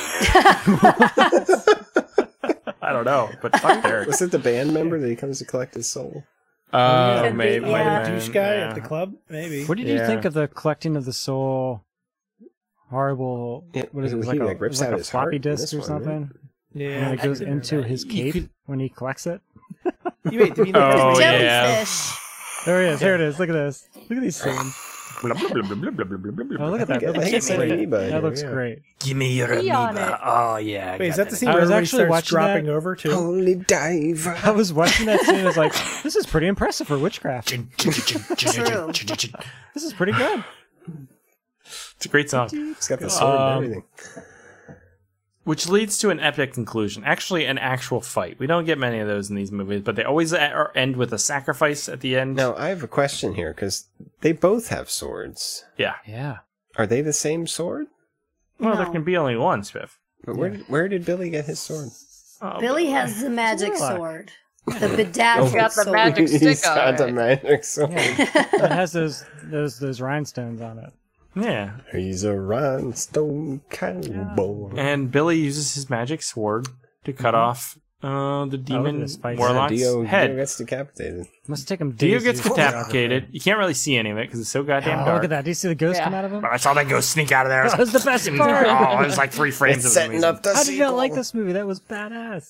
[SPEAKER 2] I don't know, but fuck Derek.
[SPEAKER 9] Was it the band member that he comes to collect his soul?
[SPEAKER 2] Uh,
[SPEAKER 3] Could be,
[SPEAKER 2] maybe,
[SPEAKER 3] yeah.
[SPEAKER 2] might have
[SPEAKER 6] The
[SPEAKER 2] been,
[SPEAKER 6] douche guy
[SPEAKER 2] yeah.
[SPEAKER 6] at the club, maybe.
[SPEAKER 7] What did you
[SPEAKER 2] Yeah.
[SPEAKER 7] think of the collecting of the soul? Horrible.
[SPEAKER 9] Yeah,
[SPEAKER 7] what is it?
[SPEAKER 9] he,
[SPEAKER 7] It was like
[SPEAKER 9] like,
[SPEAKER 7] a, it
[SPEAKER 9] rips
[SPEAKER 7] was like
[SPEAKER 9] out
[SPEAKER 7] a
[SPEAKER 9] his
[SPEAKER 7] floppy
[SPEAKER 9] heart in
[SPEAKER 7] disk
[SPEAKER 9] this
[SPEAKER 7] or
[SPEAKER 9] one,
[SPEAKER 7] something.
[SPEAKER 6] Yeah,
[SPEAKER 7] And it
[SPEAKER 6] I
[SPEAKER 7] goes
[SPEAKER 6] do
[SPEAKER 7] into
[SPEAKER 6] remember
[SPEAKER 7] his
[SPEAKER 6] that.
[SPEAKER 7] cape
[SPEAKER 2] could-
[SPEAKER 7] when he collects it.
[SPEAKER 6] You wait, did you look
[SPEAKER 2] Oh,
[SPEAKER 6] at
[SPEAKER 2] yeah.
[SPEAKER 3] Jellyfish.
[SPEAKER 7] There he is. Here it is. Look at this. Look at these scenes.
[SPEAKER 2] Blah, blah, blah, blah, blah, blah, blah, blah, blah.
[SPEAKER 7] Oh, look at that.
[SPEAKER 9] I
[SPEAKER 7] That
[SPEAKER 9] think
[SPEAKER 7] looks
[SPEAKER 9] it's an
[SPEAKER 7] great.
[SPEAKER 9] amoeba
[SPEAKER 7] That
[SPEAKER 9] here,
[SPEAKER 7] looks
[SPEAKER 9] yeah.
[SPEAKER 7] great.
[SPEAKER 2] Give me your
[SPEAKER 8] Pee on
[SPEAKER 2] amoeba.
[SPEAKER 8] it.
[SPEAKER 2] Oh yeah. I
[SPEAKER 6] Wait, is
[SPEAKER 2] got
[SPEAKER 6] that the scene
[SPEAKER 7] I
[SPEAKER 6] where
[SPEAKER 7] was
[SPEAKER 6] everybody
[SPEAKER 7] actually
[SPEAKER 6] starts
[SPEAKER 7] watching
[SPEAKER 6] dropping
[SPEAKER 7] that.
[SPEAKER 6] over to?
[SPEAKER 9] Holy dive!
[SPEAKER 7] I was watching that scene and I was like, this is pretty impressive for witchcraft.
[SPEAKER 3] True.
[SPEAKER 7] This is pretty good.
[SPEAKER 2] It's a great song.
[SPEAKER 9] It's got the sword
[SPEAKER 2] Um,
[SPEAKER 9] and everything.
[SPEAKER 2] Which leads to an epic conclusion. Actually, an actual fight. We don't get many of those in these movies, but they always a- end with a sacrifice at the end.
[SPEAKER 9] Now I have a question here because they both have swords.
[SPEAKER 2] Yeah.
[SPEAKER 7] Yeah.
[SPEAKER 9] Are they the same sword?
[SPEAKER 2] Well, there
[SPEAKER 3] No.
[SPEAKER 2] can be only one, Spiff.
[SPEAKER 9] But where did, where did Billy get his sword?
[SPEAKER 2] Oh,
[SPEAKER 3] Billy has the magic
[SPEAKER 7] Warlock.
[SPEAKER 3] sword. The bedazzled
[SPEAKER 8] got the
[SPEAKER 3] sword.
[SPEAKER 8] magic stick
[SPEAKER 9] He's
[SPEAKER 8] on
[SPEAKER 9] got the
[SPEAKER 8] it.
[SPEAKER 9] magic sword.
[SPEAKER 7] It has those those those rhinestones on it.
[SPEAKER 2] Yeah.
[SPEAKER 9] He's a rhinestone cowboy.
[SPEAKER 2] And Billy uses his magic sword to cut
[SPEAKER 7] Mhm.
[SPEAKER 2] off uh, the demon
[SPEAKER 7] this fight.
[SPEAKER 2] warlock's
[SPEAKER 9] Yeah, Dio,
[SPEAKER 2] head.
[SPEAKER 9] Dio gets decapitated.
[SPEAKER 7] Must take him.
[SPEAKER 2] Dio
[SPEAKER 7] days
[SPEAKER 2] gets
[SPEAKER 7] to do the
[SPEAKER 2] decapitated. You can't really see any of it because it's so goddamn
[SPEAKER 7] Oh,
[SPEAKER 2] dark.
[SPEAKER 7] look at that! Do you see the ghost
[SPEAKER 8] Yeah.
[SPEAKER 7] come out of him?
[SPEAKER 2] But I saw that ghost sneak out of there.
[SPEAKER 7] That was the best part.
[SPEAKER 2] Oh, it was like three frames
[SPEAKER 9] It's
[SPEAKER 2] of
[SPEAKER 9] setting
[SPEAKER 2] amazing.
[SPEAKER 9] up the
[SPEAKER 7] How did you
[SPEAKER 9] sequel.
[SPEAKER 7] not like this movie? That was badass.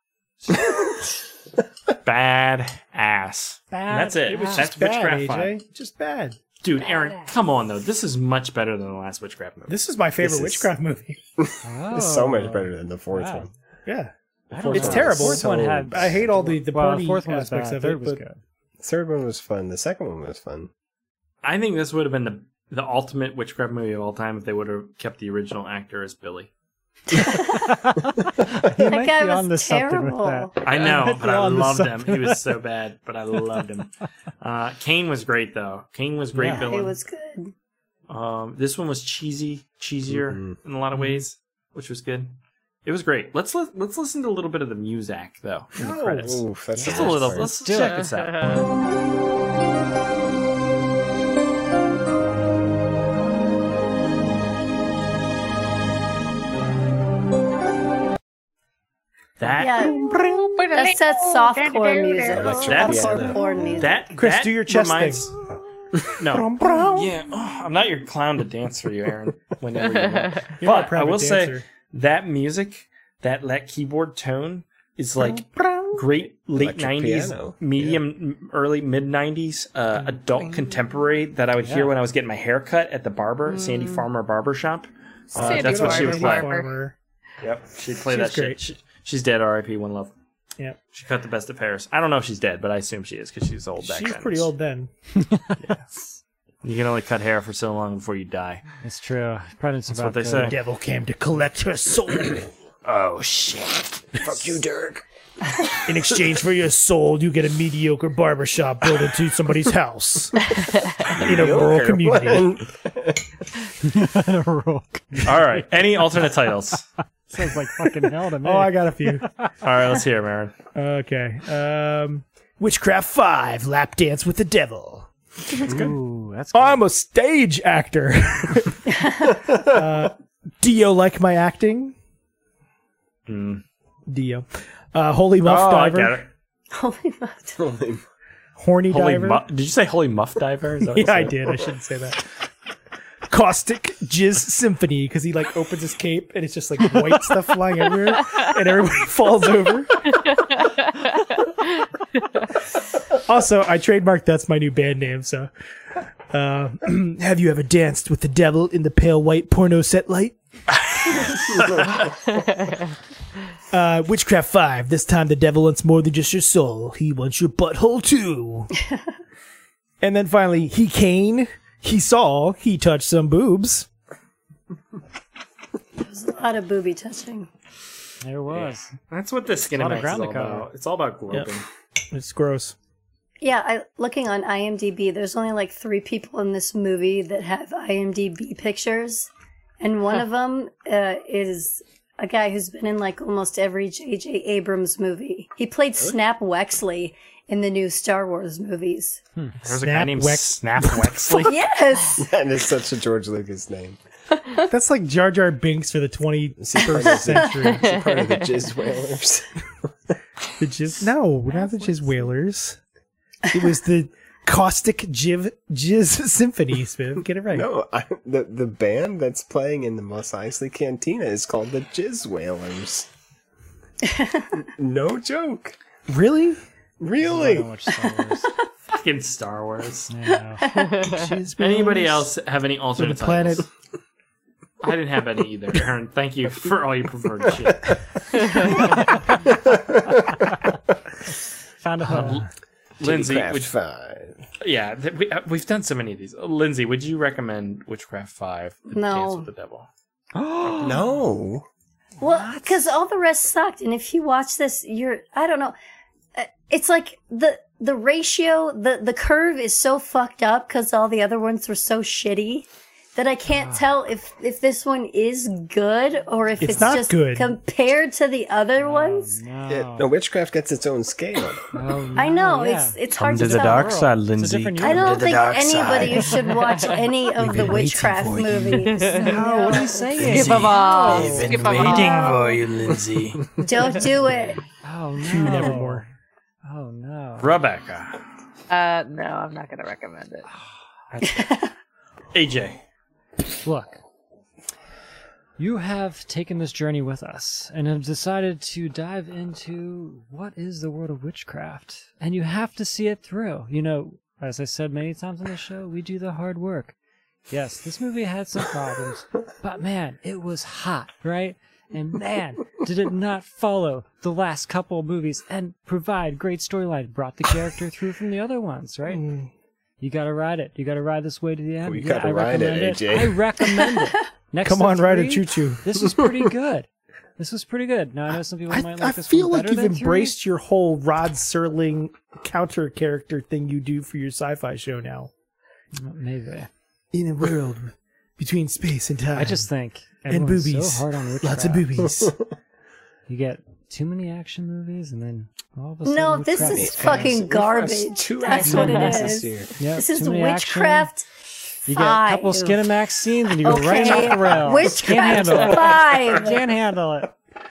[SPEAKER 2] Bad ass.
[SPEAKER 7] Bad
[SPEAKER 2] And that's it.
[SPEAKER 7] It was
[SPEAKER 2] That's
[SPEAKER 6] just bad,
[SPEAKER 2] Witchcraft
[SPEAKER 6] A J.
[SPEAKER 2] five.
[SPEAKER 6] Just bad.
[SPEAKER 2] Dude, Aaron, come on though. This is much better than the last Witchcraft movie.
[SPEAKER 6] This is my favorite
[SPEAKER 9] This is-
[SPEAKER 6] Witchcraft movie.
[SPEAKER 7] Oh.
[SPEAKER 9] It's so much better than the fourth
[SPEAKER 7] Wow.
[SPEAKER 9] one.
[SPEAKER 6] Yeah.
[SPEAKER 7] I don't
[SPEAKER 6] It's
[SPEAKER 7] know.
[SPEAKER 6] terrible.
[SPEAKER 7] The fourth one had.
[SPEAKER 6] I hate all the, the
[SPEAKER 7] well,
[SPEAKER 6] party
[SPEAKER 7] the fourth one was
[SPEAKER 6] aspects
[SPEAKER 7] bad.
[SPEAKER 6] of
[SPEAKER 7] Third
[SPEAKER 6] it,
[SPEAKER 7] was
[SPEAKER 6] but
[SPEAKER 7] good.
[SPEAKER 9] The third one was fun. The second one was fun.
[SPEAKER 2] I think this would have been the the ultimate Witchcraft movie of all time if they would have kept the original actor as Billy.
[SPEAKER 7] You
[SPEAKER 3] That
[SPEAKER 7] might
[SPEAKER 3] guy
[SPEAKER 7] be
[SPEAKER 3] was
[SPEAKER 7] onto something
[SPEAKER 3] terrible.
[SPEAKER 7] with that.
[SPEAKER 2] I know,
[SPEAKER 7] might
[SPEAKER 2] but
[SPEAKER 7] be
[SPEAKER 2] I
[SPEAKER 7] onto
[SPEAKER 2] loved him.
[SPEAKER 7] something
[SPEAKER 2] He
[SPEAKER 7] with
[SPEAKER 2] was so
[SPEAKER 7] that.
[SPEAKER 2] bad, but I loved him. Uh, Kane was great though. Kane was great
[SPEAKER 7] Yeah.
[SPEAKER 2] villain.
[SPEAKER 3] It was good.
[SPEAKER 2] Um, this one was cheesy, cheesier
[SPEAKER 9] Mhm.
[SPEAKER 2] in a lot of ways, which was good. It was great. Let's li- let's listen to a little bit of the music though in the credits.
[SPEAKER 9] Oof, that's
[SPEAKER 2] Just
[SPEAKER 9] the
[SPEAKER 2] a little.
[SPEAKER 9] worst
[SPEAKER 2] Let's
[SPEAKER 8] Do
[SPEAKER 2] check
[SPEAKER 8] it.
[SPEAKER 2] this out. That
[SPEAKER 3] Yeah, that's that softcore music.
[SPEAKER 9] Electric
[SPEAKER 3] That's
[SPEAKER 9] piano.
[SPEAKER 3] softcore music.
[SPEAKER 2] that
[SPEAKER 6] Chris,
[SPEAKER 2] that
[SPEAKER 6] do your chest
[SPEAKER 2] reminds- No, yeah, oh, I'm not your clown to dance for you, Aaron. Whenever you want.
[SPEAKER 6] You're not a
[SPEAKER 2] But I
[SPEAKER 6] private
[SPEAKER 2] will say
[SPEAKER 6] dancer.
[SPEAKER 2] that music, that that keyboard tone is like great late
[SPEAKER 9] Electric
[SPEAKER 2] nineties,
[SPEAKER 9] piano.
[SPEAKER 2] medium, m- early mid nineties uh, adult contemporary that I would hear when I was getting my hair cut at the barber, Sandy Farmer Barber Shop. Uh,
[SPEAKER 8] Sandy
[SPEAKER 2] that's what she would
[SPEAKER 8] Farmer
[SPEAKER 2] play.
[SPEAKER 8] Barber.
[SPEAKER 6] Farmer.
[SPEAKER 2] Yep, she'd play
[SPEAKER 6] She's
[SPEAKER 2] that shit.
[SPEAKER 6] great.
[SPEAKER 2] She, she's dead. R I P. One love.
[SPEAKER 6] Yeah.
[SPEAKER 2] She cut the best of Paris. I don't know if she's dead, but I assume she is because she was old back
[SPEAKER 6] She's
[SPEAKER 2] then.
[SPEAKER 6] pretty old then.
[SPEAKER 2] You can only cut hair for so long before you die.
[SPEAKER 7] It's true. Probably
[SPEAKER 2] That's what they say.
[SPEAKER 6] The devil came to collect her soul.
[SPEAKER 2] Oh shit!
[SPEAKER 9] Fuck you, Dirk.
[SPEAKER 6] In exchange for your soul, you get a mediocre barbershop built into somebody's house in a rural
[SPEAKER 9] Mediocre.
[SPEAKER 6] community.
[SPEAKER 2] All right. Any alternate titles?
[SPEAKER 7] Sounds like fucking hell to me.
[SPEAKER 6] Oh, I got a few.
[SPEAKER 2] All right, let's hear 'em, Aaron.
[SPEAKER 6] Okay. Um, Witchcraft five, Lap Dance with the Devil.
[SPEAKER 7] Ooh, that's good.
[SPEAKER 6] I'm a stage actor. uh, Dio like my acting?
[SPEAKER 2] Mm.
[SPEAKER 6] Dio. Uh, Holy Muff
[SPEAKER 2] Oh, I
[SPEAKER 6] Diver.
[SPEAKER 2] get it.
[SPEAKER 3] Holy moly.
[SPEAKER 6] Horny
[SPEAKER 2] Holy
[SPEAKER 6] Diver.
[SPEAKER 2] mu- Did you say Holy Muff Diver? Is that what you
[SPEAKER 6] Yeah, I
[SPEAKER 2] said?
[SPEAKER 6] did. I shouldn't say that. Caustic Jizz Symphony, because he like opens his cape and it's just like white stuff flying everywhere, and everybody falls over. Also, I trademarked that's my new band name. So, uh, have you ever danced with the devil in the pale white porno set light? uh, Witchcraft five. This time the devil wants more than just your soul. He wants your butthole too. And then finally, he Kane. He saw, he touched some boobs.
[SPEAKER 3] There's a lot of booby touching.
[SPEAKER 7] There was.
[SPEAKER 2] That's what this
[SPEAKER 7] lot of
[SPEAKER 2] Skinemax is
[SPEAKER 7] ground to
[SPEAKER 2] all
[SPEAKER 7] cover.
[SPEAKER 2] about. It's all about groping.
[SPEAKER 6] It's gross.
[SPEAKER 3] Yeah, I, looking on IMDb, there's only like three people in this movie that have IMDb pictures, and one of them uh, is a guy who's been in like almost every J J Abrams movie. He played Snap Wexley in the new Star Wars movies.
[SPEAKER 2] Hmm. There's a
[SPEAKER 6] Snap
[SPEAKER 2] guy named
[SPEAKER 6] Wex-
[SPEAKER 2] Snap Wexley.
[SPEAKER 3] Yes!
[SPEAKER 9] That is such a George Lucas name.
[SPEAKER 6] That's like Jar Jar Binks for the
[SPEAKER 9] Is he part of
[SPEAKER 6] twenty-first
[SPEAKER 9] the-
[SPEAKER 6] century.
[SPEAKER 9] is he part of the Jizz Whalers?
[SPEAKER 6] The Jizz? No, not the Jizz Whalers. It was the Caustic Jiv Jizz Symphony, Smith. Get it right.
[SPEAKER 9] No, I, the the band that's playing in the Mos Eisley Cantina is called the Jizz Whalers. No joke.
[SPEAKER 6] Really?
[SPEAKER 9] Really?
[SPEAKER 7] So much Star Wars.
[SPEAKER 2] Fucking Star Wars.
[SPEAKER 7] Yeah.
[SPEAKER 6] Jizz
[SPEAKER 2] Anybody
[SPEAKER 6] Whalers?
[SPEAKER 2] else have any
[SPEAKER 6] For
[SPEAKER 2] alternate
[SPEAKER 6] the planet.
[SPEAKER 2] titles? I didn't have any either. Aaron, thank you for all your preferred shit.
[SPEAKER 7] Found a home.
[SPEAKER 2] Lindsay,
[SPEAKER 9] Witchcraft
[SPEAKER 2] would,
[SPEAKER 9] five.
[SPEAKER 2] yeah, th- we, uh, we've done so many of these. Uh, Lindsay, would you recommend Witchcraft five, The
[SPEAKER 3] No.
[SPEAKER 2] Dance with the Devil?
[SPEAKER 9] No.
[SPEAKER 3] Well, because all the rest sucked, and if you watch this, you're, I don't know, Uh, it's like the the ratio, the, the curve is so fucked up because all the other ones were so shitty that I can't tell if if this one is good or if
[SPEAKER 6] It's
[SPEAKER 3] it's,
[SPEAKER 6] not
[SPEAKER 3] just
[SPEAKER 6] good.
[SPEAKER 3] compared to the other ones.
[SPEAKER 7] No.
[SPEAKER 9] It, no, Witchcraft gets its own scale.
[SPEAKER 7] Oh,
[SPEAKER 3] I know
[SPEAKER 7] no, yeah.
[SPEAKER 3] it's it's
[SPEAKER 2] Come
[SPEAKER 3] hard
[SPEAKER 2] to
[SPEAKER 3] to,
[SPEAKER 2] the
[SPEAKER 3] tell.
[SPEAKER 2] dark side,
[SPEAKER 7] It's a
[SPEAKER 2] Lindsay.
[SPEAKER 7] different
[SPEAKER 3] I
[SPEAKER 7] universe.
[SPEAKER 3] don't think
[SPEAKER 1] dark
[SPEAKER 3] anybody
[SPEAKER 1] side.
[SPEAKER 3] should watch any of the
[SPEAKER 1] been
[SPEAKER 3] witchcraft
[SPEAKER 1] waiting for you.
[SPEAKER 3] movies.
[SPEAKER 7] No, what are you saying?
[SPEAKER 8] Skip them all.
[SPEAKER 1] They've been
[SPEAKER 8] Skip them
[SPEAKER 1] waiting
[SPEAKER 8] all.
[SPEAKER 1] for you, Lindsay.
[SPEAKER 3] Don't do it.
[SPEAKER 7] Oh no.
[SPEAKER 6] Two Nevermore.
[SPEAKER 7] Oh no.
[SPEAKER 2] Rebecca.
[SPEAKER 8] Uh, no, I'm not going to recommend it.
[SPEAKER 2] A J.
[SPEAKER 7] Look, you have taken this journey with us and have decided to dive into what is the world of witchcraft, and you have to see it through. You know, as I said many times on the show, we do the hard work. Yes, this movie had some problems, but man, it was hot, right? And man, did it not follow the last couple of movies and provide great storyline, brought the character through from the other ones, right? You gotta ride it. You gotta ride this way to the end.
[SPEAKER 9] Oh, you
[SPEAKER 7] Yeah,
[SPEAKER 9] gotta
[SPEAKER 7] I
[SPEAKER 9] ride it,
[SPEAKER 7] recommend
[SPEAKER 9] A J.
[SPEAKER 7] I recommend it. Next
[SPEAKER 6] Come
[SPEAKER 7] to
[SPEAKER 6] on, ride a
[SPEAKER 7] three,
[SPEAKER 6] choo-choo.
[SPEAKER 7] This was pretty good. This was pretty good. Now I know some people
[SPEAKER 6] I,
[SPEAKER 7] might
[SPEAKER 6] I
[SPEAKER 7] like this
[SPEAKER 6] feel
[SPEAKER 7] one
[SPEAKER 6] like
[SPEAKER 7] better
[SPEAKER 6] you've
[SPEAKER 7] than three.
[SPEAKER 6] embraced your whole Rod Serling counter character thing you do for your sci-fi show now.
[SPEAKER 7] Maybe.
[SPEAKER 6] In a world between space and time.
[SPEAKER 7] I just think
[SPEAKER 6] and
[SPEAKER 7] everyone's
[SPEAKER 6] boobies.
[SPEAKER 7] so hard on witchcraft.
[SPEAKER 6] Lots of boobies.
[SPEAKER 7] You get too many action movies, and then all of a sudden,
[SPEAKER 3] No, this
[SPEAKER 7] witchcraft
[SPEAKER 3] is
[SPEAKER 7] fails.
[SPEAKER 3] fucking garbage.
[SPEAKER 9] Two
[SPEAKER 3] That's
[SPEAKER 9] action
[SPEAKER 3] what it
[SPEAKER 9] movies this
[SPEAKER 3] is.
[SPEAKER 9] year.
[SPEAKER 7] Yep,
[SPEAKER 3] This is
[SPEAKER 7] too many action.
[SPEAKER 3] witchcraft.
[SPEAKER 7] You get a couple
[SPEAKER 3] five.
[SPEAKER 7] Skinamax scenes, and you go right
[SPEAKER 3] Okay,
[SPEAKER 7] off the rails.
[SPEAKER 3] Witchcraft
[SPEAKER 7] Can't handle it.
[SPEAKER 3] five.
[SPEAKER 7] Can't handle it.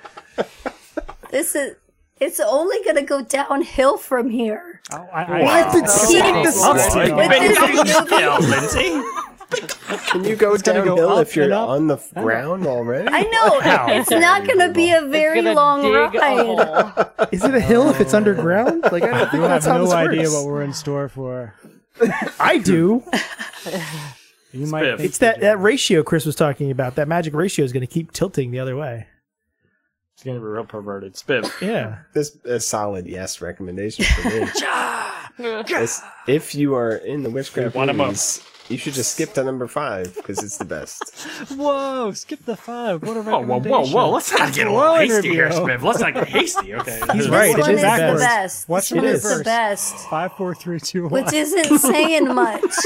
[SPEAKER 3] This is. It's only gonna go downhill from here.
[SPEAKER 7] Oh, I,
[SPEAKER 6] Well, I've been seeing this.
[SPEAKER 3] With this movie.
[SPEAKER 2] Lindsay.
[SPEAKER 9] Can you go
[SPEAKER 7] gonna go
[SPEAKER 9] downhill
[SPEAKER 7] up
[SPEAKER 9] if you're
[SPEAKER 7] and up.
[SPEAKER 9] on the ground already?
[SPEAKER 3] I know it's not gonna be a very
[SPEAKER 8] Gonna
[SPEAKER 3] long
[SPEAKER 8] dig a
[SPEAKER 3] ride.
[SPEAKER 8] hole.
[SPEAKER 6] Is it a hill if it's underground? Like I don't think
[SPEAKER 7] You
[SPEAKER 6] that's
[SPEAKER 7] have
[SPEAKER 6] how
[SPEAKER 7] no
[SPEAKER 6] this
[SPEAKER 7] idea
[SPEAKER 6] works.
[SPEAKER 7] what we're in store for.
[SPEAKER 6] I do.
[SPEAKER 7] You might
[SPEAKER 2] Spiff.
[SPEAKER 7] think
[SPEAKER 6] It's that,
[SPEAKER 7] you do.
[SPEAKER 6] that ratio Chris was talking about. That magic ratio is going to keep tilting the other way.
[SPEAKER 2] It's gonna be real perverted. Spiv.
[SPEAKER 6] Yeah.
[SPEAKER 9] This is a solid yes recommendation for me. It's- if you are in the witchcraft
[SPEAKER 2] Want 'em up.
[SPEAKER 9] movies, you should just skip to number five because it's the best.
[SPEAKER 7] Whoa! Skip the five. What a
[SPEAKER 2] Whoa, whoa,
[SPEAKER 7] recommendation.
[SPEAKER 2] whoa, whoa. Let's not get a
[SPEAKER 7] Whoa,
[SPEAKER 2] little hasty here,
[SPEAKER 7] interview.
[SPEAKER 2] Spiv. Let's not get hasty, okay?
[SPEAKER 6] He's
[SPEAKER 3] This
[SPEAKER 6] right.
[SPEAKER 3] one
[SPEAKER 6] It
[SPEAKER 3] is
[SPEAKER 6] is
[SPEAKER 3] the
[SPEAKER 6] backwards.
[SPEAKER 3] best.
[SPEAKER 7] Watch
[SPEAKER 3] This
[SPEAKER 6] it
[SPEAKER 3] one
[SPEAKER 6] is.
[SPEAKER 3] is the best.
[SPEAKER 7] Five, four, three, two, one.
[SPEAKER 3] Which isn't saying much.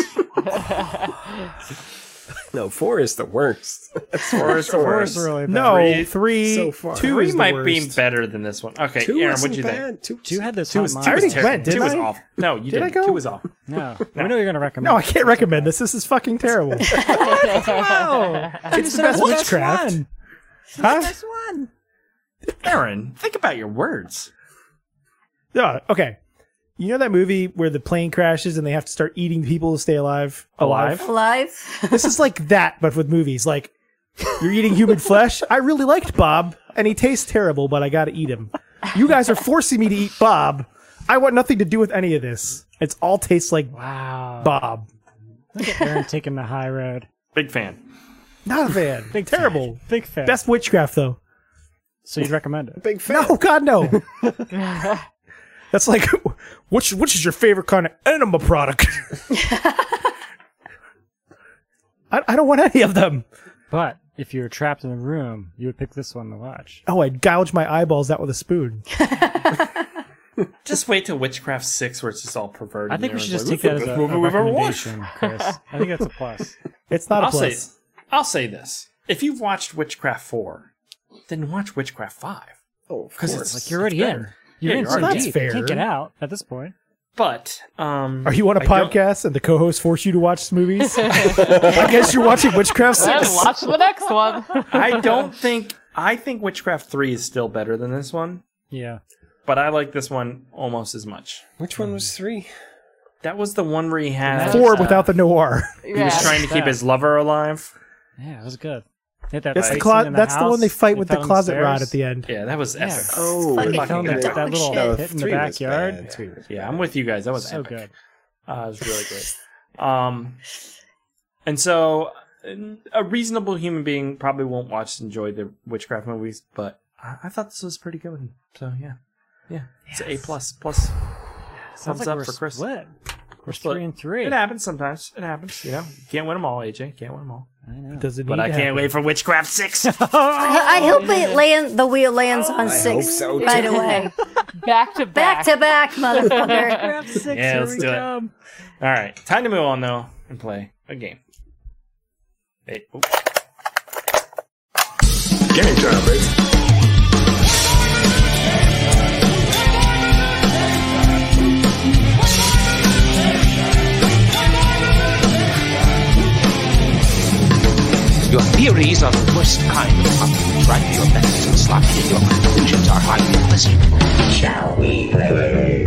[SPEAKER 9] No, four is the worst.
[SPEAKER 2] Four is the
[SPEAKER 7] Four
[SPEAKER 2] worst.
[SPEAKER 7] is really bad.
[SPEAKER 6] No,
[SPEAKER 2] Three-
[SPEAKER 6] three,
[SPEAKER 9] so far.
[SPEAKER 6] two
[SPEAKER 2] Three
[SPEAKER 6] is the
[SPEAKER 2] might be
[SPEAKER 6] worst.
[SPEAKER 2] better than this one. Okay,
[SPEAKER 9] Two
[SPEAKER 2] Aaron,
[SPEAKER 9] wasn't
[SPEAKER 2] what'd you think?
[SPEAKER 9] bad. Two,
[SPEAKER 7] Two had this
[SPEAKER 2] Two
[SPEAKER 7] hot
[SPEAKER 2] was,
[SPEAKER 7] mind.
[SPEAKER 2] two
[SPEAKER 6] I
[SPEAKER 2] was
[SPEAKER 6] already
[SPEAKER 2] terrible.
[SPEAKER 6] went, didn't
[SPEAKER 2] Two was
[SPEAKER 6] I?
[SPEAKER 2] awful. No, you
[SPEAKER 6] Did
[SPEAKER 2] didn't.
[SPEAKER 6] I go?
[SPEAKER 2] Two was awful.
[SPEAKER 7] No, we know you're gonna recommend.
[SPEAKER 6] No, I can't recommend this. This is fucking terrible.
[SPEAKER 7] Wow,
[SPEAKER 6] It's the best witchcraft. Huh?
[SPEAKER 7] one.
[SPEAKER 2] Aaron, think about your words.
[SPEAKER 6] Yeah, okay. You know that movie where the plane crashes and they have to start eating people to stay alive?
[SPEAKER 2] Alive?
[SPEAKER 3] Alive.
[SPEAKER 6] This is like that, but with movies. Like, you're eating human flesh. I really liked Bob, and he tastes terrible, but I gotta eat him. You guys are forcing me to eat Bob. I want nothing to do with any of this. It's all tastes like
[SPEAKER 7] Wow.
[SPEAKER 6] Bob.
[SPEAKER 7] Look at Aaron taking the high road.
[SPEAKER 2] Big fan.
[SPEAKER 6] Not a fan.
[SPEAKER 7] Big
[SPEAKER 6] Terrible.
[SPEAKER 7] fan. Big fan.
[SPEAKER 6] Best witchcraft, though.
[SPEAKER 7] So you'd recommend it?
[SPEAKER 9] big fan.
[SPEAKER 6] No, God, no. That's like, which which is your favorite kind of enema product? I, I don't want any of them.
[SPEAKER 7] But if you were trapped in a room, you would pick this one to watch.
[SPEAKER 6] Oh, I'd gouge my eyeballs out with a spoon.
[SPEAKER 2] Just wait till Witchcraft six where it's just all perverted.
[SPEAKER 7] I think we
[SPEAKER 2] and
[SPEAKER 7] should just
[SPEAKER 2] everyone's
[SPEAKER 7] take
[SPEAKER 2] like,
[SPEAKER 7] that
[SPEAKER 2] "This
[SPEAKER 7] as
[SPEAKER 2] is
[SPEAKER 7] a,
[SPEAKER 2] the
[SPEAKER 7] a
[SPEAKER 2] movie we've ever watched."
[SPEAKER 7] recommendation, Chris. I think that's a plus.
[SPEAKER 6] It's not a
[SPEAKER 2] I'll
[SPEAKER 6] plus.
[SPEAKER 2] say, I'll say this: if you've watched Witchcraft four, then watch Witchcraft five.
[SPEAKER 9] Oh, of
[SPEAKER 2] Because
[SPEAKER 9] course.
[SPEAKER 2] it's
[SPEAKER 7] Like you're already in.
[SPEAKER 2] better.
[SPEAKER 7] You're
[SPEAKER 2] Yeah,
[SPEAKER 7] in
[SPEAKER 2] you're
[SPEAKER 7] so
[SPEAKER 2] already
[SPEAKER 7] deep.
[SPEAKER 6] in. That's
[SPEAKER 7] You can't
[SPEAKER 6] fair.
[SPEAKER 7] get out at this point.
[SPEAKER 2] But um,
[SPEAKER 6] Are you on a
[SPEAKER 2] I don't-
[SPEAKER 6] podcast and the co-host force you to watch movies? I guess you're watching Witchcraft
[SPEAKER 8] Then
[SPEAKER 6] six.
[SPEAKER 8] watch the next one.
[SPEAKER 2] I don't think I think Witchcraft three is still better than this one,
[SPEAKER 7] Yeah.
[SPEAKER 2] but I like this one almost as much.
[SPEAKER 9] Which one was three?
[SPEAKER 2] That was the one where he had
[SPEAKER 6] Four
[SPEAKER 2] uh,
[SPEAKER 6] without the noir.
[SPEAKER 2] He was trying to keep his lover alive.
[SPEAKER 7] Yeah, it was good. Hit that
[SPEAKER 6] That's the
[SPEAKER 7] fight
[SPEAKER 6] clo-
[SPEAKER 7] scene in
[SPEAKER 6] That's the
[SPEAKER 7] house.
[SPEAKER 6] one they fight
[SPEAKER 7] They
[SPEAKER 6] with the
[SPEAKER 7] fell
[SPEAKER 6] closet
[SPEAKER 7] downstairs.
[SPEAKER 6] rod at the end.
[SPEAKER 2] Yeah, that was
[SPEAKER 7] Yeah.
[SPEAKER 2] epic.
[SPEAKER 9] Oh,
[SPEAKER 3] Fucking
[SPEAKER 7] They found that,
[SPEAKER 3] dog
[SPEAKER 7] that little
[SPEAKER 3] shit.
[SPEAKER 7] pit in the
[SPEAKER 9] three was
[SPEAKER 7] backyard.
[SPEAKER 9] bad. Three was
[SPEAKER 2] Yeah,
[SPEAKER 9] bad.
[SPEAKER 2] I'm with you guys. That was
[SPEAKER 7] So
[SPEAKER 2] epic.
[SPEAKER 7] good.
[SPEAKER 2] Uh, it was really great. Um, and so a reasonable human being probably won't watch and enjoy the Witchcraft movies, but I, I thought this was a pretty good one. So yeah, yeah, it's an A plus plus.
[SPEAKER 7] Sounds
[SPEAKER 2] Thumbs
[SPEAKER 7] like
[SPEAKER 2] up
[SPEAKER 7] we're
[SPEAKER 2] for Chris.
[SPEAKER 7] split. We're
[SPEAKER 2] split.
[SPEAKER 7] three and three.
[SPEAKER 2] It happens sometimes. It happens. You know, can't win them all, A J. Can't win them all.
[SPEAKER 7] I know.
[SPEAKER 6] Does it
[SPEAKER 2] But
[SPEAKER 6] need
[SPEAKER 2] I
[SPEAKER 6] to
[SPEAKER 2] can't
[SPEAKER 6] happen?
[SPEAKER 2] wait for Witchcraft six.
[SPEAKER 3] I, I hope it land. The wheel lands on six
[SPEAKER 9] hope so,
[SPEAKER 3] right
[SPEAKER 9] too.
[SPEAKER 3] away.
[SPEAKER 8] Back to
[SPEAKER 3] Back
[SPEAKER 8] back.
[SPEAKER 3] to back, motherfucker.
[SPEAKER 7] Six,
[SPEAKER 2] Yeah,
[SPEAKER 7] here
[SPEAKER 2] let's
[SPEAKER 7] we
[SPEAKER 2] do it.
[SPEAKER 7] come.
[SPEAKER 2] All right, time to move on though and play a game. Hey, oh.
[SPEAKER 9] Game time, baby.
[SPEAKER 13] Your theories are the worst kind. Try your best and sloppy, and your conclusions are highly pleasant. Shall we play?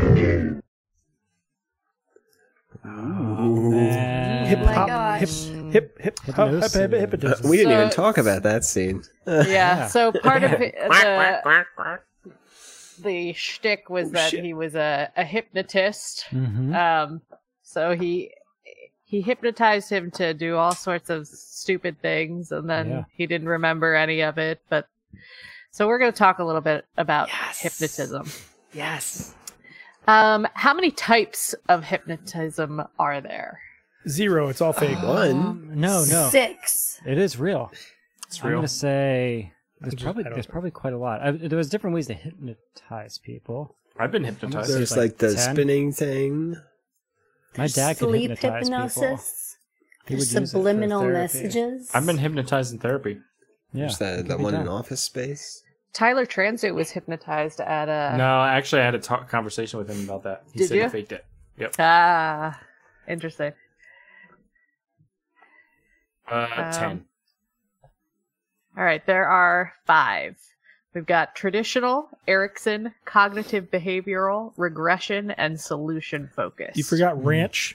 [SPEAKER 6] Hip
[SPEAKER 3] Oh my
[SPEAKER 6] hop,
[SPEAKER 3] gosh.
[SPEAKER 6] hip hip hip hop, hip hip hip hip.
[SPEAKER 9] Uh, we didn't
[SPEAKER 8] So-
[SPEAKER 9] even talk about that scene.
[SPEAKER 8] Yeah, so part of it, the the shtick was that he was a, a hypnotist.
[SPEAKER 7] Mhm.
[SPEAKER 8] Um, so he he hypnotized him to do all sorts of stupid things, and then
[SPEAKER 7] Yeah.
[SPEAKER 8] he didn't remember any of it. But so we're going to talk a little bit about hypnotism.
[SPEAKER 2] Yes.
[SPEAKER 8] Um, how many types of hypnotism are there?
[SPEAKER 6] Zero. It's all fake.
[SPEAKER 9] One.
[SPEAKER 7] No, no.
[SPEAKER 3] Six.
[SPEAKER 7] It is real.
[SPEAKER 2] It's
[SPEAKER 7] I'm
[SPEAKER 2] real.
[SPEAKER 7] gonna say there's
[SPEAKER 6] just-
[SPEAKER 7] probably
[SPEAKER 6] I don't
[SPEAKER 7] there's
[SPEAKER 6] know.
[SPEAKER 7] probably quite a lot. I, there was different ways to hypnose people.
[SPEAKER 2] I've been hypnotized.
[SPEAKER 9] There's
[SPEAKER 7] like
[SPEAKER 9] like the
[SPEAKER 7] ten.
[SPEAKER 9] spinning thing.
[SPEAKER 7] My dad could
[SPEAKER 3] Sleep
[SPEAKER 7] hypnotize people.
[SPEAKER 3] hypnosis.
[SPEAKER 7] He
[SPEAKER 3] There's
[SPEAKER 7] would use it for
[SPEAKER 3] subliminal
[SPEAKER 7] therapy.
[SPEAKER 3] messages.
[SPEAKER 2] I've been hypnotized in therapy.
[SPEAKER 7] Yeah,
[SPEAKER 9] There's that,
[SPEAKER 7] it
[SPEAKER 9] that
[SPEAKER 7] can be
[SPEAKER 9] one in
[SPEAKER 7] done.
[SPEAKER 9] Office Space.
[SPEAKER 8] Tyler Transuit was hypnotized at a
[SPEAKER 2] No, actually, I had a talk, conversation with him about that. He
[SPEAKER 8] Did
[SPEAKER 2] said
[SPEAKER 8] you?
[SPEAKER 2] he faked it. Yep.
[SPEAKER 8] ah, interesting.
[SPEAKER 2] Uh,
[SPEAKER 8] Um,
[SPEAKER 2] ten.
[SPEAKER 8] All right, there are five. We've got traditional, Erickson, cognitive behavioral, regression, and solution focus.
[SPEAKER 6] You forgot ranch.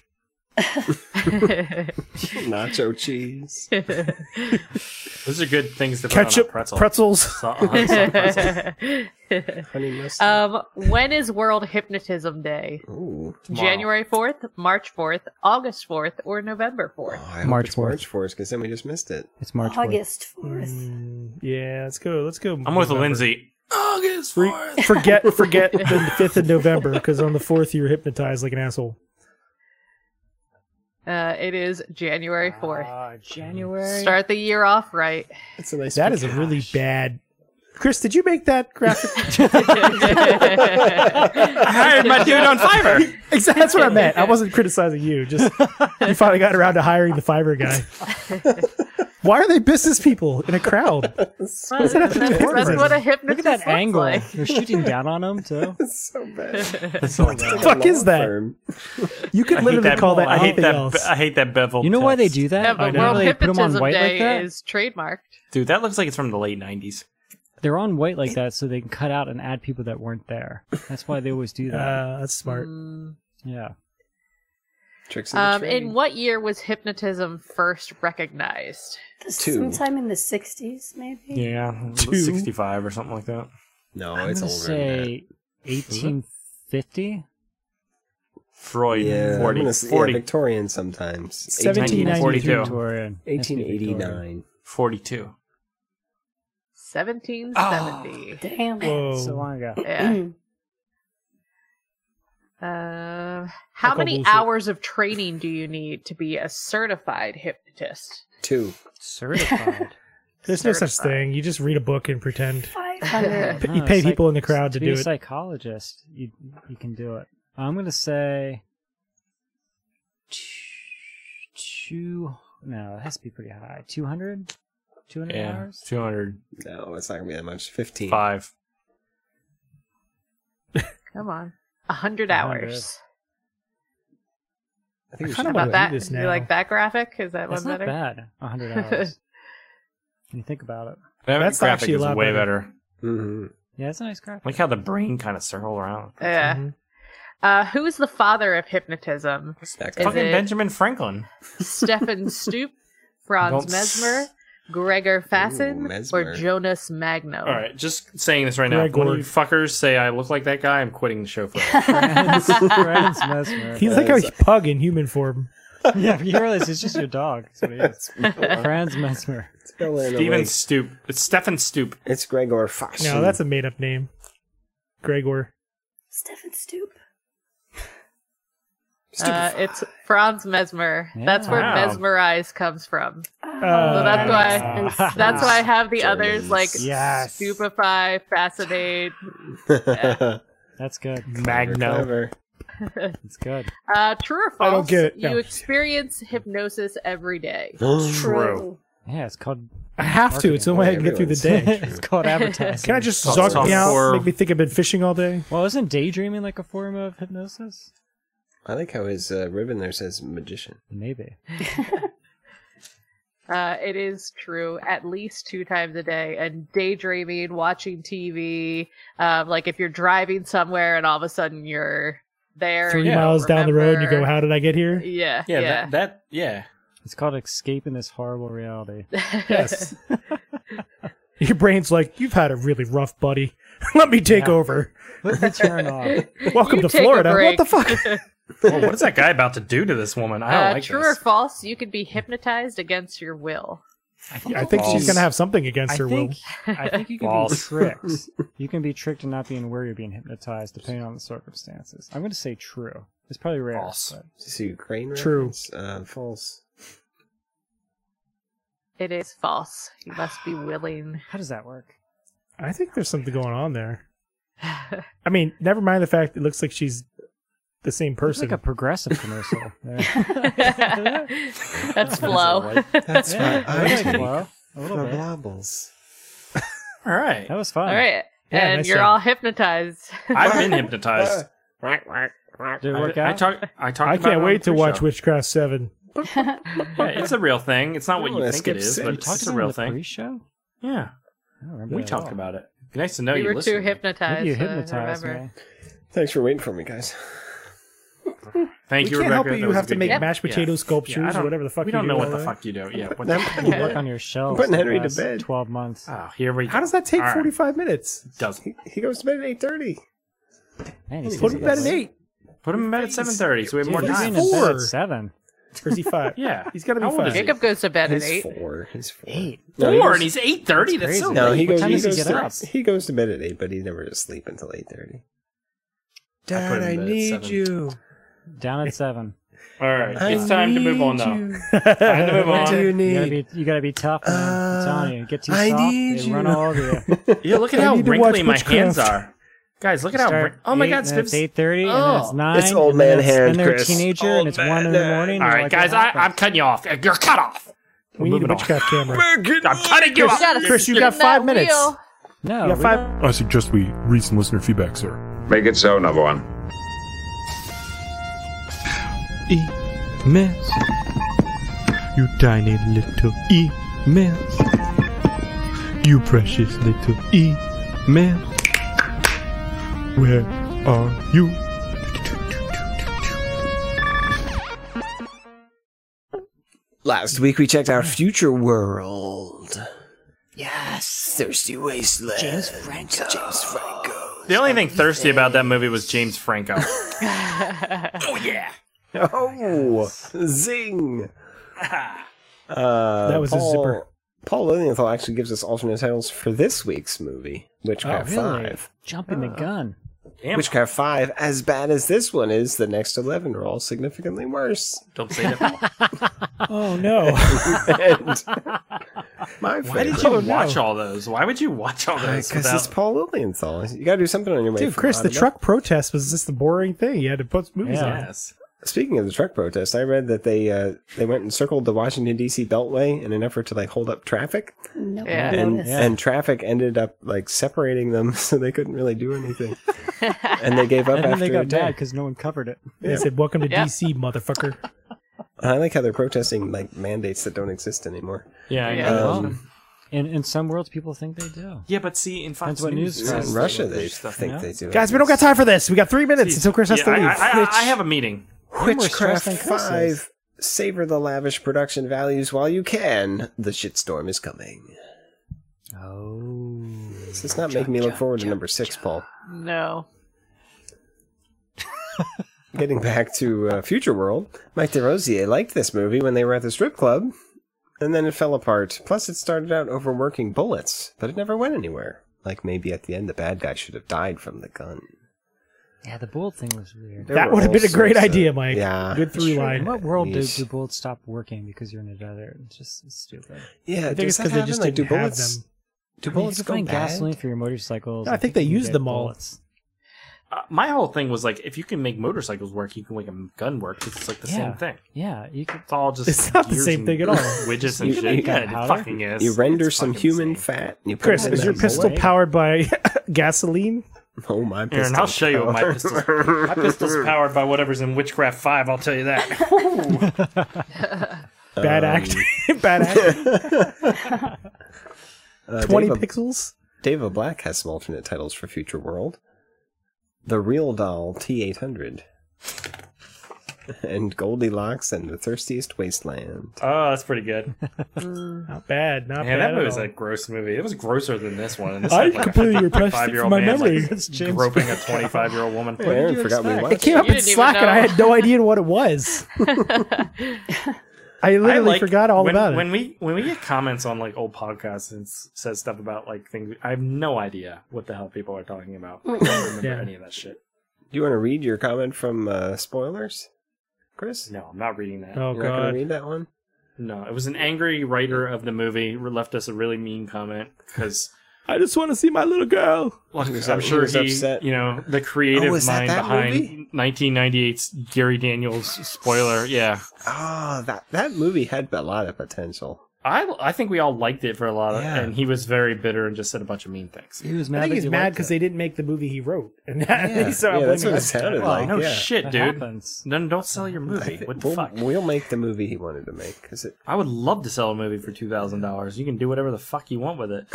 [SPEAKER 9] Nacho cheese.
[SPEAKER 2] Those are good things to put
[SPEAKER 6] Ketchup,
[SPEAKER 2] on a pretzel.
[SPEAKER 6] pretzels.
[SPEAKER 2] So- uh, salt pretzel.
[SPEAKER 9] Honey mustard.
[SPEAKER 8] um, when is World Hypnotism Day?
[SPEAKER 9] Ooh.
[SPEAKER 8] January fourth, March fourth, August fourth, or November fourth?
[SPEAKER 9] Oh, I hope
[SPEAKER 7] March
[SPEAKER 9] it's
[SPEAKER 7] fourth.
[SPEAKER 9] March fourth, because then we just missed it.
[SPEAKER 7] It's March fourth.
[SPEAKER 3] August fourth.
[SPEAKER 6] Mm, yeah, let's go. Let's go.
[SPEAKER 2] I'm with
[SPEAKER 6] November.
[SPEAKER 2] Lindsay. August
[SPEAKER 6] Re-
[SPEAKER 2] fourth.
[SPEAKER 6] forget forget the fifth of November because on the fourth you were hypnotized like an asshole.
[SPEAKER 8] Uh, it is January fourth.
[SPEAKER 7] Ah, January.
[SPEAKER 8] Start the year off right.
[SPEAKER 9] It's a nice.
[SPEAKER 6] That is a really bad. Chris, did you make that graphic?
[SPEAKER 2] I hired my dude on Fiverr.
[SPEAKER 6] Exactly. That's what I meant. I wasn't criticizing you. Just you finally got around to hiring the Fiverr guy. Why are they business people in a crowd?
[SPEAKER 8] That's, that's what a
[SPEAKER 7] Look
[SPEAKER 8] hypnotist
[SPEAKER 7] at that
[SPEAKER 8] looks
[SPEAKER 7] angle.
[SPEAKER 8] like.
[SPEAKER 7] You're shooting down on them too.
[SPEAKER 9] It's so bad.
[SPEAKER 6] What the fuck is that? You could
[SPEAKER 2] I hate
[SPEAKER 6] literally
[SPEAKER 2] that,
[SPEAKER 6] call that
[SPEAKER 2] I hate
[SPEAKER 6] anything
[SPEAKER 2] that.
[SPEAKER 6] else.
[SPEAKER 2] I hate that bevel.
[SPEAKER 7] You know why they
[SPEAKER 2] text.
[SPEAKER 7] do that?
[SPEAKER 8] Yeah, but
[SPEAKER 7] You know
[SPEAKER 8] World
[SPEAKER 7] why they put them on
[SPEAKER 8] Hypnotism
[SPEAKER 7] white
[SPEAKER 8] Day
[SPEAKER 7] like that?
[SPEAKER 8] is trademarked.
[SPEAKER 2] Dude, that looks like it's from the late nineties.
[SPEAKER 7] They're on white like that so they can cut out and add people that weren't there. That's why they always do that.
[SPEAKER 6] Uh, that's smart.
[SPEAKER 8] Mm.
[SPEAKER 7] Yeah.
[SPEAKER 9] Tricks of the
[SPEAKER 8] Um,
[SPEAKER 9] trade.
[SPEAKER 8] in what year was hypnotism first recognized?
[SPEAKER 9] Two.
[SPEAKER 3] Sometime in the sixties, maybe.
[SPEAKER 2] Yeah,
[SPEAKER 6] Two.
[SPEAKER 2] sixty-five or something like that.
[SPEAKER 9] No,
[SPEAKER 7] I'm
[SPEAKER 9] it's
[SPEAKER 7] gonna
[SPEAKER 9] older than that.
[SPEAKER 7] say eighteen fifty.
[SPEAKER 2] Freud,
[SPEAKER 9] Yeah,
[SPEAKER 2] forty,
[SPEAKER 9] I'm gonna say,
[SPEAKER 2] forty,
[SPEAKER 9] yeah, Victorian sometimes.
[SPEAKER 6] seventeen
[SPEAKER 2] forty-two.
[SPEAKER 7] Victorian.
[SPEAKER 9] eighteen eighty-nine.
[SPEAKER 2] forty-two.
[SPEAKER 8] seventeen
[SPEAKER 2] Oh.
[SPEAKER 8] seventy.
[SPEAKER 3] Damn.
[SPEAKER 6] Whoa.
[SPEAKER 7] So long ago.
[SPEAKER 8] Yeah. Uh, how
[SPEAKER 6] call
[SPEAKER 8] many
[SPEAKER 6] bullshit.
[SPEAKER 8] hours of training do you need to be a certified hypnotist?
[SPEAKER 9] Two.
[SPEAKER 7] Certified.
[SPEAKER 6] There's no such
[SPEAKER 8] Certified.
[SPEAKER 6] thing. You just read a book and pretend.
[SPEAKER 3] Five hundred.
[SPEAKER 6] P- you
[SPEAKER 7] No,
[SPEAKER 6] pay
[SPEAKER 7] psych-
[SPEAKER 6] people in the crowd to
[SPEAKER 7] be
[SPEAKER 6] do
[SPEAKER 7] a
[SPEAKER 6] it.
[SPEAKER 7] psychologist. You you can do it. I'm gonna say t- two. No, it has to be pretty high. Two hundred. Two hundred
[SPEAKER 2] Yeah,
[SPEAKER 7] hours.
[SPEAKER 2] two hundred
[SPEAKER 9] No, it's not gonna be that much. Fifteen.
[SPEAKER 2] five.
[SPEAKER 8] Come on. A hundred
[SPEAKER 7] A hundred.
[SPEAKER 8] hours.
[SPEAKER 9] I think we
[SPEAKER 6] I
[SPEAKER 9] should.
[SPEAKER 6] kinda
[SPEAKER 8] How about
[SPEAKER 6] wanna do
[SPEAKER 8] that?
[SPEAKER 6] this
[SPEAKER 8] You
[SPEAKER 6] now.
[SPEAKER 8] like that graphic? Is that
[SPEAKER 7] That's
[SPEAKER 8] one
[SPEAKER 7] not
[SPEAKER 8] better?
[SPEAKER 7] bad. A hundred hours. When you think about it.
[SPEAKER 2] That
[SPEAKER 6] That's
[SPEAKER 2] graphic
[SPEAKER 6] actually a
[SPEAKER 2] is
[SPEAKER 6] lot
[SPEAKER 2] way
[SPEAKER 6] better.
[SPEAKER 2] better.
[SPEAKER 9] Mm-hmm.
[SPEAKER 7] Yeah, it's a nice graphic.
[SPEAKER 2] Like how the brain kind of circled around.
[SPEAKER 8] Yeah.
[SPEAKER 6] Mhm.
[SPEAKER 8] Uh, who is the father of hypnotism?
[SPEAKER 9] That
[SPEAKER 8] Is
[SPEAKER 2] Fucking
[SPEAKER 8] it-
[SPEAKER 2] Benjamin Franklin.
[SPEAKER 8] Stefan Stoop, Franz
[SPEAKER 2] Don't s-
[SPEAKER 8] Mesmer, Gregor Fassen,
[SPEAKER 9] Ooh, Mesmer.
[SPEAKER 8] or Jonas Magno?
[SPEAKER 2] All right, just saying this right now. If
[SPEAKER 6] Gregor.
[SPEAKER 2] one of you fuckers say I look like that guy, I'm quitting the show for
[SPEAKER 7] Franz, Franz Mesmer.
[SPEAKER 6] He's like a pug in human form.
[SPEAKER 7] Yeah, you realize it's just your dog. That's what he is. Franz Mesmer.
[SPEAKER 9] Fill in a
[SPEAKER 2] Steven
[SPEAKER 9] link.
[SPEAKER 2] Stoop. It's Stefan Stoop.
[SPEAKER 9] It's Gregor Fassen.
[SPEAKER 6] No, that's a made up name. Gregor.
[SPEAKER 3] Stefan Stoop.
[SPEAKER 8] Uh, it's Franz Mesmer. That's where
[SPEAKER 2] Wow.
[SPEAKER 8] mesmerize comes from.
[SPEAKER 6] Uh,
[SPEAKER 8] So that's why
[SPEAKER 3] And
[SPEAKER 8] that's why I have the others like
[SPEAKER 7] Yes.
[SPEAKER 8] stupefy, fascinate.
[SPEAKER 7] That's good.
[SPEAKER 2] Magno.
[SPEAKER 9] Clever.
[SPEAKER 7] That's good.
[SPEAKER 8] Uh, true or
[SPEAKER 6] I don't
[SPEAKER 8] false?
[SPEAKER 6] get it.
[SPEAKER 8] You
[SPEAKER 6] No.
[SPEAKER 8] experience hypnosis every day.
[SPEAKER 2] True.
[SPEAKER 7] Yeah, it's called.
[SPEAKER 6] I have to. It's the only way I can get through the day.
[SPEAKER 7] It's called advertising.
[SPEAKER 6] Can I just
[SPEAKER 2] It's
[SPEAKER 6] zonk
[SPEAKER 2] called
[SPEAKER 6] me out,
[SPEAKER 2] for-
[SPEAKER 6] make me think I've been fishing all day?
[SPEAKER 7] Well, isn't daydreaming like a form of hypnosis?
[SPEAKER 9] I like how his uh, ribbon there says magician.
[SPEAKER 7] Maybe.
[SPEAKER 8] Uh, it is true at least two times a day. And daydreaming, watching T V, um, like if you're driving somewhere and all of a sudden you're there.
[SPEAKER 6] Three
[SPEAKER 8] and you don't
[SPEAKER 6] miles down the road, and you go,
[SPEAKER 8] remember-
[SPEAKER 6] how did I get here?
[SPEAKER 8] Yeah,
[SPEAKER 2] Yeah,
[SPEAKER 8] yeah.
[SPEAKER 2] That, that yeah.
[SPEAKER 7] It's called escaping this horrible reality.
[SPEAKER 6] Yes. Your brain's like, you've had a really rough, buddy. Let me take
[SPEAKER 7] Yeah.
[SPEAKER 6] over.
[SPEAKER 7] Let me turn off.
[SPEAKER 6] Welcome
[SPEAKER 8] You
[SPEAKER 6] to
[SPEAKER 8] take a
[SPEAKER 6] Florida. What
[SPEAKER 8] break.
[SPEAKER 6] the fuck?
[SPEAKER 2] Well, what is that guy about to do to this woman? I don't
[SPEAKER 8] Uh,
[SPEAKER 2] like
[SPEAKER 8] true
[SPEAKER 2] this.
[SPEAKER 8] or false, you could be hypnotized against your will.
[SPEAKER 6] I think
[SPEAKER 2] False.
[SPEAKER 6] she's going to have something against
[SPEAKER 7] I
[SPEAKER 6] her
[SPEAKER 7] think,
[SPEAKER 6] will.
[SPEAKER 7] I think you can
[SPEAKER 2] False.
[SPEAKER 7] be tricked. You can be tricked into not being where you're being hypnotized, depending on the circumstances. I'm going to say true. It's probably rare.
[SPEAKER 2] False.
[SPEAKER 7] but-
[SPEAKER 9] Is this a Ukraine
[SPEAKER 6] True.
[SPEAKER 9] reference? Uh, false.
[SPEAKER 8] It is false. You must be willing.
[SPEAKER 7] How does that work?
[SPEAKER 6] I think there's something going on there. I mean, never mind the fact it looks like she's the same
[SPEAKER 7] It's
[SPEAKER 6] person.
[SPEAKER 7] like a progressive commercial.
[SPEAKER 8] That's Flo.
[SPEAKER 9] That's
[SPEAKER 7] Yeah,
[SPEAKER 9] right.
[SPEAKER 7] I
[SPEAKER 9] I
[SPEAKER 7] like
[SPEAKER 9] take
[SPEAKER 7] Flo. A little
[SPEAKER 9] the
[SPEAKER 7] bit.
[SPEAKER 9] blobbles.
[SPEAKER 2] All right.
[SPEAKER 7] That was fun.
[SPEAKER 8] All right.
[SPEAKER 6] Yeah,
[SPEAKER 8] and
[SPEAKER 6] nice
[SPEAKER 8] you're
[SPEAKER 6] job.
[SPEAKER 8] all hypnotized.
[SPEAKER 2] I've been hypnotized.
[SPEAKER 7] Did it work
[SPEAKER 2] I, I
[SPEAKER 7] out?
[SPEAKER 2] talk. I talked.
[SPEAKER 6] I
[SPEAKER 2] about it
[SPEAKER 6] can't
[SPEAKER 2] on
[SPEAKER 6] wait
[SPEAKER 2] the
[SPEAKER 6] to watch
[SPEAKER 2] pre-show.
[SPEAKER 6] Witchcraft seven.
[SPEAKER 2] Yeah, it's a real thing. It's not what
[SPEAKER 9] Oh,
[SPEAKER 2] you
[SPEAKER 9] I
[SPEAKER 2] think it
[SPEAKER 9] skipped
[SPEAKER 2] is,
[SPEAKER 9] six.
[SPEAKER 2] but
[SPEAKER 7] You
[SPEAKER 2] it's,
[SPEAKER 7] talked
[SPEAKER 2] it's a
[SPEAKER 7] about it
[SPEAKER 2] real
[SPEAKER 7] in the
[SPEAKER 2] thing.
[SPEAKER 7] pre-show?
[SPEAKER 2] Yeah,
[SPEAKER 7] I don't remember
[SPEAKER 2] we
[SPEAKER 7] that
[SPEAKER 2] talked
[SPEAKER 7] at all.
[SPEAKER 2] about it. It'd be nice to know
[SPEAKER 8] you
[SPEAKER 2] you
[SPEAKER 8] were too
[SPEAKER 2] listened.
[SPEAKER 8] hypnotized.
[SPEAKER 7] You
[SPEAKER 8] to
[SPEAKER 7] hypnotized
[SPEAKER 8] remember.
[SPEAKER 7] me.
[SPEAKER 9] Thanks for waiting for me, guys.
[SPEAKER 2] Thank
[SPEAKER 6] We
[SPEAKER 2] you,
[SPEAKER 6] can't help
[SPEAKER 2] Rebecca.
[SPEAKER 6] it.
[SPEAKER 2] That
[SPEAKER 6] You
[SPEAKER 2] was
[SPEAKER 6] have
[SPEAKER 2] a
[SPEAKER 6] to
[SPEAKER 2] good
[SPEAKER 6] make
[SPEAKER 2] game.
[SPEAKER 6] mashed potato
[SPEAKER 2] Yeah.
[SPEAKER 6] sculptures
[SPEAKER 2] Yeah, I
[SPEAKER 6] or
[SPEAKER 2] don't-
[SPEAKER 6] whatever the fuck
[SPEAKER 2] We
[SPEAKER 6] you
[SPEAKER 2] don't
[SPEAKER 6] do
[SPEAKER 2] know
[SPEAKER 6] all
[SPEAKER 2] what the
[SPEAKER 6] that.
[SPEAKER 2] fuck you do. Yeah. What
[SPEAKER 9] Now-
[SPEAKER 2] the,
[SPEAKER 7] You work on your shelves.
[SPEAKER 9] putting
[SPEAKER 7] for the
[SPEAKER 9] Henry to
[SPEAKER 7] past
[SPEAKER 9] bed.
[SPEAKER 7] twelve months.
[SPEAKER 2] oh, here we go.
[SPEAKER 6] How does that take
[SPEAKER 2] All right.
[SPEAKER 6] forty-five minutes?
[SPEAKER 2] Doesn't.
[SPEAKER 9] He goes to bed at eight thirty.
[SPEAKER 7] Man, he
[SPEAKER 6] Put
[SPEAKER 7] stays
[SPEAKER 6] him
[SPEAKER 7] up
[SPEAKER 6] to bed at
[SPEAKER 7] late.
[SPEAKER 6] eight.
[SPEAKER 2] Put him in bed at seven thirty, so we have
[SPEAKER 7] Dude,
[SPEAKER 2] more
[SPEAKER 7] he's
[SPEAKER 2] time.
[SPEAKER 7] in bed
[SPEAKER 6] Four.
[SPEAKER 7] at seven.
[SPEAKER 6] Or is he five?
[SPEAKER 2] Yeah.
[SPEAKER 6] He's got to be
[SPEAKER 2] How old is
[SPEAKER 6] five.
[SPEAKER 2] he?
[SPEAKER 8] Jacob goes to bed at
[SPEAKER 9] He's
[SPEAKER 8] eight.
[SPEAKER 9] four. He's four.
[SPEAKER 7] Eight.
[SPEAKER 9] No, he
[SPEAKER 2] Four,
[SPEAKER 9] goes-
[SPEAKER 2] and he's eight thirty. That's
[SPEAKER 7] That's
[SPEAKER 2] so
[SPEAKER 7] crazy.
[SPEAKER 9] No,
[SPEAKER 2] late.
[SPEAKER 9] he
[SPEAKER 7] What
[SPEAKER 9] goes.
[SPEAKER 7] time
[SPEAKER 9] He
[SPEAKER 7] does he
[SPEAKER 9] goes,
[SPEAKER 7] get
[SPEAKER 9] to,
[SPEAKER 7] up?
[SPEAKER 9] he goes to bed at eight, but he never does sleep until eight thirty.
[SPEAKER 2] I put
[SPEAKER 9] Dad,
[SPEAKER 2] him
[SPEAKER 9] I
[SPEAKER 2] in bed at
[SPEAKER 9] need
[SPEAKER 2] seven.
[SPEAKER 9] you.
[SPEAKER 7] Down at seven.
[SPEAKER 2] All right,
[SPEAKER 9] I
[SPEAKER 2] it's time to move on
[SPEAKER 9] need
[SPEAKER 2] though.
[SPEAKER 9] you.
[SPEAKER 2] Time to move
[SPEAKER 9] What do
[SPEAKER 2] on.
[SPEAKER 9] you
[SPEAKER 7] You gotta
[SPEAKER 9] need?
[SPEAKER 7] be, you gotta be tough, man. I'm telling you, you get too
[SPEAKER 9] I
[SPEAKER 7] soft,
[SPEAKER 9] need
[SPEAKER 7] they run
[SPEAKER 9] you.
[SPEAKER 7] all over you.
[SPEAKER 2] Yeah, look at
[SPEAKER 6] I
[SPEAKER 2] how
[SPEAKER 6] need to
[SPEAKER 2] wrinkly
[SPEAKER 6] watch
[SPEAKER 2] my
[SPEAKER 6] Witchcraft.
[SPEAKER 2] hands are. Guys, look at how.
[SPEAKER 7] Start
[SPEAKER 2] wrin- Oh my
[SPEAKER 7] eight,
[SPEAKER 2] God,
[SPEAKER 7] and then it's
[SPEAKER 2] Spivs.
[SPEAKER 7] eight thirty, and then
[SPEAKER 2] Oh.
[SPEAKER 7] it's nine.
[SPEAKER 9] It's old
[SPEAKER 7] and then
[SPEAKER 9] man
[SPEAKER 7] it's-
[SPEAKER 9] hand,
[SPEAKER 7] Then they're a
[SPEAKER 9] Chris.
[SPEAKER 7] teenager,
[SPEAKER 9] Old
[SPEAKER 7] and it's
[SPEAKER 9] man
[SPEAKER 7] one in the
[SPEAKER 9] hand.
[SPEAKER 7] morning.
[SPEAKER 2] All
[SPEAKER 7] you're
[SPEAKER 2] right,
[SPEAKER 7] like,
[SPEAKER 2] guys,
[SPEAKER 7] what
[SPEAKER 2] I,
[SPEAKER 7] happened?
[SPEAKER 2] I'm cutting you off. You're cut off.
[SPEAKER 6] We need a
[SPEAKER 2] moving on.
[SPEAKER 6] Witchcraft camera.
[SPEAKER 2] I'm cutting you
[SPEAKER 6] Chris,
[SPEAKER 2] off.
[SPEAKER 8] Gotta
[SPEAKER 6] Chris, you
[SPEAKER 8] spin
[SPEAKER 6] got
[SPEAKER 8] that
[SPEAKER 6] five minutes.
[SPEAKER 8] wheel.
[SPEAKER 7] No,
[SPEAKER 6] You got
[SPEAKER 7] we
[SPEAKER 6] five.
[SPEAKER 7] don't-
[SPEAKER 11] I suggest we read some listener feedback, sir.
[SPEAKER 5] Make it so, number one.
[SPEAKER 14] Emails. You tiny little emails. You precious little emails. Where are you?
[SPEAKER 9] Last week we checked out Future World. Yes, Thirsty Wasteland. James Franco. James Franco.
[SPEAKER 2] The only thing thirsty about that movie was James Franco. Oh yeah.
[SPEAKER 9] Oh, zing! Uh,
[SPEAKER 6] That was a
[SPEAKER 9] Paul,
[SPEAKER 6] zipper.
[SPEAKER 9] Paul Lilienthal actually gives us alternate titles for this week's movie, Witchcraft
[SPEAKER 7] Oh, really?
[SPEAKER 9] five.
[SPEAKER 7] Jumping the gun.
[SPEAKER 2] Damn.
[SPEAKER 9] Witchcraft five, as bad as this one is, the next eleven are all significantly worse.
[SPEAKER 2] Don't say that.
[SPEAKER 6] Oh no!
[SPEAKER 9] And my
[SPEAKER 2] Why did
[SPEAKER 9] favorite.
[SPEAKER 2] you
[SPEAKER 6] Oh, no.
[SPEAKER 2] watch all those? Why would you watch all those?
[SPEAKER 9] Because
[SPEAKER 2] without...
[SPEAKER 9] it's Paul Lilienthal. You gotta do something on your way.
[SPEAKER 6] Dude,
[SPEAKER 9] from
[SPEAKER 6] Chris, the
[SPEAKER 9] Ottawa.
[SPEAKER 6] truck protest was just the boring thing. You had to put movies on.
[SPEAKER 2] Yes.
[SPEAKER 9] Speaking of the truck protest, I read that they uh, they went and circled the Washington D C Beltway in an effort to like hold up traffic,
[SPEAKER 3] No,
[SPEAKER 8] Yeah.
[SPEAKER 9] and
[SPEAKER 3] notice.
[SPEAKER 9] and traffic ended up like separating them, so they couldn't really do anything, and they gave up
[SPEAKER 7] And then
[SPEAKER 9] after
[SPEAKER 7] they
[SPEAKER 9] a
[SPEAKER 7] got
[SPEAKER 9] day.
[SPEAKER 7] mad because no one covered it.
[SPEAKER 6] They said, "Welcome to
[SPEAKER 8] Yep.
[SPEAKER 6] D C, motherfucker."
[SPEAKER 9] I like how they're protesting like mandates that don't exist anymore.
[SPEAKER 2] Yeah. I
[SPEAKER 8] Yeah.
[SPEAKER 2] know.
[SPEAKER 9] Um,
[SPEAKER 7] In in some worlds, people think they do.
[SPEAKER 2] Yeah, but see, in Fox
[SPEAKER 7] Depends what
[SPEAKER 2] News,
[SPEAKER 7] news
[SPEAKER 2] it
[SPEAKER 7] it
[SPEAKER 2] says
[SPEAKER 9] in
[SPEAKER 7] Right.
[SPEAKER 9] Russia,
[SPEAKER 2] there's
[SPEAKER 9] they
[SPEAKER 2] stuff
[SPEAKER 9] think
[SPEAKER 7] now.
[SPEAKER 9] they do.
[SPEAKER 6] Guys, we don't got time for this. We got three minutes until Chris has
[SPEAKER 2] Yeah,
[SPEAKER 6] to
[SPEAKER 2] I,
[SPEAKER 6] leave.
[SPEAKER 2] I, I, I have a meeting.
[SPEAKER 7] You're more
[SPEAKER 9] Witchcraft
[SPEAKER 7] stressed than Chris is.
[SPEAKER 9] five. Savor the lavish production values while you can. The shitstorm is coming.
[SPEAKER 7] Oh.
[SPEAKER 9] Does this not make me look forward to number six, Paul?
[SPEAKER 8] No.
[SPEAKER 9] Getting back to uh, Future World, Mike DeRosier liked this movie when they were at the strip club, and then it fell apart. Plus, it started out overworking bullets, but it never went anywhere. Like maybe at the end, the bad guy should have died from the gun.
[SPEAKER 7] Yeah, the bullet thing was weird.
[SPEAKER 9] There
[SPEAKER 6] That
[SPEAKER 9] were
[SPEAKER 6] would have
[SPEAKER 9] all
[SPEAKER 6] been a great
[SPEAKER 9] sorts of-
[SPEAKER 6] idea, Mike.
[SPEAKER 9] Yeah.
[SPEAKER 6] Good through
[SPEAKER 7] In
[SPEAKER 6] line.
[SPEAKER 7] what world do,
[SPEAKER 9] Yeesh.
[SPEAKER 7] do bullets stop working because you're in a desert? It's just it's stupid.
[SPEAKER 9] Yeah,
[SPEAKER 6] I think
[SPEAKER 9] does
[SPEAKER 6] it's
[SPEAKER 9] that
[SPEAKER 6] because they
[SPEAKER 9] happen?
[SPEAKER 6] just
[SPEAKER 9] Like, do
[SPEAKER 6] didn't have
[SPEAKER 9] bullets?
[SPEAKER 6] them.
[SPEAKER 9] Do
[SPEAKER 7] I mean,
[SPEAKER 9] bullets
[SPEAKER 7] you can
[SPEAKER 9] go
[SPEAKER 7] find
[SPEAKER 9] bad?
[SPEAKER 7] gasoline for your motorcycles.
[SPEAKER 6] No, I think they
[SPEAKER 7] you can
[SPEAKER 6] use
[SPEAKER 7] get
[SPEAKER 6] them all.
[SPEAKER 7] bullets.
[SPEAKER 2] Uh, my whole thing was like, if you can make motorcycles work, you can make a gun work. 'Cause it's like the
[SPEAKER 7] Yeah.
[SPEAKER 2] same thing.
[SPEAKER 7] Yeah, you could.
[SPEAKER 2] It's all just.
[SPEAKER 6] It's not the
[SPEAKER 2] gears
[SPEAKER 6] same
[SPEAKER 2] and
[SPEAKER 6] thing at all.
[SPEAKER 2] Widgets and
[SPEAKER 9] You
[SPEAKER 2] shit.
[SPEAKER 9] make
[SPEAKER 2] Yeah,
[SPEAKER 7] a
[SPEAKER 2] it
[SPEAKER 7] powder?
[SPEAKER 2] fucking is.
[SPEAKER 9] You render
[SPEAKER 2] It's
[SPEAKER 9] some
[SPEAKER 2] fucking
[SPEAKER 9] human
[SPEAKER 2] insane.
[SPEAKER 9] fat. And you put
[SPEAKER 6] Chris,
[SPEAKER 9] it in
[SPEAKER 6] is your
[SPEAKER 9] that
[SPEAKER 6] pistol
[SPEAKER 9] mold.
[SPEAKER 6] powered by gasoline?
[SPEAKER 9] Oh, my pistol.
[SPEAKER 2] Here, and I'll show you what my
[SPEAKER 9] power.
[SPEAKER 2] pistol's. My pistol's powered by whatever's in Witchcraft five. I'll tell you that.
[SPEAKER 6] Bad
[SPEAKER 9] Um,
[SPEAKER 6] acting. Bad acting.
[SPEAKER 9] Uh,
[SPEAKER 6] twenty
[SPEAKER 9] Dave,
[SPEAKER 6] pixels?
[SPEAKER 9] Dave O' Black has some alternate titles for Future World. The Real Doll T eight hundred. And Goldilocks and the Thirstiest Wasteland.
[SPEAKER 2] Oh, that's pretty good.
[SPEAKER 6] Not bad. Not
[SPEAKER 2] Man,
[SPEAKER 6] bad.
[SPEAKER 2] that movie
[SPEAKER 6] at
[SPEAKER 2] was
[SPEAKER 6] all.
[SPEAKER 2] a gross movie. It was grosser than this one. And this
[SPEAKER 6] I
[SPEAKER 2] had, like,
[SPEAKER 6] completely
[SPEAKER 2] a
[SPEAKER 6] repressed it
[SPEAKER 2] fifty-five-year-old
[SPEAKER 6] from my
[SPEAKER 2] man,
[SPEAKER 6] memory.
[SPEAKER 2] like,
[SPEAKER 6] It's James
[SPEAKER 2] groping a twenty-five-year-old woman.
[SPEAKER 9] Hey, Aaron forgot we watched
[SPEAKER 6] It came up
[SPEAKER 8] You
[SPEAKER 6] in
[SPEAKER 8] didn't even
[SPEAKER 6] Slack and I
[SPEAKER 8] know.
[SPEAKER 6] had no idea what it was. I literally
[SPEAKER 2] like-
[SPEAKER 6] forgot all
[SPEAKER 2] when,
[SPEAKER 6] about it.
[SPEAKER 2] When we when we get comments on like old podcasts and s- says stuff about like things, I have no idea what the hell people are talking about. I don't remember
[SPEAKER 6] Yeah.
[SPEAKER 2] any of that shit.
[SPEAKER 9] Do you want to read your comment from uh, Spoilers, Chris?
[SPEAKER 2] No, I'm not reading that.
[SPEAKER 6] Oh,
[SPEAKER 9] You're not going
[SPEAKER 6] God.
[SPEAKER 9] to read that one?
[SPEAKER 2] No, it was an angry writer of the movie who left us a really mean comment because
[SPEAKER 6] I just want to see my little girl.
[SPEAKER 2] look,
[SPEAKER 9] He was-
[SPEAKER 2] I'm
[SPEAKER 9] he
[SPEAKER 2] sure
[SPEAKER 9] was
[SPEAKER 2] he,
[SPEAKER 9] upset.
[SPEAKER 2] you know, the creative
[SPEAKER 9] Oh, is that
[SPEAKER 2] mind
[SPEAKER 9] that
[SPEAKER 2] behind
[SPEAKER 9] movie?
[SPEAKER 2] nineteen ninety-eight's Gary Daniels spoiler. Yeah,
[SPEAKER 9] Oh, that, that movie had a lot of potential.
[SPEAKER 2] I I think we all liked it for a lot of,
[SPEAKER 9] Yeah.
[SPEAKER 2] and he was very bitter and just said a bunch of mean things.
[SPEAKER 7] He was
[SPEAKER 6] I
[SPEAKER 7] mad.
[SPEAKER 6] think
[SPEAKER 7] that
[SPEAKER 6] he's
[SPEAKER 7] you
[SPEAKER 6] mad
[SPEAKER 7] liked
[SPEAKER 6] because
[SPEAKER 7] it.
[SPEAKER 6] they didn't make the movie he wrote. And
[SPEAKER 9] Yeah,
[SPEAKER 6] he's so
[SPEAKER 9] yeah, that's
[SPEAKER 6] blaming
[SPEAKER 9] what it
[SPEAKER 6] us.
[SPEAKER 9] sounded
[SPEAKER 2] Well,
[SPEAKER 9] like.
[SPEAKER 2] no
[SPEAKER 9] yeah.
[SPEAKER 2] shit,
[SPEAKER 7] That
[SPEAKER 2] dude.
[SPEAKER 7] happens.
[SPEAKER 2] Then don't sell your
[SPEAKER 9] I
[SPEAKER 2] movie.
[SPEAKER 9] think
[SPEAKER 2] What the
[SPEAKER 9] we'll,
[SPEAKER 2] fuck?
[SPEAKER 9] we'll make the movie he wanted to make. Cause it,
[SPEAKER 2] I would love to sell a movie for two thousand dollars. You can do whatever the fuck you want with it.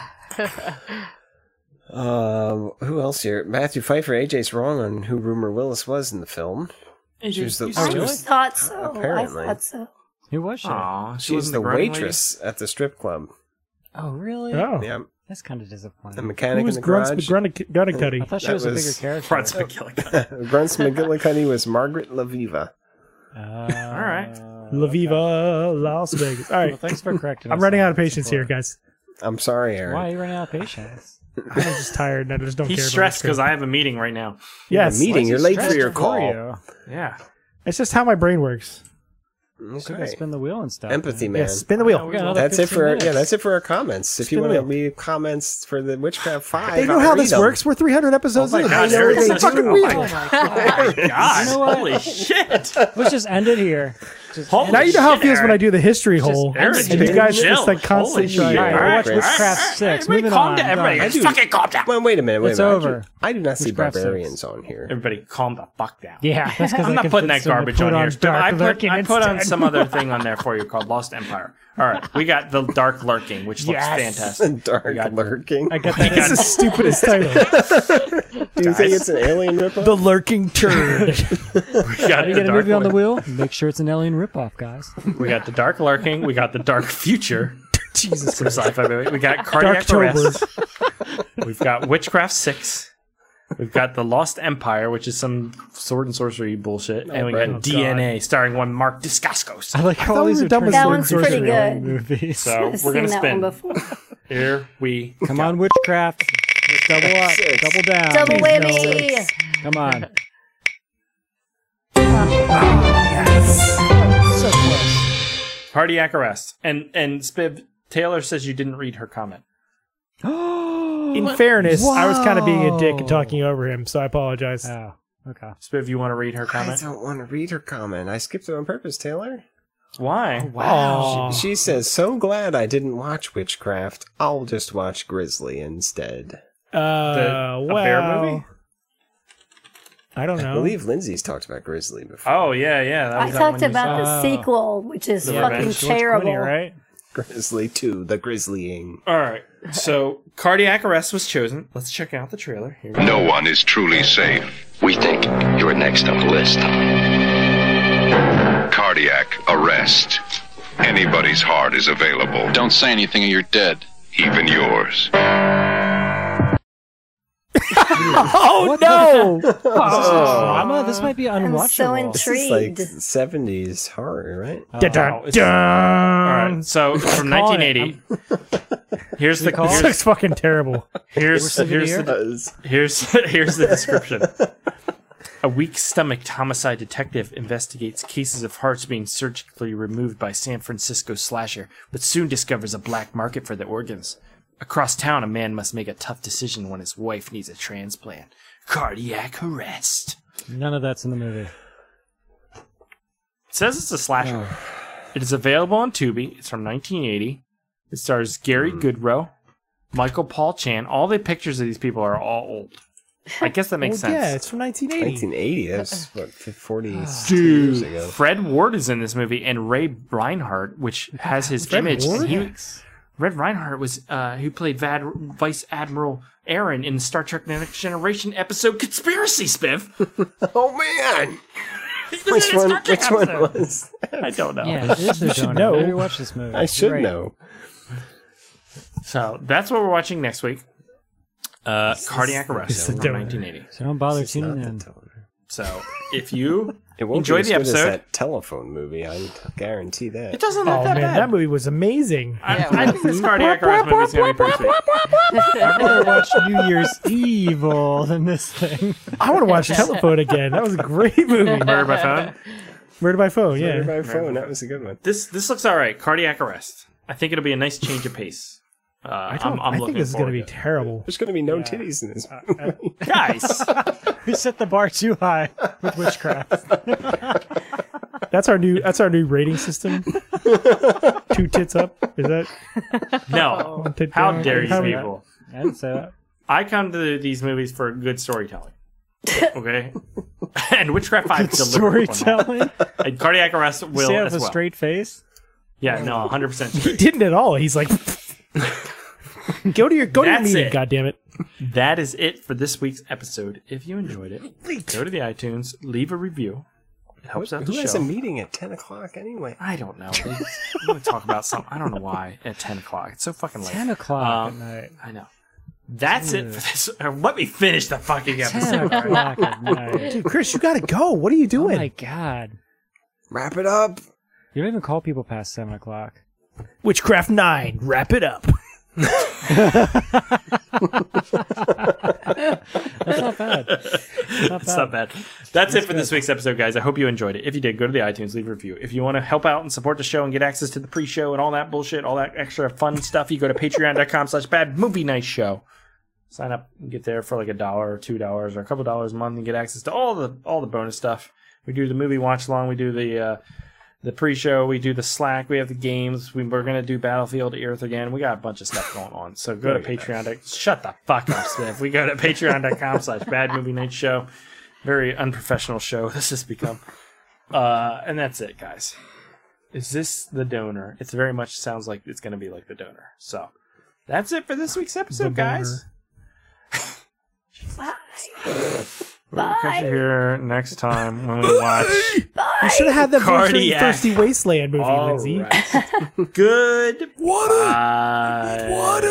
[SPEAKER 9] um, who else here? Matthew Pfeiffer, A J's wrong on who Rumor Willis was in the film. She was the,
[SPEAKER 2] You
[SPEAKER 9] she
[SPEAKER 3] I
[SPEAKER 2] really?
[SPEAKER 9] was,
[SPEAKER 3] thought so.
[SPEAKER 9] Apparently.
[SPEAKER 3] I thought so.
[SPEAKER 7] Who was she?
[SPEAKER 2] Aw,
[SPEAKER 9] she was
[SPEAKER 2] wasn't
[SPEAKER 9] the
[SPEAKER 2] groaning
[SPEAKER 9] waitress at the strip club.
[SPEAKER 7] Oh, really?
[SPEAKER 6] Oh.
[SPEAKER 9] Yeah,
[SPEAKER 7] That's kind of disappointing.
[SPEAKER 9] the
[SPEAKER 6] Who
[SPEAKER 9] mechanic in
[SPEAKER 6] was
[SPEAKER 9] the
[SPEAKER 6] Grunts
[SPEAKER 9] garage.
[SPEAKER 6] McGrunnicuddy?
[SPEAKER 7] I thought she
[SPEAKER 9] That
[SPEAKER 7] was, a
[SPEAKER 9] was-
[SPEAKER 7] bigger character.
[SPEAKER 2] Grunts McGillicuddy.
[SPEAKER 9] Grunts McGillicuddy was Margaret LaViva.
[SPEAKER 7] Uh,
[SPEAKER 2] All right.
[SPEAKER 6] La Viva Las Vegas. All right.
[SPEAKER 7] Well, thanks for correcting
[SPEAKER 6] I'm
[SPEAKER 7] us
[SPEAKER 6] running
[SPEAKER 7] on
[SPEAKER 6] out of
[SPEAKER 7] that
[SPEAKER 6] patience here,
[SPEAKER 7] before.
[SPEAKER 6] guys.
[SPEAKER 9] I'm sorry, Aaron.
[SPEAKER 7] Why are you running out of patience?
[SPEAKER 6] I'm just tired and I just don't
[SPEAKER 2] He's
[SPEAKER 6] care.
[SPEAKER 2] stressed
[SPEAKER 6] about
[SPEAKER 2] because I have a meeting right now.
[SPEAKER 6] Yes.
[SPEAKER 9] A meeting.
[SPEAKER 7] Why
[SPEAKER 9] You're
[SPEAKER 7] is
[SPEAKER 9] late
[SPEAKER 7] he
[SPEAKER 9] for your
[SPEAKER 7] stressed
[SPEAKER 9] call.
[SPEAKER 7] you?
[SPEAKER 2] Yeah.
[SPEAKER 6] It's just how my brain works.
[SPEAKER 7] So you gotta
[SPEAKER 9] Okay.
[SPEAKER 7] spin the wheel and stuff.
[SPEAKER 9] Empathy,
[SPEAKER 7] man.
[SPEAKER 9] man.
[SPEAKER 6] Yeah, spin the wheel.
[SPEAKER 7] We got another
[SPEAKER 9] That's it
[SPEAKER 7] fifteen
[SPEAKER 9] for
[SPEAKER 7] minutes.
[SPEAKER 9] yeah. That's it for our comments. If
[SPEAKER 6] Spin
[SPEAKER 9] you
[SPEAKER 6] the
[SPEAKER 9] want to
[SPEAKER 6] wheel.
[SPEAKER 9] leave comments for the Witchcraft Five,
[SPEAKER 6] They know
[SPEAKER 9] I'll
[SPEAKER 6] how
[SPEAKER 9] read
[SPEAKER 6] this
[SPEAKER 9] them.
[SPEAKER 6] works. We're three hundred episodes
[SPEAKER 2] Oh my
[SPEAKER 6] in.
[SPEAKER 2] God,
[SPEAKER 6] I know
[SPEAKER 2] Eric,
[SPEAKER 6] they
[SPEAKER 2] that's
[SPEAKER 6] fucking
[SPEAKER 2] a-
[SPEAKER 6] real.
[SPEAKER 2] oh my God. God,
[SPEAKER 7] You know what?
[SPEAKER 2] holy shit.
[SPEAKER 7] Let's just end it here. Just
[SPEAKER 2] Holy
[SPEAKER 6] Now you know how it
[SPEAKER 2] shit,
[SPEAKER 6] feels when I
[SPEAKER 2] Eric.
[SPEAKER 6] do the history hole.
[SPEAKER 2] Eric,
[SPEAKER 6] And you guys
[SPEAKER 2] chill.
[SPEAKER 6] just like constantly
[SPEAKER 2] Holy
[SPEAKER 6] try.
[SPEAKER 2] shit.
[SPEAKER 7] All right,
[SPEAKER 2] All
[SPEAKER 7] we'll
[SPEAKER 2] right,
[SPEAKER 7] watch
[SPEAKER 2] all
[SPEAKER 7] Witchcraft
[SPEAKER 2] right,
[SPEAKER 7] six.
[SPEAKER 2] everybody
[SPEAKER 7] Moving
[SPEAKER 2] calm
[SPEAKER 7] on.
[SPEAKER 2] down. Everybody,
[SPEAKER 7] Done.
[SPEAKER 2] just fucking calm down.
[SPEAKER 9] Well, wait a minute. Wait
[SPEAKER 7] It's
[SPEAKER 9] a minute.
[SPEAKER 7] over.
[SPEAKER 9] I do, I do not see
[SPEAKER 7] Witchcraft six.
[SPEAKER 9] barbarians on here.
[SPEAKER 2] Everybody calm the fuck down.
[SPEAKER 7] Yeah, that's because
[SPEAKER 2] I'm not putting that garbage on here. But I put,
[SPEAKER 7] Lurking
[SPEAKER 2] I put on
[SPEAKER 7] instead.
[SPEAKER 2] some other thing on there for you called Lost Empire. All right, we got the Dark Lurking, which looks
[SPEAKER 7] Yes.
[SPEAKER 2] fantastic.
[SPEAKER 9] Dark
[SPEAKER 2] We got-
[SPEAKER 9] lurking.
[SPEAKER 7] I got
[SPEAKER 2] We
[SPEAKER 7] that.
[SPEAKER 6] It's
[SPEAKER 2] got-
[SPEAKER 6] the stupidest title.
[SPEAKER 9] Do you think it's an alien ripoff?
[SPEAKER 6] The lurking turd.
[SPEAKER 2] we got
[SPEAKER 7] You
[SPEAKER 2] the
[SPEAKER 7] get a
[SPEAKER 2] Dark
[SPEAKER 7] movie on the
[SPEAKER 2] Lurking.
[SPEAKER 7] wheel? Make sure it's an alien ripoff, guys.
[SPEAKER 2] We got the Dark Lurking. We got the Dark Future.
[SPEAKER 6] Jesus
[SPEAKER 2] Some sci-fi movie. We got Cardiac
[SPEAKER 6] Darktober.
[SPEAKER 2] Arrest. We've got Witchcraft Six. We've got the Lost Empire, which is some sword and sorcery bullshit, and we got
[SPEAKER 6] right.
[SPEAKER 2] D N A, starring one Mark Dacascos.
[SPEAKER 7] I like how
[SPEAKER 6] thought
[SPEAKER 7] all
[SPEAKER 6] we
[SPEAKER 7] these
[SPEAKER 6] were
[SPEAKER 7] are
[SPEAKER 6] done with
[SPEAKER 7] turned
[SPEAKER 3] That
[SPEAKER 7] into
[SPEAKER 3] one's pretty
[SPEAKER 7] alien
[SPEAKER 3] good.
[SPEAKER 7] movies.
[SPEAKER 2] So
[SPEAKER 3] I've
[SPEAKER 2] we're gonna
[SPEAKER 3] seen that
[SPEAKER 2] spin.
[SPEAKER 3] one before.
[SPEAKER 2] Here we
[SPEAKER 7] Come on, Witchcraft. Let's double up.
[SPEAKER 9] Six.
[SPEAKER 7] Double down.
[SPEAKER 3] Double
[SPEAKER 7] Please,
[SPEAKER 3] whammy.
[SPEAKER 7] no. Come on.
[SPEAKER 6] So close.
[SPEAKER 2] Cardiac Arrest, and and Spiv Taylor says you didn't read her comment.
[SPEAKER 6] In fairness, I was kind of being a dick and talking over him, so I apologize.
[SPEAKER 7] Oh, okay.
[SPEAKER 2] Spiv, you want to read her
[SPEAKER 9] I
[SPEAKER 2] comment?
[SPEAKER 9] don't want to read her comment. I skipped it on purpose, Taylor.
[SPEAKER 2] Why?
[SPEAKER 6] Wow.
[SPEAKER 9] She, she says, "So glad I didn't watch Witchcraft. I'll just watch Grizzly instead."
[SPEAKER 6] Uh,
[SPEAKER 2] The- a
[SPEAKER 6] well,
[SPEAKER 2] bear movie?
[SPEAKER 6] I don't
[SPEAKER 9] I
[SPEAKER 6] know.
[SPEAKER 9] believe Lindsay's talked about Grizzly before.
[SPEAKER 2] Oh yeah, yeah. That
[SPEAKER 3] I
[SPEAKER 2] was that
[SPEAKER 3] talked
[SPEAKER 2] one you
[SPEAKER 3] about
[SPEAKER 2] saw.
[SPEAKER 3] the
[SPEAKER 7] Oh.
[SPEAKER 3] sequel, which is
[SPEAKER 2] The
[SPEAKER 3] fucking
[SPEAKER 2] Revenge.
[SPEAKER 7] George
[SPEAKER 3] terrible.
[SPEAKER 7] Clooney, right?
[SPEAKER 9] Grizzly two, the Grizzlying.
[SPEAKER 2] All right. So Cardiac Arrest was chosen. Let's check out the trailer. Here we
[SPEAKER 5] No
[SPEAKER 2] go.
[SPEAKER 5] one is truly safe.
[SPEAKER 13] We think you're next on the list.
[SPEAKER 5] Cardiac arrest. Anybody's heart is available.
[SPEAKER 11] Don't say anything or you're dead.
[SPEAKER 5] Even yours.
[SPEAKER 6] Oh no!
[SPEAKER 7] Oh, this is drama. This might be
[SPEAKER 3] I'm
[SPEAKER 7] unwatchable.
[SPEAKER 3] so
[SPEAKER 9] This is like
[SPEAKER 3] intrigued.
[SPEAKER 9] seventies horror, right?
[SPEAKER 6] Dun, dun,
[SPEAKER 2] Wow, it's-
[SPEAKER 6] dun.
[SPEAKER 2] All right. So from
[SPEAKER 7] Call
[SPEAKER 2] nineteen
[SPEAKER 7] it.
[SPEAKER 2] eighty. Here's the
[SPEAKER 7] call it?
[SPEAKER 6] This
[SPEAKER 2] here's
[SPEAKER 6] looks fucking terrible.
[SPEAKER 2] here's
[SPEAKER 7] Worst of the
[SPEAKER 2] here's
[SPEAKER 7] year?
[SPEAKER 2] the, here's here's the description. A weak-stomached homicide detective investigates cases of hearts being surgically removed by San Francisco slasher, but soon discovers a black market for the organs. Across town, a man must make a tough decision when his wife needs a transplant. Cardiac Arrest.
[SPEAKER 7] None of that's in the movie.
[SPEAKER 2] It says it's a slasher. It is available on Tubi. It's from nineteen eighty. It stars Gary Goodrow, Michael Paul Chan. All the pictures of these people are all old. I guess that makes
[SPEAKER 6] Well,
[SPEAKER 2] sense.
[SPEAKER 6] yeah, it's from nineteen eighty.
[SPEAKER 9] nineteen eighty. That's what forty
[SPEAKER 2] Dude,
[SPEAKER 9] years ago.
[SPEAKER 2] Fred Ward is in this movie, and Ray Reinhardt, which has his
[SPEAKER 6] Fred
[SPEAKER 2] image.
[SPEAKER 6] Ward?
[SPEAKER 2] He, Red Reinhardt was uh, who played Vad, Vice Admiral Aaron in Star Trek: The Next Generation episode "Conspiracy Spiff."
[SPEAKER 9] Oh man, which one? Which one was? That?
[SPEAKER 2] I don't know.
[SPEAKER 7] Yeah, it is their
[SPEAKER 6] You should
[SPEAKER 7] donor.
[SPEAKER 6] know.
[SPEAKER 7] Maybe watch this movie.
[SPEAKER 9] I should
[SPEAKER 7] Right.
[SPEAKER 9] know.
[SPEAKER 2] So that's what we're watching next week. Uh, Cardiac Arrest
[SPEAKER 6] this the
[SPEAKER 2] from
[SPEAKER 6] donor?
[SPEAKER 2] nineteen eighty.
[SPEAKER 7] So don't bother
[SPEAKER 9] This is
[SPEAKER 7] tuning
[SPEAKER 9] not
[SPEAKER 7] in.
[SPEAKER 9] the donor.
[SPEAKER 2] So if you
[SPEAKER 9] It won't
[SPEAKER 2] enjoy
[SPEAKER 9] be as
[SPEAKER 2] the
[SPEAKER 9] good as
[SPEAKER 2] episode,
[SPEAKER 9] that telephone movie. I guarantee that.
[SPEAKER 2] it doesn't look
[SPEAKER 6] Oh
[SPEAKER 2] that
[SPEAKER 6] man,
[SPEAKER 2] bad.
[SPEAKER 6] that movie was amazing.
[SPEAKER 2] I, I think this Cardiac Arrest movie is going to be pretty sweet.
[SPEAKER 7] I'd rather watch New Year's Evil than this thing.
[SPEAKER 6] I want to watch Telephone again. That was a great movie.
[SPEAKER 2] Murder by Phone.
[SPEAKER 6] Murder by Phone, yeah.
[SPEAKER 9] Murder by phone. That was a good one.
[SPEAKER 2] This this looks all right. Cardiac Arrest. I think it'll be a nice change of pace. Uh,
[SPEAKER 6] I, don't,
[SPEAKER 2] I'm, I'm
[SPEAKER 6] I
[SPEAKER 2] looking
[SPEAKER 6] think this is going to
[SPEAKER 2] forward
[SPEAKER 6] be
[SPEAKER 2] it.
[SPEAKER 6] terrible.
[SPEAKER 9] There's going to be no titties in this movie.
[SPEAKER 2] Guys,
[SPEAKER 7] We set the bar too high with witchcraft.
[SPEAKER 6] That's our new. That's our new rating system. Two tits up. Is that?
[SPEAKER 2] no.
[SPEAKER 6] One tit
[SPEAKER 2] How
[SPEAKER 6] down?
[SPEAKER 2] dare you
[SPEAKER 6] How-
[SPEAKER 2] people?
[SPEAKER 7] I didn't say that.
[SPEAKER 2] I come to these movies for good storytelling. Okay? and Witchcraft five
[SPEAKER 7] Good
[SPEAKER 2] delivered on that.
[SPEAKER 7] storytelling.
[SPEAKER 2] And Cardiac Arrest will
[SPEAKER 7] Say it
[SPEAKER 2] as
[SPEAKER 7] with a
[SPEAKER 2] well.
[SPEAKER 7] straight face.
[SPEAKER 2] Yeah, no, one hundred percent
[SPEAKER 6] He
[SPEAKER 2] straight.
[SPEAKER 6] didn't at all. He's like, go to your go to your
[SPEAKER 2] That's
[SPEAKER 6] meeting.
[SPEAKER 2] it.
[SPEAKER 6] God damn it!
[SPEAKER 2] That is it for this week's episode. If you enjoyed it, go to the iTunes, leave a review. It helps out the
[SPEAKER 9] Who
[SPEAKER 2] show.
[SPEAKER 9] has a meeting at ten o'clock anyway?
[SPEAKER 2] I don't know. They- I'm going to talk about something. I don't know why at ten o'clock. It's so fucking late.
[SPEAKER 7] Ten o'clock
[SPEAKER 2] Um,
[SPEAKER 7] at night.
[SPEAKER 2] I know. That's it for this. uh, Let me finish the fucking
[SPEAKER 7] Ten
[SPEAKER 2] episode.
[SPEAKER 7] o'clock at night.
[SPEAKER 6] Dude, Chris, you gotta go. What are you
[SPEAKER 7] Oh
[SPEAKER 6] doing?
[SPEAKER 7] my god!
[SPEAKER 9] Wrap it up.
[SPEAKER 7] You don't even call people past seven o'clock.
[SPEAKER 6] Witchcraft nine. Wrap it up.
[SPEAKER 7] That's not bad. Not
[SPEAKER 2] It's not bad. That's it for this week's episode, guys. I hope you enjoyed it. If you did, go to the iTunes, leave a review. If you want to help out and support the show and get access to the pre-show and all that bullshit, all that extra fun stuff, you go to patreon.com slash bad movie night show. Sign up and get there for like a dollar or two dollars or a couple dollars a month and get access to all the all the bonus stuff. We do the movie watch along. We do the uh, the pre-show. We do the Slack. We have the games. We, we're going to do Battlefield Earth again. We got a bunch of stuff going on. So go to Patreon. Shut the fuck up, Smith. We go to patreon.com slash bad movie night show. Very unprofessional show this has become. Uh, and that's it, guys. Is this the donor? It very much sounds like it's going to be like the donor. So that's it for this week's episode, guys.
[SPEAKER 3] Bye.
[SPEAKER 2] We'll catch you here next time when we watch
[SPEAKER 6] You should have had that
[SPEAKER 2] Cardiac.
[SPEAKER 6] Thirsty Wasteland movie,
[SPEAKER 2] All
[SPEAKER 6] Lindsay.
[SPEAKER 2] right. Good. What Bye.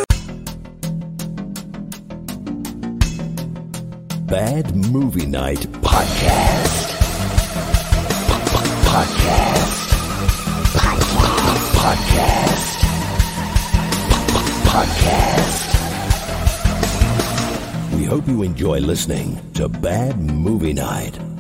[SPEAKER 1] Bad Movie Night Podcast. Podcast. Podcast. Podcast. We hope you enjoy listening to Bad Movie Night.